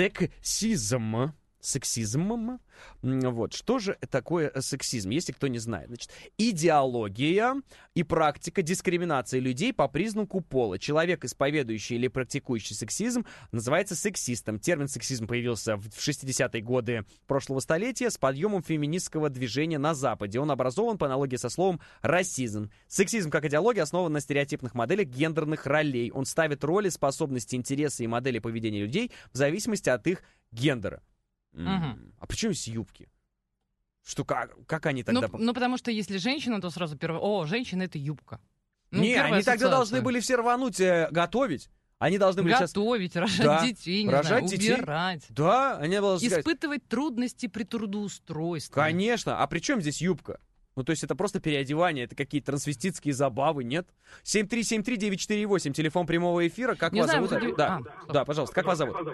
сексизм. Сексизм. Вот. Что же такое сексизм, если кто не знает? Значит, идеология и практика дискриминации людей по признаку пола. Человек, исповедующий или практикующий сексизм, называется сексистом. Термин сексизм появился в шестидесятые годы прошлого столетия с подъемом феминистского движения на Западе. Он образован по аналогии со словом расизм. Сексизм как идеология основан на стереотипных моделях гендерных ролей. Он ставит роли, способности, интересы и модели поведения людей в зависимости от их гендера. Угу. А почему есть юбки? Что, как, как они тогда... Ну, ну, потому что если женщина, то сразу первое... О, женщина — это юбка. Ну, не, они ассоциация. Тогда должны были все рвануть, э, готовить. Они должны были готовить, сейчас... рожать да, детей, не рожать знаю, детей. убирать. Да, они должны испытывать сказать... трудности при трудоустройстве. Конечно. А при чем здесь юбка? Ну, то есть это просто переодевание, это какие-то трансвеститские забавы, нет? семь три семь три девять четыре восемь, телефон прямого эфира. Как не вас знаю, зовут? Вы... Да, а, да, пожалуйста, как вас зовут?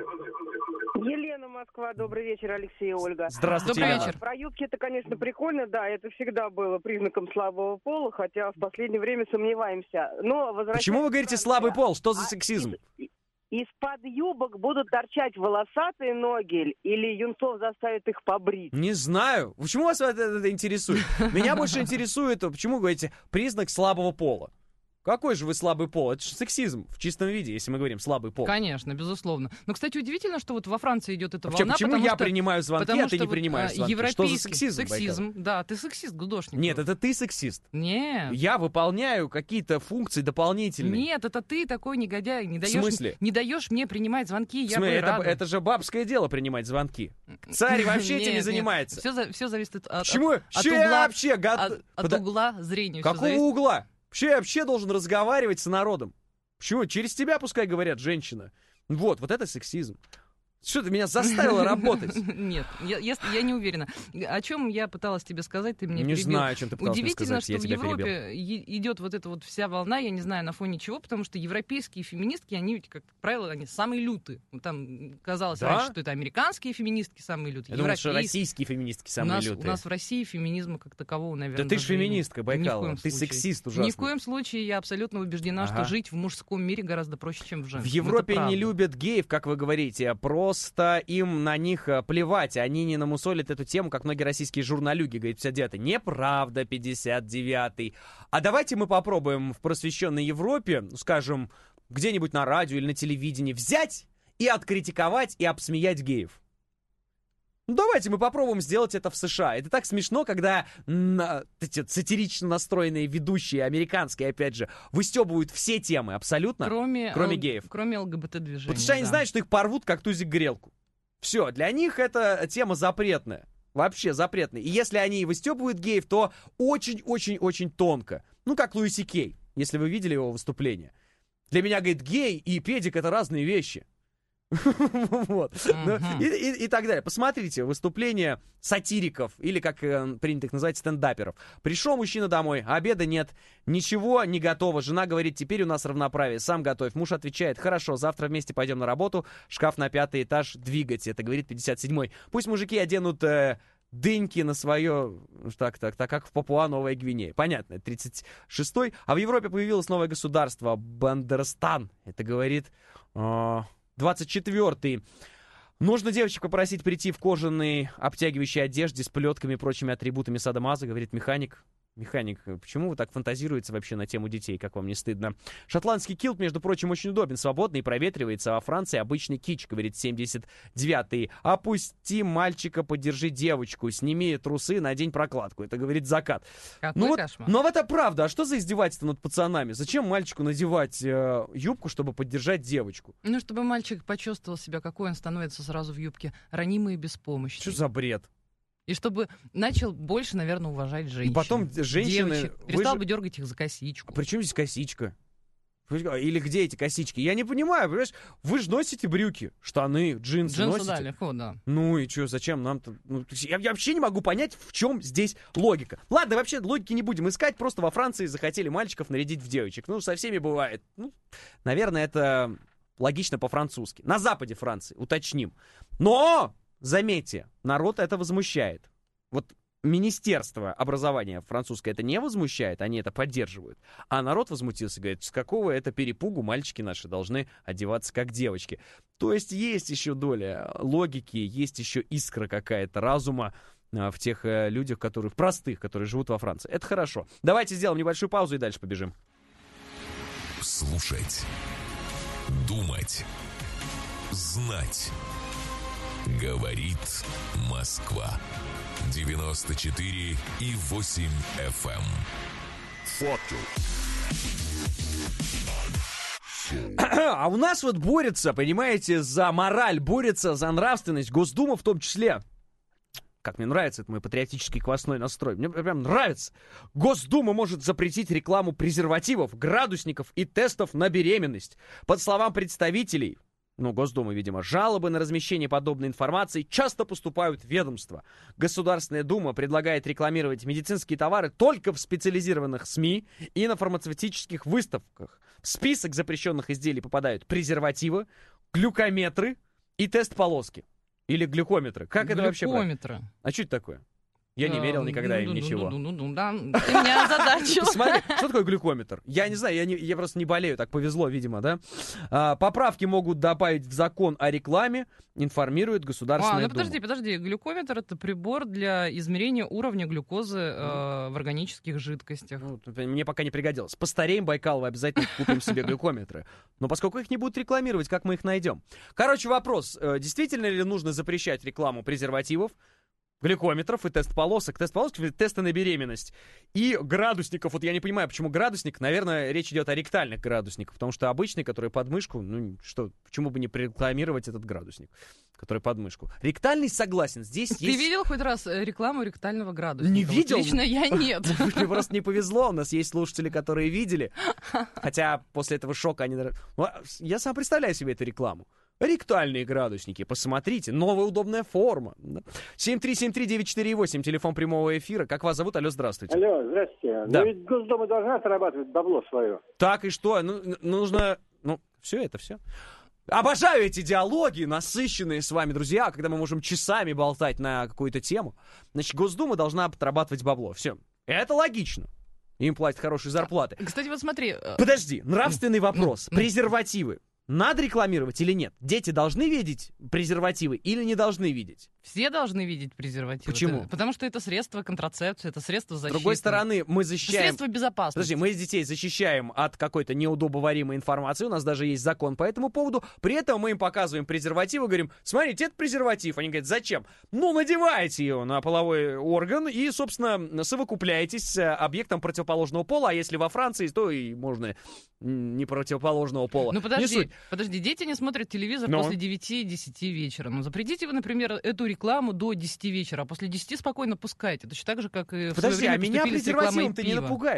Елена, Москва. Добрый вечер, Алексей и Ольга. Здравствуйте, Добрый Елена. вечер. Про юбки это, конечно, прикольно, да, это всегда было признаком слабого пола, хотя в последнее время сомневаемся. Но почему вы говорите слабый пол? Что за сексизм? А из, из-под юбок будут торчать волосатые ноги или юнцов заставят их побрить? Не знаю. Почему вас это, это интересует? Меня больше интересует, почему вы говорите признак слабого пола? Какой же вы слабый пол? Это же сексизм в чистом виде, если мы говорим слабый пол. Конечно, безусловно. Но, кстати, удивительно, что вот во Франции идет эта Вообще, волна. Почему я что, принимаю звонки, а ты не вот, принимаешь звонки? Европейский что за сексизм, сексизм, Байкал? да, ты сексист, гудошник. Нет, это ты сексист. Нет. Я выполняю какие-то функции дополнительные. Нет, это ты такой негодяй. Не даешь, в смысле? Не даешь мне принимать звонки, в я смысле, бы это, рада. это же бабское дело принимать звонки. Царь вообще этим не занимается. Все, все зависит от, Почему? от, от угла, вообще? От, от угла зрения. Какого угла? Вообще я вообще должен разговаривать с народом. Почему? Через тебя пускай говорят, женщина. Вот, вот это сексизм. Что ты меня заставила работать? Нет, я, я, я не уверена. О чем я пыталась тебе сказать, ты мне не перебил. Не знаю, о чем ты пыталась Удивительно, сказать, что я в тебя Европе перебил. идет вот эта вот вся волна, я не знаю, на фоне чего, потому что европейские феминистки, они ведь, как правило, они самые лютые. Там казалось да? раньше, что это американские феминистки самые лютые. Я думал, что российские феминистки самые у нас, лютые. У нас в России феминизма как такового, наверное, да ты же феминистка, Байкалова, ты случае. сексист ужасный. Ни в коем случае я абсолютно убеждена, ага. что жить в мужском мире гораздо проще, чем в женском. В Европе не любят геев, как вы говорите, просто им на них плевать, они не намусолят эту тему, как многие российские журналюги, говорит пятьдесят девятый. Неправда, пятьдесят девятый. А давайте мы попробуем в просвещенной Европе, скажем, где-нибудь на радио или на телевидении взять и откритиковать и обсмеять геев. Ну, давайте мы попробуем сделать это в США. Это так смешно, когда на, эти сатирично настроенные ведущие, американские, опять же, выстебывают все темы абсолютно, кроме, кроме л- геев. Кроме ЛГБТ-движения. Потому что они да. знают, что их порвут, как тузик-грелку. Все, для них эта тема запретная. Вообще запретная. И если они выстебывают геев, то очень-очень-очень тонко. Ну, как Луи Си Кей, если вы видели его выступление. Для меня, говорит, гей и педик — это разные вещи. Вот. Ну, и, и, и так далее. Посмотрите выступления сатириков, или, как э, принято их называть, стендаперов. Пришел мужчина домой, обеда нет, ничего не готово. Жена говорит, теперь у нас равноправие, сам готовь. Муж отвечает, хорошо, завтра вместе пойдем на работу, шкаф на пятый этаж двигать. Это говорит пятьдесят седьмой. Пусть мужики оденут... Э, дыньки на свое, так, так, так, как в Папуа-Новая Гвинея. Понятно, тридцать шестой. А в Европе появилось новое государство, Бандерстан. Это говорит двадцать четвёртый. Нужно девочек попросить прийти в кожаной обтягивающей одежде с плетками и прочими атрибутами садомаза, говорит механик. Механик, почему вы так фантазируете вообще на тему детей, как вам не стыдно? Шотландский килт, между прочим, очень удобен, свободный, проветривается. Во Франции обычный кич, говорит семьдесят девятый. Опусти мальчика, подержи девочку, сними трусы, надень прокладку. Это говорит закат. Какой ну вот, кошмар. но это правда. А что за издевательство над пацанами? Зачем мальчику надевать э, юбку, чтобы поддержать девочку? Ну, чтобы мальчик почувствовал себя, какой он становится сразу в юбке, ранимый и беспомощный. Что за бред? И чтобы начал больше, наверное, уважать женщин. И потом женщины... Девочек. Перестал же... бы дергать их за косичку. А при чем здесь косичка? Или где эти косички? Я не понимаю, понимаешь? Вы же носите брюки, штаны, джинсы, джинсы носите. Да, легко, да. Ну и что, зачем нам-то? Ну, я, я вообще не могу понять, в чем здесь логика. Ладно, вообще логики не будем искать, просто во Франции захотели мальчиков нарядить в девочек. Ну, со всеми бывает. Ну, наверное, это логично по-французски. На западе Франции, уточним. Но... Заметьте, народ это возмущает. Вот Министерство образования французское это не возмущает, они это поддерживают. А народ возмутился, говорит, с какого это перепугу мальчики наши должны одеваться как девочки. То есть есть еще доля логики, есть еще искра какая-то разума в тех людях, которые, простых, которые живут во Франции. Это хорошо. Давайте сделаем небольшую паузу и дальше побежим. Слушать, думать, знать. Говорит Москва. девяносто четыре и восемь эф эм. Фото. А у нас вот борется, понимаете, за мораль, борется за нравственность Госдума в том числе. Как мне нравится, это мой патриотический квасной настрой. Мне прям нравится. Госдума может запретить рекламу презервативов, градусников и тестов на беременность. Под словам представителей... Ну, Госдумы, видимо, жалобы на размещение подобной информации часто поступают в ведомство. Государственная Дума предлагает рекламировать медицинские товары только в специализированных СМИ и на фармацевтических выставках. В список запрещенных изделий попадают презервативы, глюкометры и тест-полоски. Или глюкометры. Как это вообще? Глюкометры. А что это такое? Я не верил никогда им ничего. Ну, да, ты меня озадачил. Смотри, что такое глюкометр? Я не знаю, я, не, я просто не болею, так повезло, видимо, да? А, поправки могут добавить в закон о рекламе, информирует Государственная а, ну Дума. подожди, подожди, глюкометр — это прибор для измерения уровня глюкозы э, в органических жидкостях. Ну, мне пока не пригодилось. Постареем, Байкал, обязательно купим себе глюкометры. Но поскольку их не будут рекламировать, как мы их найдем? Короче, вопрос, действительно ли нужно запрещать рекламу презервативов, глюкометров и тест-полосок, тест-полосок, тесты на беременность и градусников? Вот я не понимаю, почему градусник. Наверное, речь идет о ректальных градусниках, потому что обычный, который под мышку, ну что, почему бы не прорекламировать этот градусник, который под мышку? Ректальный, согласен, здесь Ты есть... Ты видел хоть раз рекламу ректального градусника? Не видел? Вот лично я нет. Мне просто не повезло, у нас есть слушатели, которые видели, хотя после этого шока они... Я сам представляю себе эту рекламу. Ректальные градусники, посмотрите, новая удобная форма. семь три семь три девять четыре восемь, телефон прямого эфира. Как вас зовут? Алло, здравствуйте. Алло, здравствуйте. Да. Но ведь Госдума должна отрабатывать бабло свое. Так и что? Ну, нужно... Ну, все это, все. Обожаю эти диалоги, насыщенные с вами, друзья, когда мы можем часами болтать на какую-то тему. Значит, Госдума должна отрабатывать бабло. Все. Это логично. Им платят хорошие зарплаты. Кстати, вот смотри... Подожди, нравственный вопрос. Презервативы. Надо рекламировать или нет? Дети должны видеть презервативы или не должны видеть? Все должны видеть презервативы. Почему? Это, потому что это средство контрацепции, это средство защиты. С другой стороны, мы защищаем... Это средство безопасности. Подожди, мы детей защищаем от какой-то неудобоваримой информации, у нас даже есть закон по этому поводу, при этом мы им показываем презервативы, говорим, смотрите, это презерватив. Они говорят, зачем? Ну, надевайте ее на половой орган и, собственно, совокупляетесь с объектом противоположного пола, а если во Франции, то и можно не противоположного пола. Ну, подожди, подожди, дети не смотрят телевизор Но. после девяти-десяти вечера. Ну, запретите вы, например, эту рекламу до десяти вечера, а после десяти спокойно пускайте. Точно так же, как и в Подожди, свое время а меня презервативом ты не напугаешь.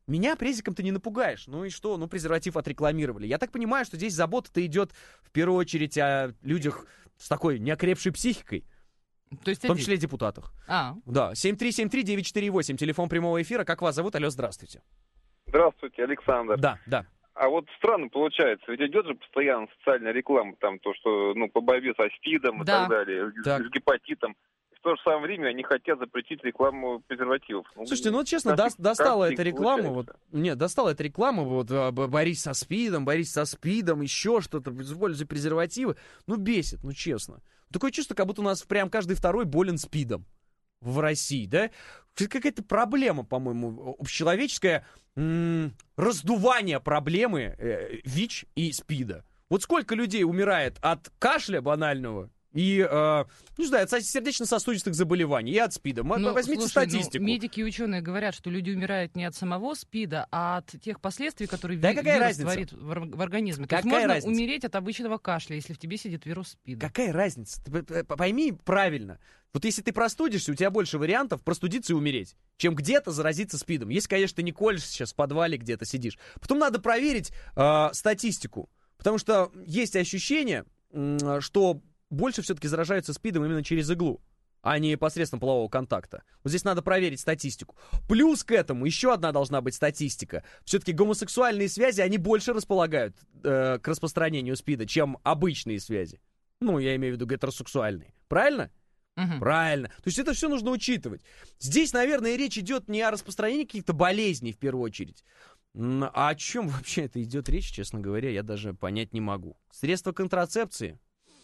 Меня презиком-то не напугаешь. Ну и что? Ну, презерватив отрекламировали. Я так понимаю, что здесь забота-то идет в первую очередь о людях с такой неокрепшей психикой. То есть в том один. числе и депутатах. А. Да, семь три семь три девять четыре восемь, телефон прямого эфира. Как вас зовут? Алло, здравствуйте. Здравствуйте, Александр. Да, да. А вот странно получается, ведь идет же постоянно социальная реклама, там то, что, ну, по борьбе со СПИДом и Да. так далее, Так. с гепатитом. В то же самое время они хотят запретить рекламу презервативов. Ну, Слушайте, ну вот честно, как- до- достала как эта так реклама, вот, получается? нет, достала эта реклама, вот, а, б- борись со СПИДом, борись со СПИДом, еще что-то, используй презервативы, ну, бесит, ну, честно. Такое чувство, как будто у нас прям каждый второй болен СПИДом в России, да? Это какая-то проблема, по-моему, общечеловеческое м- раздувание проблемы э, ВИЧ и СПИДа. Вот сколько людей умирает от кашля банального и, э, не знаю, от сердечно-сосудистых заболеваний и от СПИда. М- Ну, Возьмите слушай, ну, статистику. медики и ученые говорят, что люди умирают не от самого СПИДа, а от тех последствий, которые Да ви- какая вирус разница? творит в, ор- в организме. То есть Какая можно разница? умереть от обычного кашля, если в тебе сидит вирус СПИДа. Какая разница? Ты п- п- пойми правильно. Вот если ты простудишься, у тебя больше вариантов простудиться и умереть, чем где-то заразиться СПИДом. Если, конечно, ты не колешься сейчас в подвале, где-то сидишь. Потом надо проверить э, статистику. Потому что есть ощущение, м, что больше все-таки заражаются СПИДом именно через иглу, а не посредством полового контакта. Вот здесь надо проверить статистику. Плюс к этому еще одна должна быть статистика. Все-таки гомосексуальные связи, они больше располагают э, к распространению СПИДа, чем обычные связи. Ну, я имею в виду гетеросексуальные. Правильно? Мгм. Правильно. То есть это все нужно учитывать. Здесь, наверное, речь идет не о распространении каких-то болезней, в первую очередь. М, А о чем вообще это идет речь, честно говоря, я даже понять не могу. Средства контрацепции?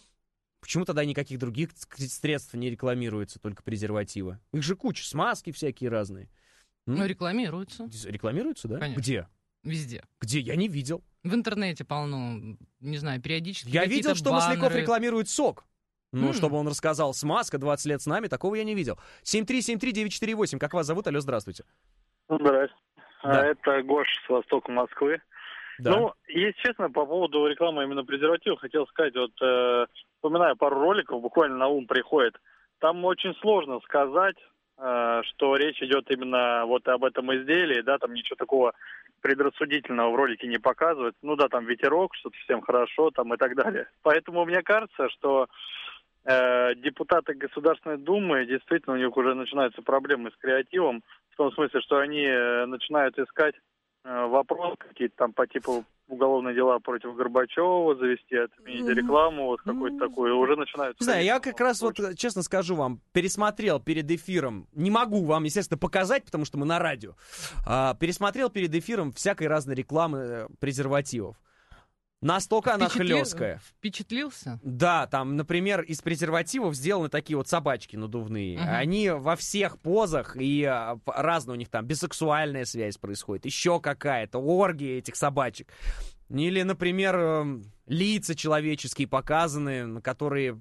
Почему тогда никаких других ц- средств не рекламируется, только презервативы? Их же куча, смазки всякие разные. М? Ну, рекламируется. Рекламируются, да? Конечно. Где? Везде. Где? Я не видел. В интернете полно, не знаю, периодически Я какие-то видел, что Масляков баннеры. рекламирует сок. Ну, М. чтобы он рассказал, смазка, двадцать лет с нами, такого я не видел. семь три семь три девять четыре восемь, как вас зовут? Алло, здравствуйте. Здрасте. Да. А это Гош с востока Москвы. Да. Ну, если честно, по поводу рекламы именно презервативов, хотел сказать, вот, э, вспоминаю пару роликов, буквально на ум приходит. Там очень сложно сказать, э, что речь идет именно вот об этом изделии, да, там ничего такого предрассудительного в ролике не показывают. Ну да, там ветерок, что-то всем хорошо, там и так далее. Поэтому мне кажется, что э, депутаты Государственной Думы, действительно, у них уже начинаются проблемы с креативом, в том смысле, что они э, начинают искать э, вопросы какие-то там по типу уголовные дела против Горбачева завести, отменить рекламу, вот какой-то такой, уже начинают... Не знаю, я как раз вот, честно скажу вам, пересмотрел перед эфиром, не могу вам, естественно, показать, потому что мы на радио, а, пересмотрел перед эфиром всякой разной рекламы э, презервативов. Настолько она Впечатли- хлесткая. Впечатлился? Да, там, например, из презервативов сделаны такие вот собачки надувные. Мгм. Они во всех позах, и а, п- разные у них там бисексуальная связь происходит, еще какая-то, оргия этих собачек. Или, например, эм, лица человеческие показаны, на которые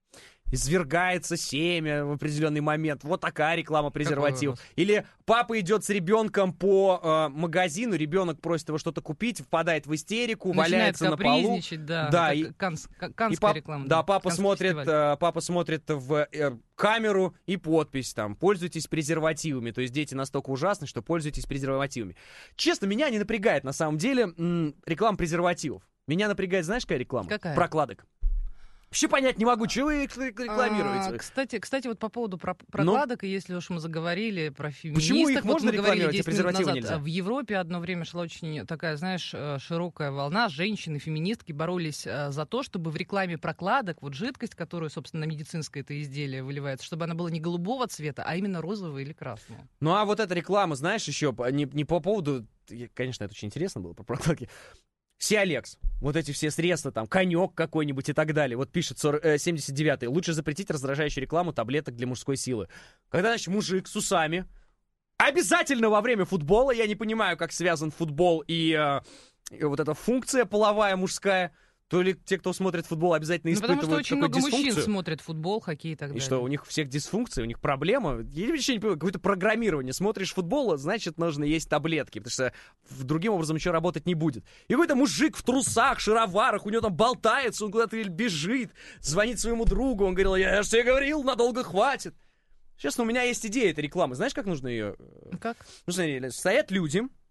извергается семя в определенный момент. Вот такая реклама презервативов. Или папа идет с ребенком по э, магазину, ребенок просит его что-то купить, впадает в истерику, Начинает валяется на полу. капризничать, да. Да, Это и- канс- ка- и канская пап- реклама. Да, папа Канский смотрит, фестиваль. э, папа смотрит в э, камеру и подпись там: пользуйтесь презервативами. То есть дети настолько ужасны, что пользуйтесь презервативами. Честно, меня не напрягает на самом деле м, реклама презервативов. Меня напрягает, знаешь, какая реклама? Какая? Прокладок. Вообще понять не могу, чего вы их рекламируете. А, кстати, кстати, вот по поводу про- прокладок, и если уж мы заговорили про феминисток, Почему их вот можно мы говорили рекламировать, а десять минут презервативы назад, нельзя? в Европе одно время шла очень такая, знаешь, э, широкая волна. Женщины-феминистки боролись э, за то, чтобы в рекламе прокладок вот жидкость, которую, собственно, на медицинское это изделие выливается, чтобы она была не голубого цвета, а именно розового или красного. Ну а вот эта реклама, знаешь, еще по- не, не по поводу, я- конечно, это очень интересно было про прокладки. Сиалекс, вот эти все средства, там, конек какой-нибудь и так далее. Вот пишет сорок, э, семьдесят девятый. Лучше запретить раздражающую рекламу таблеток для мужской силы. Когда, значит, мужик с усами, обязательно во время футбола, я не понимаю, как связан футбол и, э, и вот эта функция половая мужская, то ли те, кто смотрит футбол, обязательно Ну, потому испытывают что очень много какую-то мужчин дисфункцию. смотрят футбол, хоккей и так И далее. что, у них всех дисфункции, у них проблема? Я вообще не понимаю, какое-то программирование. Смотришь футбол, значит, нужно есть таблетки, потому что в- другим образом ничего работать не будет. И какой-то мужик в трусах, шароварах, у него там болтается, он куда-то бежит, звонит своему другу, он говорил: я же тебе говорил, надолго хватит. Честно, у меня есть идея этой рекламы. Знаешь, как нужно ее... Как? Ну, смотри, стоят люди,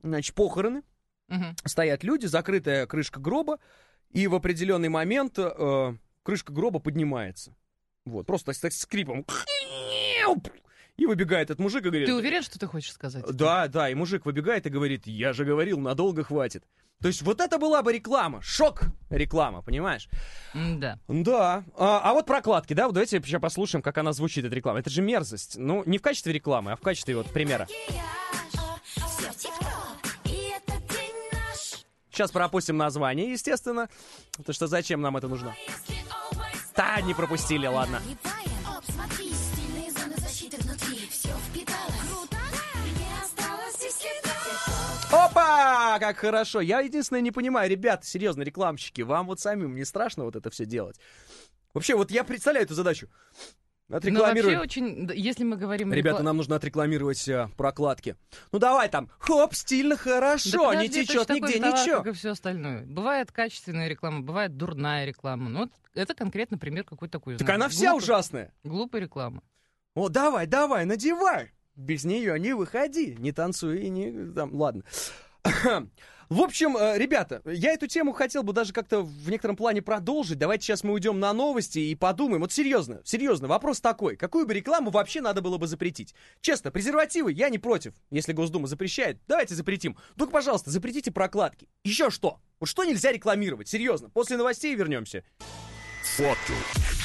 значит, похороны, Угу. стоят люди, закрытая крышка гроба, и в определенный момент э, крышка гроба поднимается. Вот, просто с, с скрипом. И выбегает этот мужик и говорит... Ты уверен, что ты хочешь сказать? Да, да, и мужик выбегает и говорит, я же говорил, надолго хватит. То есть вот это была бы реклама, шок реклама, понимаешь? Да. Да. А, а вот прокладки, да, вот давайте сейчас послушаем, как она звучит, эта реклама. Это же мерзость. Ну, не в качестве рекламы, а в качестве вот примера. Сейчас пропустим название, естественно, потому что зачем нам это нужно? Да, не пропустили, ладно. Опа! Как хорошо. Я единственное не понимаю, ребята, серьезно, рекламщики, вам вот самим не страшно вот это все делать? Вообще, вот я представляю эту задачу. Отрекламируем. Ну, вообще очень, если мы говорим... Ребята, рекла... нам нужно отрекламировать а, прокладки. Ну давай там, хоп, стильно, хорошо, да подожди, не течет нигде, товар, ничего. Как и все остальное. Бывает качественная реклама, бывает дурная реклама. Ну, вот это конкретно пример какой-то такой. Так знаю, она вся глупый, ужасная. Глупая реклама. О, давай, давай, надевай. Без нее не выходи, не танцуй и не... Там, ладно. В общем, ребята, я эту тему хотел бы даже как-то в некотором плане продолжить. Давайте сейчас мы уйдем на новости и подумаем. Вот серьезно, серьезно, вопрос такой. Какую бы рекламу вообще надо было бы запретить? Честно, презервативы я не против, если Госдума запрещает. Давайте запретим. Только, пожалуйста, запретите прокладки. Еще что? Вот что нельзя рекламировать? Серьезно. После новостей вернемся. Факты.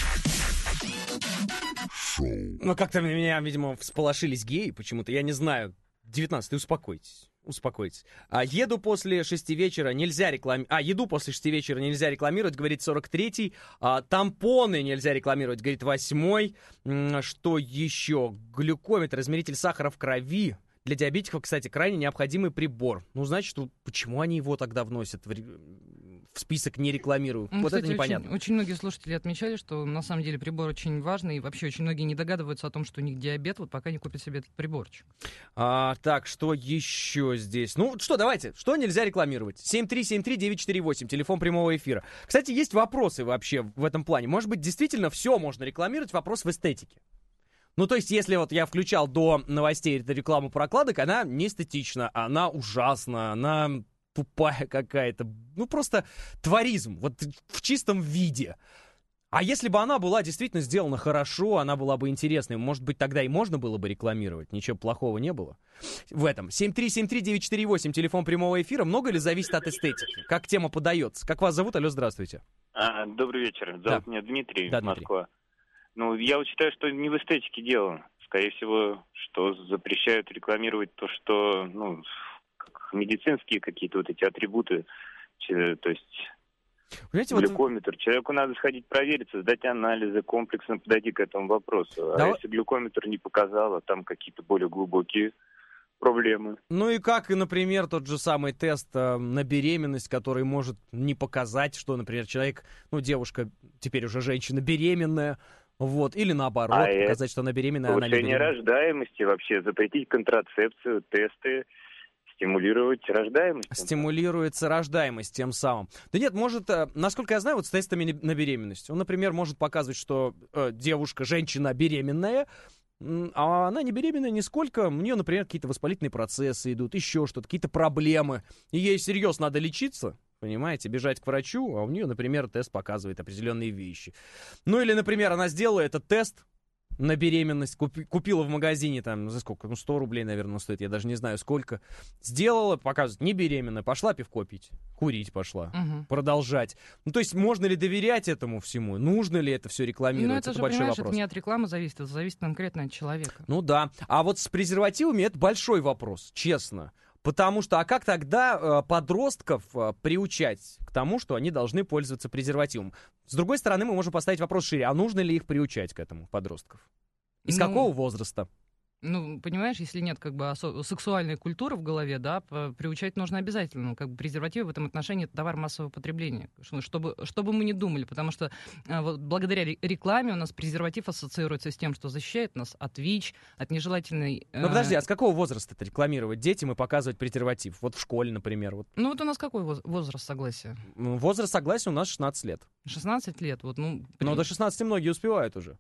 Шоу. Ну, как-то меня, видимо, всполошились геи почему-то. Я не знаю. девятнадцатый, успокойтесь. Успокойтесь. А, еду после шести вечера, нельзя рекламировать. А, еду после шести вечера нельзя рекламировать, говорит сорок третий. А, тампоны нельзя рекламировать, говорит восьмой. Что еще? Глюкометр, измеритель сахара в крови. Для диабетиков, кстати, крайне необходимый прибор. Ну, значит, почему они его тогда вносят в, в список «не рекламирую»? Ну, вот кстати, это непонятно. Очень, очень многие слушатели отмечали, что на самом деле прибор очень важный, и вообще очень многие не догадываются о том, что у них диабет, вот пока не купят себе этот приборчик. А, так, что еще здесь? Ну, что, давайте, что нельзя рекламировать? семь три семь три девять четыре восемь, телефон прямого эфира. Кстати, есть вопросы вообще в этом плане. Может быть, действительно все можно рекламировать, вопрос в эстетике. Ну, то есть, если вот я включал до новостей эту рекламу прокладок, она не эстетична, она ужасна, она тупая какая-то. Ну, просто творизм, вот в чистом виде. А если бы она была действительно сделана хорошо, она была бы интересной, может быть, тогда и можно было бы рекламировать, ничего плохого не было в этом. семь три семь три девять четыре восемь, телефон прямого эфира. Много ли зависит от эстетики? Как тема подается? Как вас зовут? Алло, здравствуйте. А, добрый вечер. Зовут да. меня Дмитрий, да, Москва. Дмитрий. Ну, я вот считаю, что не в эстетике дело. Скорее всего, что запрещают рекламировать то, что, ну, как медицинские какие-то вот эти атрибуты, то есть Понимаете, глюкометр. Вот... Человеку надо сходить провериться, сдать анализы, комплексно подойти к этому вопросу. Да. А если глюкометр не показал, а там какие-то более глубокие проблемы. Ну и как, например, тот же самый тест э, на беременность, который может не показать, что, например, человек, ну, девушка, теперь уже женщина, беременная, вот, или наоборот, а показать, это... что она беременная, она не беременная. Повышение рождаемости вообще, запретить контрацепцию, тесты, стимулировать рождаемость. Стимулируется рождаемость тем самым. Да нет, может, насколько я знаю, вот с тестами на беременность, он, например, может показывать, что э, девушка, женщина беременная, а она не беременная нисколько, у нее, например, какие-то воспалительные процессы идут, еще что-то, какие-то проблемы, и ей серьезно надо лечиться, понимаете, бежать к врачу, а у нее, например, тест показывает определенные вещи. Ну или, например, она сделала этот тест на беременность, купи, купила в магазине там, за сколько, ну сто рублей, наверное, стоит, я даже не знаю сколько, сделала, показывает, не беременная, пошла пивко пить, курить пошла, угу. продолжать. Ну то есть можно ли доверять этому всему, нужно ли это все рекламировать, ну, это, это же, большой вопрос. Это не от рекламы зависит, это зависит конкретно от человека. Ну да, а вот с презервативами это большой вопрос, честно. Потому что, а как тогда э, подростков э, приучать к тому, что они должны пользоваться презервативом? С другой стороны, мы можем поставить вопрос шире, а нужно ли их приучать к этому, подростков? Из ну, какого возраста? Ну, понимаешь, если нет как бы осо- сексуальной культуры в голове, да, приучать нужно обязательно. Как бы презервативы в этом отношении — это товар массового потребления. Чтобы, чтобы мы не думали, потому что а, вот, благодаря рекламе у нас презерватив ассоциируется с тем, что защищает нас от ВИЧ, от нежелательной... Ну, подожди, а с какого возраста это рекламировать детям и показывать презерватив? Вот в школе, например. Вот. Ну, вот у нас какой возраст согласия? Возраст согласия у нас шестнадцать лет. шестнадцать лет, вот, ну... Но до шестнадцати многие успевают уже.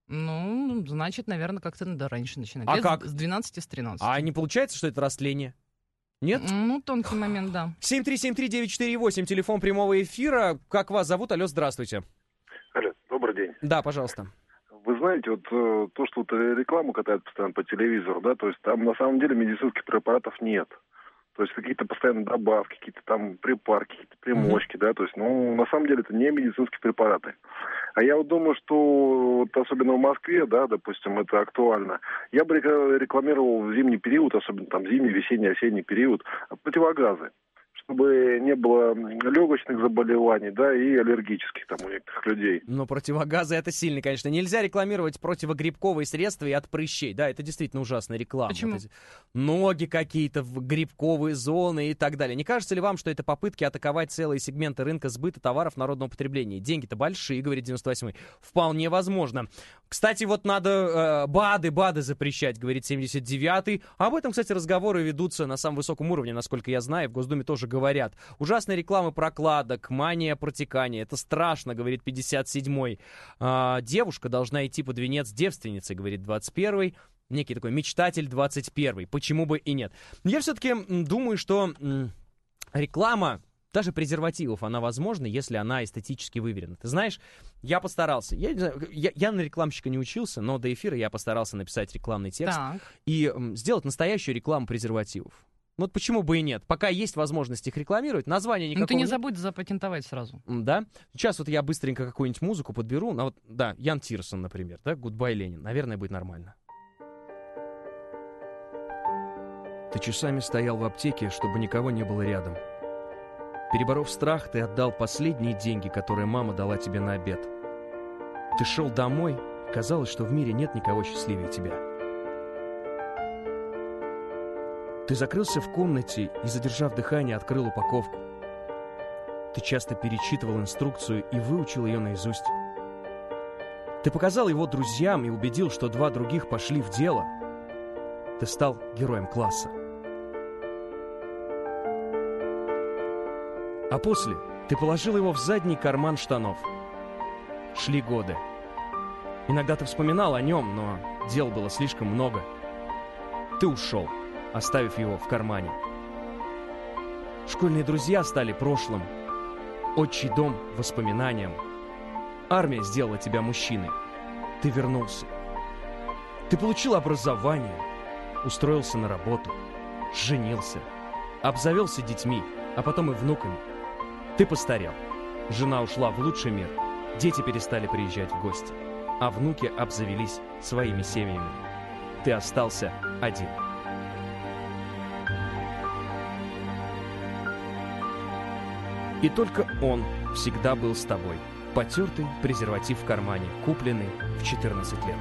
Ну, значит, наверное, как-то надо раньше начинать. А Лет как? С двенадцати, с тринадцати. А не получается, что это растление? Нет? Ну, тонкий момент, да. семь три семь три девять четыре восемь, телефон прямого эфира. Как вас зовут? Алло, здравствуйте. Алло, добрый день. Да, пожалуйста. Вы знаете, вот э, то, что вот рекламу катают постоянно по телевизору, да, то есть там на самом деле медицинских препаратов нет. То есть какие-то постоянно добавки, какие-то там припарки, какие-то примочки, mm-hmm. да, то есть, ну, на самом деле это не медицинские препараты. А я вот думаю, что вот особенно в Москве, да, допустим, это актуально. Я бы рекламировал в зимний период, особенно там зимний, весенний, осенний период, противогазы, чтобы не было легочных заболеваний, да, и аллергических там у некоторых людей. Но противогазы это сильно, конечно. Нельзя рекламировать противогрибковые средства и от прыщей. Да, это действительно ужасная реклама. Почему? Вот эти ноги какие-то в грибковые зоны и так далее. Не кажется ли вам, что это попытки атаковать целые сегменты рынка сбыта товаров народного потребления? Деньги-то большие, говорит девяносто восьмой. Вполне возможно. Кстати, вот надо э, БАДы, БАДы запрещать, говорит семьдесят девятый. Об этом, кстати, разговоры ведутся на самом высоком уровне, насколько я знаю. В Госдуме тоже говорят. Ужасная реклама прокладок, мания протекания. Это страшно, говорит пятьдесят седьмой. А, девушка должна идти под венец девственницы, говорит двадцать первый. Некий такой мечтатель двадцать первый. Почему бы и нет? Я все-таки думаю, что м, реклама даже презервативов, она возможна, если она эстетически выверена. Ты знаешь, я постарался. Я, не знаю, я, я на рекламщика не учился, но до эфира я постарался написать рекламный текст так. и м, сделать настоящую рекламу презервативов. Ну вот почему бы и нет? Пока есть возможность их рекламировать, название никакого Ну ты не нет. забудь запатентовать сразу. Да. Сейчас вот я быстренько какую-нибудь музыку подберу. Ну, вот, да, Ян Тирсон, например, да, «Goodbye, Ленин». Наверное, будет нормально. Ты часами стоял в аптеке, чтобы никого не было рядом. Переборов страх, ты отдал последние деньги, которые мама дала тебе на обед. Ты шел домой, казалось, что в мире нет никого счастливее тебя. Ты закрылся в комнате и, задержав дыхание, открыл упаковку. Ты часто перечитывал инструкцию и выучил ее наизусть. Ты показал его друзьям и убедил, что два других пошли в дело. Ты стал героем класса. А после ты положил его в задний карман штанов. Шли годы. Иногда ты вспоминал о нем, но дел было слишком много. Ты ушел, оставив его в кармане. Школьные друзья стали прошлым. Отчий дом — воспоминанием. Армия сделала тебя мужчиной. Ты вернулся. Ты получил образование, устроился на работу, женился, обзавелся детьми, а потом и внуками. Ты постарел. Жена ушла в лучший мир. Дети перестали приезжать в гости, а внуки обзавелись своими семьями. Ты остался один. И только он всегда был с тобой. Потертый презерватив в кармане, купленный в четырнадцать лет.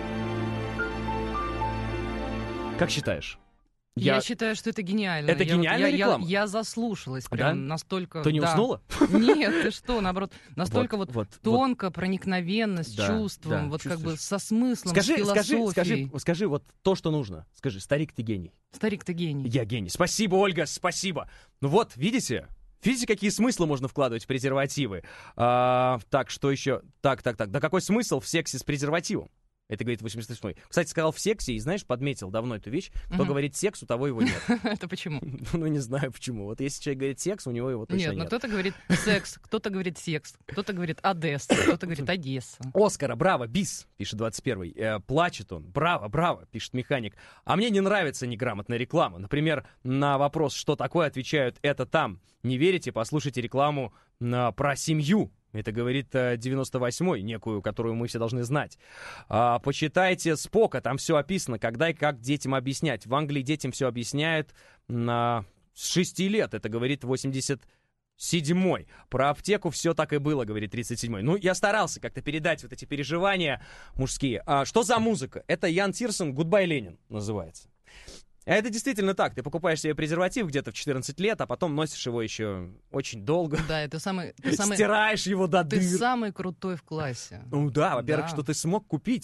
Как считаешь? Я, я считаю, что это гениально. Это я гениальная вот, я, реклама? Я, я заслушалась прям да? настолько... Ты не да. уснула? Нет, ты что, наоборот, настолько вот, вот, вот тонко, вот. проникновенность, да, чувством, да, вот чувствуешь. как бы со смыслом, скажи, с философией. Скажи, скажи, скажи вот то, что нужно. Скажи, старик, ты гений. Старик, ты гений. Я гений. Спасибо, Ольга, спасибо. Ну вот, видите? Видите, какие смыслы можно вкладывать в презервативы? А, так, что еще? Так, так, так. Да какой смысл в сексе с презервативом? Это говорит восемьдесят восьмой. Кстати, сказал в сексе, и, знаешь, подметил давно эту вещь. Кто Угу. говорит секс, у того его нет. Это почему? Ну, не знаю почему. Вот если человек говорит секс, у него его точно нет. Нет, ну кто-то говорит секс, кто-то говорит секс, кто-то говорит Одесса, кто-то говорит Одесса. Оскара, браво, бис, пишет двадцать первый. Э, плачет он, браво, браво, пишет механик. А мне не нравится неграмотная реклама. Например, на вопрос, что такое, отвечают, это там. Не верите? Послушайте рекламу на, про семью. Это говорит девяносто восьмой, некую, которую мы все должны знать. А, почитайте Спока, там все описано, когда и как детям объяснять. В Англии детям все объясняют на... с шести лет, это говорит восемьдесят седьмой. Про аптеку все так и было, говорит тридцать седьмой. Ну, я старался как-то передать вот эти переживания мужские. А, что за музыка? Это Ян Тирсон «Goodbye, Ленин» называется. Это действительно так. Ты покупаешь себе презерватив где-то в четырнадцать лет, а потом носишь его еще очень долго. Да, это самый... Ты самый стираешь его до дыр. Ты самый крутой в классе. Ну да, во-первых, да. что ты смог купить.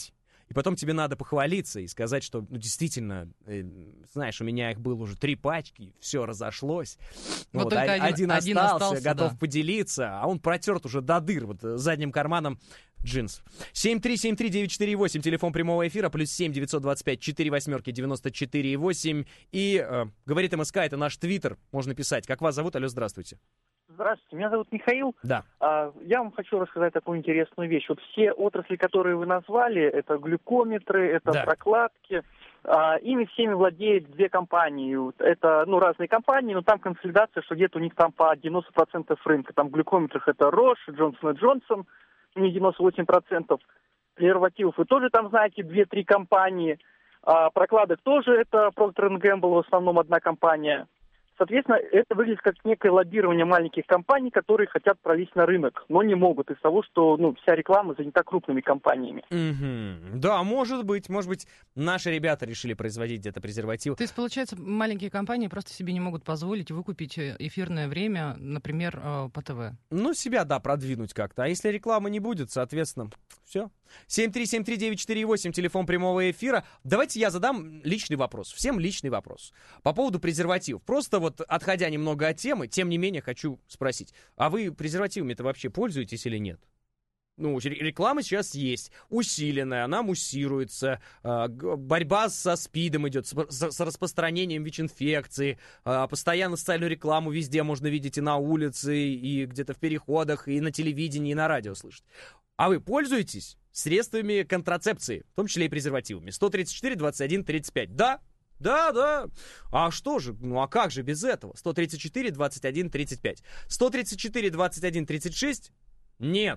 и потом тебе надо похвалиться и сказать, что, ну, действительно, э, знаешь, у меня их было уже три пачки, все разошлось. Вот Вот, только а- один, один, один остался, остался, готов да. поделиться, а он протерт уже до дыр, вот э, задним карманом джинс. семь три семь три девять четыре восемь, телефон прямого эфира, плюс семь девятьсот двадцать пять четыре восьмерки девяносто четыре восемь. И э, говорит МСК, это наш твиттер, можно писать. Как вас зовут? Алло, здравствуйте. Здравствуйте, меня зовут Михаил. Да. А, Я вам хочу рассказать такую интересную вещь. Вот все отрасли, которые вы назвали, это глюкометры, это Да. прокладки, а, ими всеми владеют две компании. Вот Это, ну, разные компании, но там консолидация, что где-то у них там по девяносто процентов рынка. Там в глюкометрах это Roche, Johnson энд Johnson, у них девяносто восемь процентов презервативов. Вы тоже там знаете две-три компании. А прокладок тоже это Procter энд Gamble, в основном одна компания. Соответственно, это выглядит как некое лоббирование маленьких компаний, которые хотят пролезть на рынок, но не могут из-за того, что, ну, вся реклама занята крупными компаниями. Мгм. Да, может быть, может быть, наши ребята решили производить где-то презерватив. То есть, получается, маленькие компании просто себе не могут позволить выкупить э, эфирное время, например, э, по ТВ. Ну, себя, да, продвинуть как-то. А если рекламы не будет, соответственно, все. семь три семь три девять четыре восемь, телефон прямого эфира. Давайте я задам личный вопрос. Всем личный вопрос. По поводу презервативов. Просто вот отходя немного от темы, тем не менее хочу спросить. А вы презервативами-то вообще пользуетесь или нет? Ну, ре- реклама сейчас есть, усиленная, она муссируется, а, г- борьба со СПИДом идет, с, с- с распространением ВИЧ-инфекции, а, постоянно социальную рекламу везде можно видеть и на улице, и где-то в переходах, и на телевидении, и на радио слышать. А вы пользуетесь средствами контрацепции, в том числе и презервативами? сто тридцать четыре двадцать один тридцать пять. Да? Да, да. А что же? Ну, а как же без этого? сто тридцать четыре двадцать один тридцать пять. сто тридцать четыре двадцать один тридцать шесть? Нет.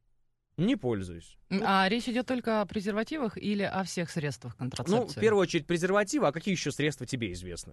Не пользуюсь. А речь идет только о презервативах или о всех средствах контрацепции? Ну, в первую очередь, презервативы. А какие еще средства тебе известны?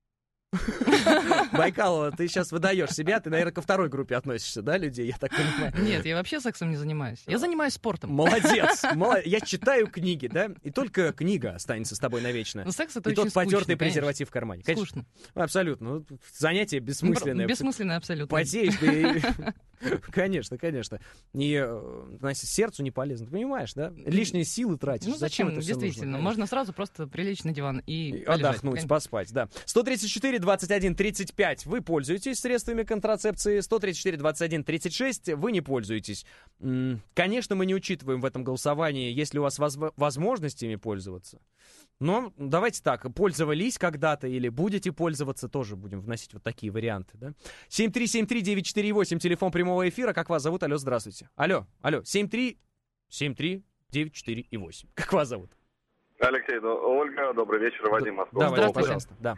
Байкалова, ты сейчас выдаешь себя, ты, наверное, ко второй группе относишься, да, людей, я так понимаю? Нет, я вообще сексом не занимаюсь. Я занимаюсь спортом. Молодец, молодец. Я читаю книги, да, и только книга останется с тобой навечно. Но секс это И очень тот потертый скучно, презерватив в кармане. Конечно. Скучно. Абсолютно. Ну, занятие бессмысленное. Бессмысленное абсолютно. Потеешь ты. Конечно, конечно. И, э, значит, сердцу не полезно. Ты понимаешь, да? Лишние силы тратишь. Ну зачем, зачем, это всё действительно. нужно? Можно сразу просто прилечь на диван и, И полежать. отдохнуть, Конечно. поспать, да. сто тридцать четыре двадцать один тридцать пять вы пользуетесь средствами контрацепции, сто тридцать четыре двадцать один тридцать шесть вы не пользуетесь. М, Конечно, мы не учитываем в этом голосовании, есть ли у вас возможность возможностями пользоваться. Но давайте так, пользовались когда-то или будете пользоваться, тоже будем вносить вот такие варианты, да. семь три семь три девять четыре восемь, телефон прямого эфира, как вас зовут? Алло, здравствуйте. Алло, алло, семь три семь три девять четыре восемь. Как вас зовут? Алексей, ну, Ольга, добрый вечер, Вадим Москва. Давай, пожалуйста, да.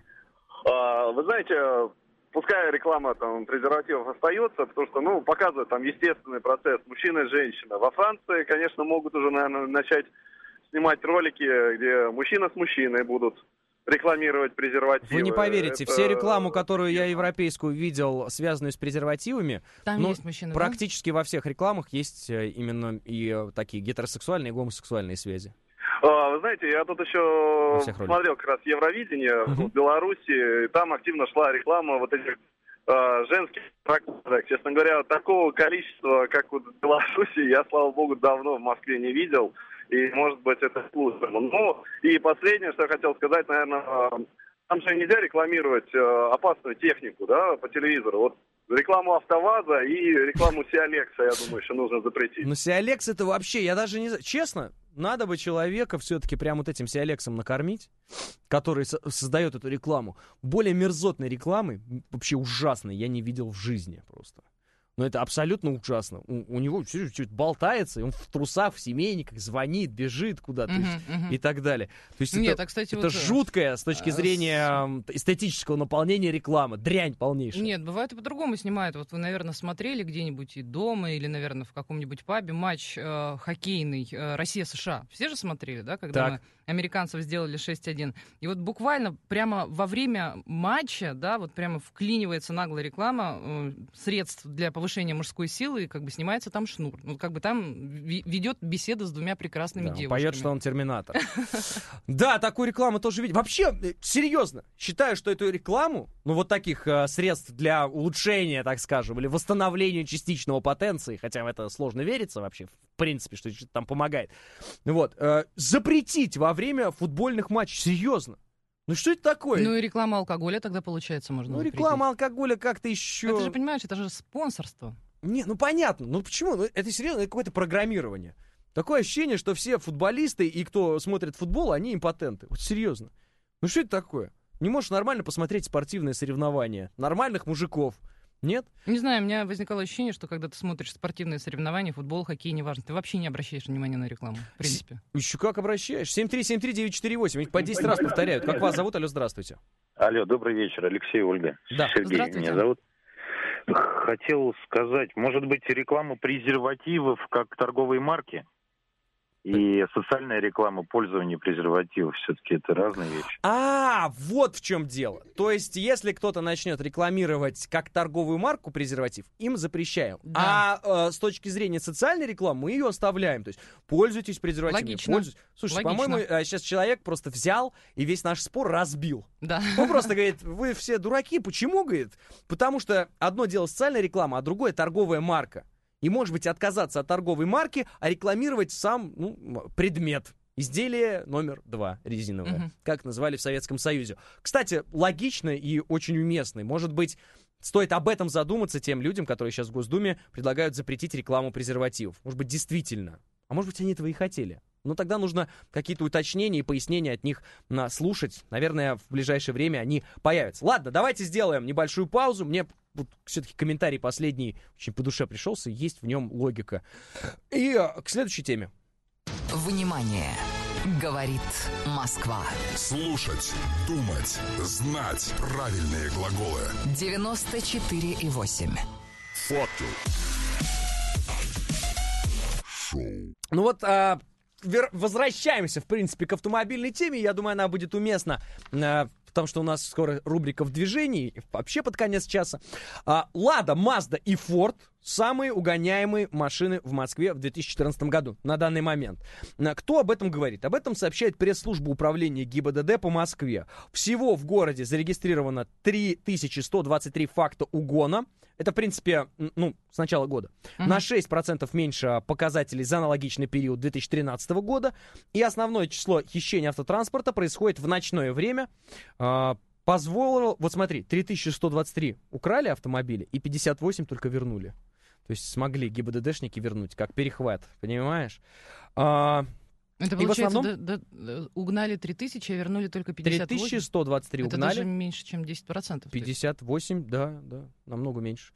А, Вы знаете, пускай реклама там презервативов остается, потому что, ну, показывает там естественный процесс мужчина и женщина. Во Франции, конечно, могут уже, наверное, начать снимать ролики, где мужчина с мужчиной будут рекламировать презервативы. Вы не поверите, Это- все рекламу, которую я европейскую видел, связанную с презервативами, Там ну, есть мужчины, да? практически во всех рекламах есть э, именно и э, такие гетеросексуальные и гомосексуальные связи. А, Вы знаете, я тут еще всех роликах. смотрел как раз Евровидение в Беларуси, и там активно шла реклама вот этих а, женских прокладок. Честно говоря, такого количества, как вот в Беларуси, я, слава богу, давно в Москве не видел. И, может быть, это к лучшему. Ну, и последнее, что я хотел сказать, наверное, там же нельзя рекламировать э, опасную технику, да, по телевизору. Вот рекламу АвтоВАЗа и рекламу Сиалекса, я думаю, еще нужно запретить. Но Сиалекс это вообще, я даже не знаю, честно, надо бы человека все-таки прям вот этим Сиалексом накормить, который со- создает эту рекламу. Более мерзотной рекламы, м, вообще ужасной, я не видел в жизни просто. Но это абсолютно ужасно. У, у него все чуть болтается, и он в трусах, в семейниках, звонит, бежит куда-то Мгм, и, мгм. и так далее. То есть Нет, это, а, кстати, это вот, э, жуткое с точки а, зрения м, эстетического наполнения реклама. Дрянь полнейшая. Нет, бывает и по-другому снимают. Вот вы, наверное, смотрели где-нибудь и дома, или, наверное, в каком-нибудь пабе матч э, хоккейный э, Россия-США. Все же смотрели, да, когда Так. мы американцев сделали шесть один. И вот буквально прямо во время матча, да, вот прямо вклинивается наглая реклама э, средств для повышения повышения мужской силы, и как бы снимается там шнур. Ну, как бы там ви- ведет беседу с двумя прекрасными Да, он девушками. поет, что он терминатор. Да, такую рекламу тоже видел. Вообще, серьезно, считаю, что эту рекламу, ну, вот таких э, средств для улучшения, так скажем, или восстановления частичного потенции, хотя в это сложно вериться вообще, в принципе, что что-то там помогает, вот, э, запретить во время футбольных матчей. Серьезно. Ну, что это такое? Ну, и реклама алкоголя тогда, получается, можно Ну, запретить. реклама алкоголя как-то еще... Это же, понимаешь, это же спонсорство. Не, ну, понятно. Ну, почему? Ну, это серьезно, это какое-то программирование. Такое ощущение, что все футболисты и кто смотрит футбол, они импотенты. Вот серьезно. Ну, что это такое? Не можешь нормально посмотреть спортивные соревнования нормальных мужиков. Нет? Не знаю, у меня возникало ощущение, что когда ты смотришь спортивные соревнования, футбол, хоккей, неважно, ты вообще не обращаешь внимания на рекламу, в принципе. Еще как обращаешь? семь три семь три девять четыре восемь. Их по десять раз повторяют. Как вас зовут? Алло, здравствуйте. Алло, добрый вечер. Алексей, Ольга. Да. Сергей меня зовут. Хотел сказать, может быть, реклама презервативов как торговые марки? И социальная реклама пользования презервативов, все-таки это разные вещи. А, вот в чем дело. То есть, если кто-то начнет рекламировать как торговую марку презерватив, им запрещаем. Да. А э, с точки зрения социальной рекламы мы ее оставляем. То есть, пользуйтесь презервативами. Логично. Пользуйтесь. Слушай, Логично. по-моему, э, сейчас человек просто взял и весь наш спор разбил. Да. Он просто говорит, вы все дураки. Почему, говорит? Потому что одно дело социальная реклама, а другое торговая марка. И, может быть, отказаться от торговой марки, а рекламировать сам ну, предмет. Изделие номер два резиновое, uh-huh. как называли в Советском Союзе. Кстати, логично и очень уместно. Может быть, стоит об этом задуматься тем людям, которые сейчас в Госдуме предлагают запретить рекламу презервативов. Может быть, действительно. А может быть, они этого и хотели. Но тогда нужно какие-то уточнения и пояснения от них на, слушать. Наверное, в ближайшее время они появятся. Ладно, давайте сделаем небольшую паузу. Мне вот, все-таки комментарий последний очень по душе пришелся, есть в нем логика. И э, к следующей теме. Внимание! Говорит Москва. Слушать, думать, знать правильные глаголы. девяносто четыре и восемь. Фото. Шоу. Ну вот... А... Возвращаемся, в принципе, к автомобильной теме. Я думаю, она будет уместна, э, потому что у нас скоро рубрика «В движении», вообще под конец часа. А, Лада, Мазда и Форд — самые угоняемые машины в Москве в две тысячи четырнадцатом году на данный момент. А, кто об этом говорит? Об этом сообщает пресс-служба управления ГИБДД по Москве. Всего в городе зарегистрировано три тысячи сто двадцать три факта угона. Это, в принципе, ну, с начала года. Uh-huh. На шесть процентов меньше показателей за аналогичный период две тысячи тринадцатого года. И основное число хищений автотранспорта происходит в ночное время. А, позволил... Вот смотри, три тысячи сто двадцать три украли автомобили и пятьдесят восемь только вернули. То есть смогли ГИБДДшники вернуть, как перехват, понимаешь? А... Это, и получается, основном... да, да, угнали три тысячи, а вернули только пятьдесят восемь? три тысячи сто двадцать три это угнали. Это даже меньше, чем десять процентов. пятьдесят восемь, да, да, намного меньше.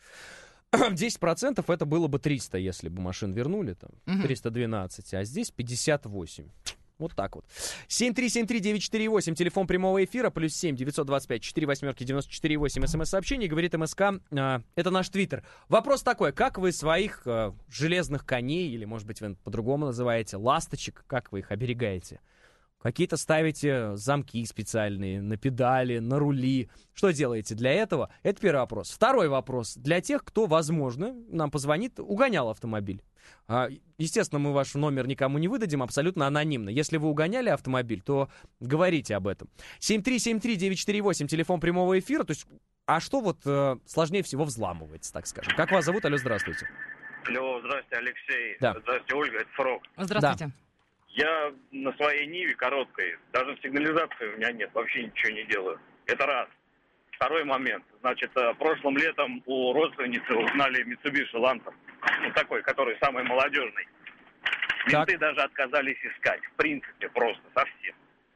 десять процентов это было бы триста, если бы машин вернули, там, угу. триста двенадцать, а здесь пятьдесят восемь. Вот так вот. семь три семь три девять четыре восемь, телефон прямого эфира, плюс семь девятьсот двадцать пять четыре восьмерки девяносто четыре восемь, смс-сообщение, говорит МСК, э, это наш твиттер. Вопрос такой, как вы своих э, железных коней, или, может быть, вы по-другому называете, ласточек, как вы их оберегаете? Какие-то ставите замки специальные на педали, на рули. Что делаете для этого? Это первый вопрос. Второй вопрос. Для тех, кто, возможно, нам позвонит, угонял автомобиль. Естественно, мы ваш номер никому не выдадим, абсолютно анонимно. Если вы угоняли автомобиль, то говорите об этом. семь три семь три девять четыре восемь, телефон прямого эфира. То есть, а что вот э, сложнее всего взламывается, так скажем? Как вас зовут? Алло, здравствуйте. Алло, здравствуйте, Алексей. Да. Здравствуйте, Ольга, это Фрог. Здравствуйте. Да. Я на своей Ниве короткой, даже сигнализации у меня нет, вообще ничего не делаю. Это раз. Второй момент. Значит, прошлым летом у родственницы узнали Mitsubishi Lancer. Ну, такой, который самый молодежный. Менты даже отказались искать. В принципе, просто совсем.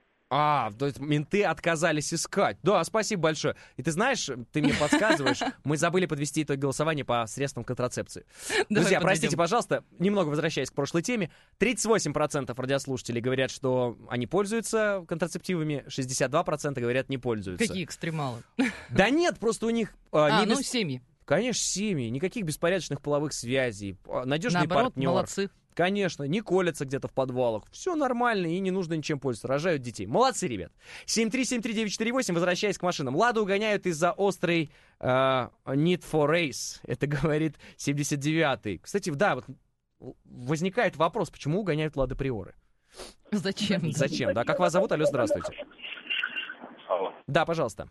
А, то есть менты отказались искать. Да, спасибо большое. И ты знаешь, ты мне подсказываешь, мы забыли подвести итог голосования по средствам контрацепции. Друзья, простите, пожалуйста, немного возвращаясь к прошлой теме. тридцать восемь процентов радиослушателей говорят, что они пользуются контрацептивами, шестьдесят два процента говорят, не пользуются. Какие экстремалы. Да нет, просто у них... А, не ну, без... семьи. Конечно, семьи, никаких беспорядочных половых связей, надежный Наоборот, партнер. молодцы. Конечно, не колятся где-то в подвалах. Все нормально и не нужно ничем пользоваться. Рожают детей. Молодцы, ребят. семь три семь три девять четыре восемь, возвращаясь к машинам. Ладу угоняют из-за острой э, Need for Race. Это говорит семьдесят девятый. Кстати, да, вот возникает вопрос, почему угоняют Лада Приоры? Зачем? Зачем? Да, как вас зовут? Алло, здравствуйте. Алло. Да, пожалуйста.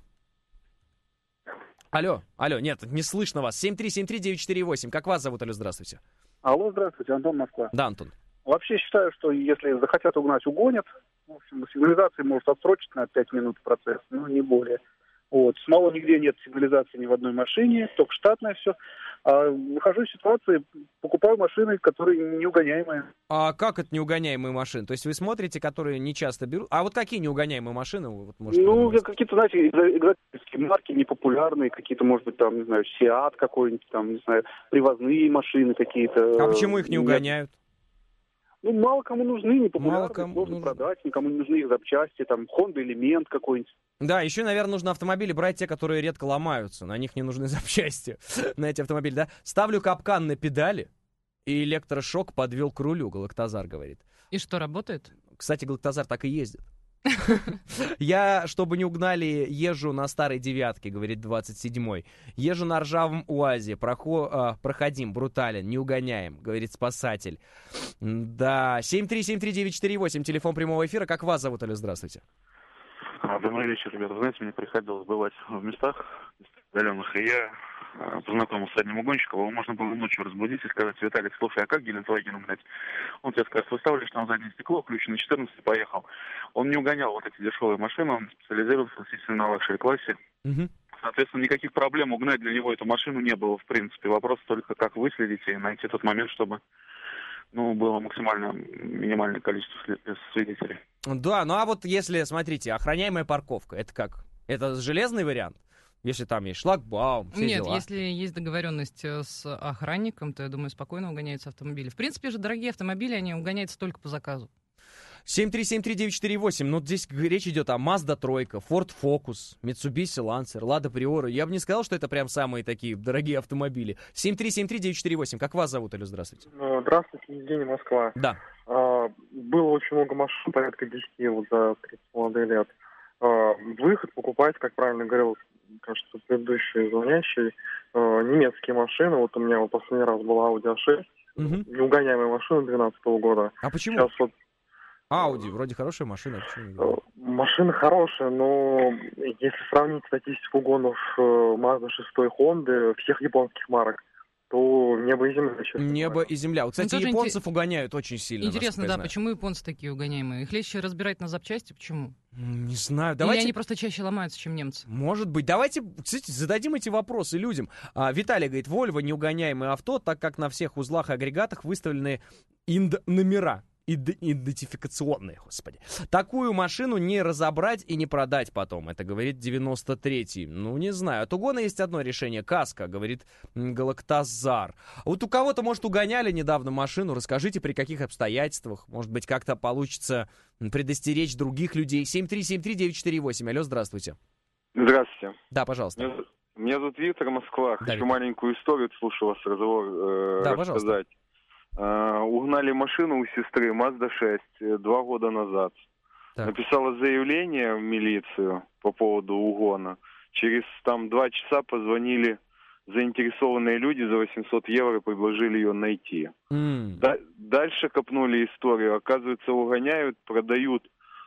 Алло, алло, нет, не слышно вас. семь три семь три девять четыре восемь. Как вас зовут? Алло, здравствуйте. Алло, здравствуйте, Антон, Москва. Да, Антон. Вообще считаю, что если захотят угнать, угонят. В общем, сигнализация может отсрочить на пять минут процесс, но не более. Вот. Самого нигде нет сигнализации ни в одной машине, только штатное все. А выхожу из ситуации, покупаю машины, которые неугоняемые. А как это неугоняемые машины? То есть вы смотрите, которые не часто берут? А вот какие неугоняемые машины? Вы, вот, можете ну, подумать? какие-то, знаете, экзотические марки, непопулярные, какие-то, может быть, там, не знаю, Сиат какой-нибудь, там, не знаю, привозные машины какие-то. А почему их не угоняют? Ну, мало кому нужны, непопулярные, Мало кому можно нужны. продать, никому не нужны их запчасти, там, Honda Элемент какой-нибудь. Да, еще, наверное, нужно автомобили брать те, которые редко ломаются. На них не нужны запчасти, на эти автомобили, да? Ставлю капкан на педали, и электрошок подвел к рулю, Галактазар говорит. И что, работает? Кстати, Галактазар так и ездит. Я, чтобы не угнали, езжу на старой девятке, говорит двадцать седьмой. Езжу на ржавом УАЗе, прохо, а, проходим, брутален, не угоняем, говорит спасатель. Да, семь три семь три девять четыре восемь, телефон прямого эфира. Как вас зовут, Алло, здравствуйте. Добрый вечер, ребята. Вы знаете, мне приходилось бывать в местах отдаленных, и я познакомился с одним угонщиком, его можно было ночью разбудить и сказать: Виталик, слушай, а как Гелендваген угнать? Он тебе скажет: выставляешь там заднее стекло, ключ на четырнадцать и поехал. Он не угонял вот эти дешевые машины, он специализировался, естественно, на лакшери классе. Угу. Соответственно, никаких проблем угнать для него эту машину не было, в принципе. Вопрос только, как выследить и найти тот момент, чтобы ну, было максимально минимальное количество свидетелей. Да, ну а вот если, смотрите, охраняемая парковка, это как? Это железный вариант? Если там есть шлагбаум, все Нет, дела. если есть договоренность с охранником, то, я думаю, спокойно угоняются автомобили. В принципе же, дорогие автомобили, они угоняются только по заказу. семь три семь три девять четыре восемь. Ну, здесь речь идет о Mazda три, Ford Focus, Mitsubishi Lancer, Lada Priora. Я бы не сказал, что это прям самые такие дорогие автомобили. семь три семь три девять четыре восемь. Как вас зовут, Алло, здравствуйте. Здравствуйте, Евгений, Москва. Да. А, было очень много машин, порядка десяти вот за тридцать молодых лет. А, выход покупать, как правильно говорил, кажется, предыдущий звонящий, а, немецкие машины. Вот у меня вот последний раз была Audi а шесть, угу. неугоняемая машина две тысячи двенадцатого года. А почему? Сейчас вот Audi, вроде хорошая машина. Почему? Машина хорошая, но если сравнить статистику гонов Mazda шесть, Honda, всех японских марок, то небо и земля, честно Небо говоря. и земля. Вот, кстати, Ну, японцев интерес... угоняют очень сильно. Интересно, да, знаю. почему японцы такие угоняемые? Их легче разбирать на запчасти, почему? Не знаю. Или Давайте... они просто чаще ломаются, чем немцы? Может быть. Давайте, кстати, зададим эти вопросы людям. А, Виталий говорит, Volvo неугоняемое авто, так как на всех узлах и агрегатах выставлены инд-номера. Идентификационные, господи. Такую машину не разобрать и не продать потом. Это говорит девяносто третий. Ну, не знаю. От угона есть одно решение. Каска, говорит Галактазар. Вот у кого-то, может, угоняли недавно машину. Расскажите, при каких обстоятельствах. Может быть, как-то получится предостеречь других людей. семь три семь три девять четыре восемь. Алло, здравствуйте. Здравствуйте. Да, пожалуйста. Меня, меня зовут Виктор, Москва. Да, Хочу Виктор. маленькую историю, слушаю вас разговор, э, Да, рассказать. пожалуйста. Э, угнали машину у сестры Mazda шесть два года назад. Так. Написала заявление в милицию по поводу угона. Через там два часа позвонили заинтересованные люди за восемьсот евро, предложили ее найти. Mm. Да, дальше копнули историю. Оказывается, угоняют, продают,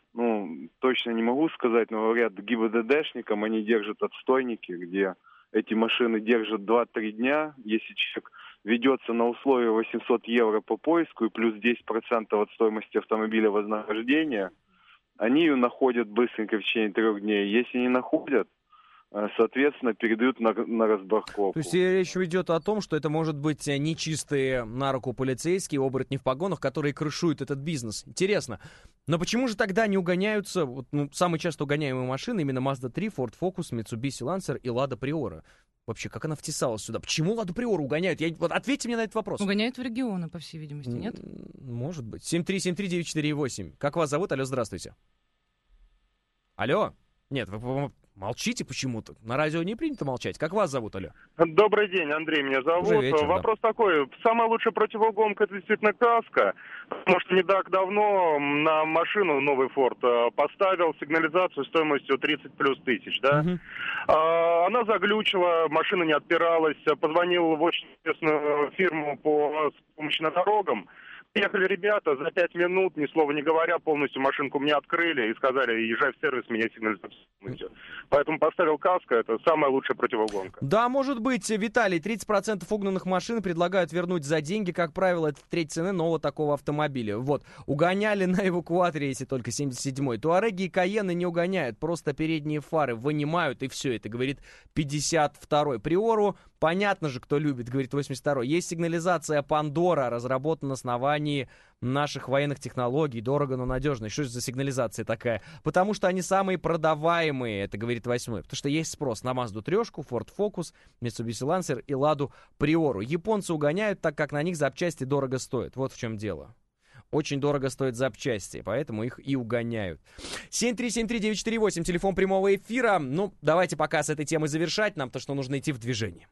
ну, точно не могу сказать, но говорят, ГИБДДшникам они держат отстойники, где эти машины держат два-три дня. Если человек ведется на условия восемьсот евро по поиску и плюс десять процентов от стоимости автомобиля вознаграждения, они ее находят быстренько в течение трех дней. Если не находят, соответственно, передают на, на разборковку. То есть речь идет о том, что это может быть нечистые на руку полицейские, оборотни в погонах, которые крышуют этот бизнес. Интересно. Но почему же тогда не угоняются, вот, ну, самые часто угоняемые машины, именно Mazda три, Ford Focus, Mitsubishi Lancer и Lada Priora? Вообще, как она втесалась сюда? Почему Ладу Приору угоняют? Я... Вот ответьте мне на этот вопрос. Угоняют в регионы, по всей видимости, нет? Может быть. семь три семь три девять четыре восемь. Как вас зовут? Алло, здравствуйте. Алло? Нет, вы, Молчите почему-то. На радио не принято молчать. Как вас зовут, алло? Добрый день, Андрей меня зовут. Уже вечер, Вопрос да. такой. Самая лучшая противогонка — это действительно каска. Потому что не так давно на машину новый Ford поставил сигнализацию стоимостью тридцать плюс тысяч, да? Угу. А, она заглючила, машина не отпиралась. Позвонил в очень известную фирму по помощи на дорогам. Приехали ребята, за пять минут, ни слова не говоря, полностью машинку мне открыли и сказали: езжай в сервис, меня сигнализацию. Поэтому поставил каско, это самая лучшая противогонка. Да, может быть, Виталий, тридцать процентов угнанных машин предлагают вернуть за деньги, как правило, это треть цены нового такого автомобиля. Вот, угоняли на эвакуаторе, если только семьдесят седьмой. Туареги и Каены не угоняют, просто передние фары вынимают, и все, это говорит пятьдесят второй. Приору, понятно же, кто любит, говорит восемьдесят второй. Есть сигнализация Пандора, разработана на основании наших военных технологий, дорого, но надежно. Что же за сигнализация такая? Потому что они самые продаваемые, это говорит восьмой. Потому что есть спрос на Mazda трешку, Ford Focus, Mitsubishi Lancer и Lada Priora. Японцы угоняют, так как на них запчасти дорого стоят. Вот в чем дело. Очень дорого стоят запчасти, поэтому их и угоняют. семь три семь три девять четыре восемь, телефон прямого эфира. Ну, давайте пока с этой темой завершать нам, то что нужно идти в движение.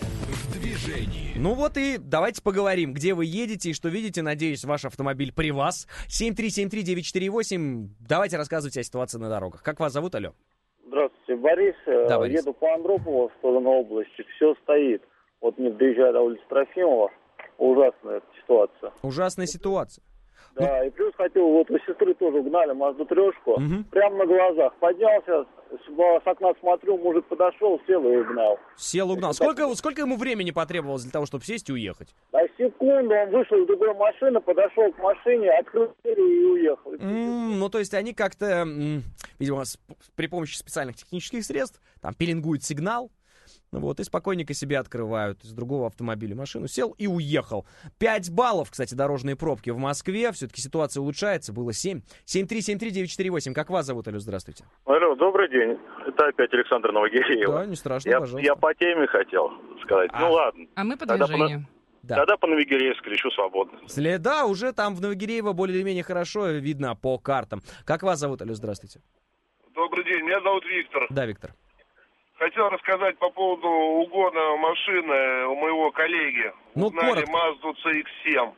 В движении. Ну вот и давайте поговорим, где вы едете и что видите. Надеюсь, ваш автомобиль при вас. семь три семь три девять четыре восемь. Давайте рассказывайте о ситуации на дорогах. Как вас зовут, алло? Здравствуйте, Борис. Да, Борис. Еду по Андропову в сторону области. Все стоит. Вот не доезжая до улицы Трофимова. Ужасная ситуация. Ужасная ситуация. Да, ну... и плюс хотел, вот у сестры тоже угнали Мазду трешку. Угу. Прямо на глазах. Поднялся, с окна смотрю, мужик подошел, сел и угнал. Сел, угнал. Сколько, так... сколько ему времени потребовалось для того, чтобы сесть и уехать? На секунду он вышел из другой машины, подошел к машине, открыл дверь и уехал. Mm, ну, то есть они как-то, м, видимо, с, при помощи специальных технических средств там пеленгуют сигнал. Вот, и спокойненько себе открывают из другого автомобиля машину. Сел и уехал. пять баллов, кстати, дорожные пробки в Москве. Все-таки ситуация улучшается. Было семь. семь три семь три девять четыре восемь. Как вас зовут, алло, здравствуйте. Алло, добрый день. Это опять Александр Новогиреева. Да, не страшно, я, пожалуйста. Я по теме хотел сказать. А, ну ладно. А мы по Тогда движению. По, да. Тогда по Новогиреевску лечу свободно. Да, уже там в Новогиреево более-менее хорошо видно по картам. Как вас зовут, алло, здравствуйте. Добрый день, меня зовут Виктор. Да, Виктор. Хотел рассказать по поводу угона машины у моего коллеги. Ну, угнали коротко. Mazda си икс семь.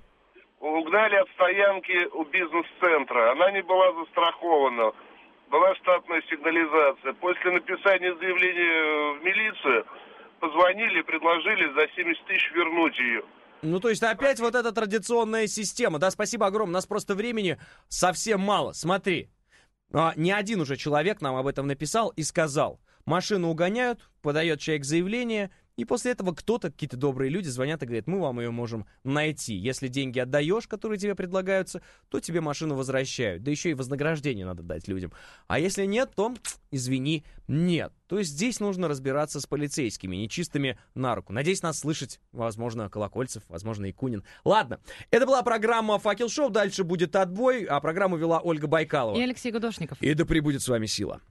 Угу. Угнали от стоянки у бизнес-центра. Она не была застрахована. Была штатная сигнализация. После написания заявления в милицию позвонили и предложили за семьдесят тысяч вернуть ее. Ну, то есть опять вот эта традиционная система. Да, спасибо огромное. У нас просто времени совсем мало. Смотри, а, не один уже человек нам об этом написал и сказал. Машину угоняют, подает человек заявление, и после этого кто-то, какие-то добрые люди звонят и говорят: мы вам ее можем найти. Если деньги отдаешь, которые тебе предлагаются, то тебе машину возвращают. Да еще и вознаграждение надо дать людям. А если нет, то, извини, нет. То есть здесь нужно разбираться с полицейскими, нечистыми на руку. Надеюсь, нас слышать, возможно, Колокольцев, возможно, Якунин. Ладно, это была программа «Факел Шоу». Дальше будет отбой, а программу вела Ольга Байкалова. И Алексей Гудошников. И да пребудет с вами сила.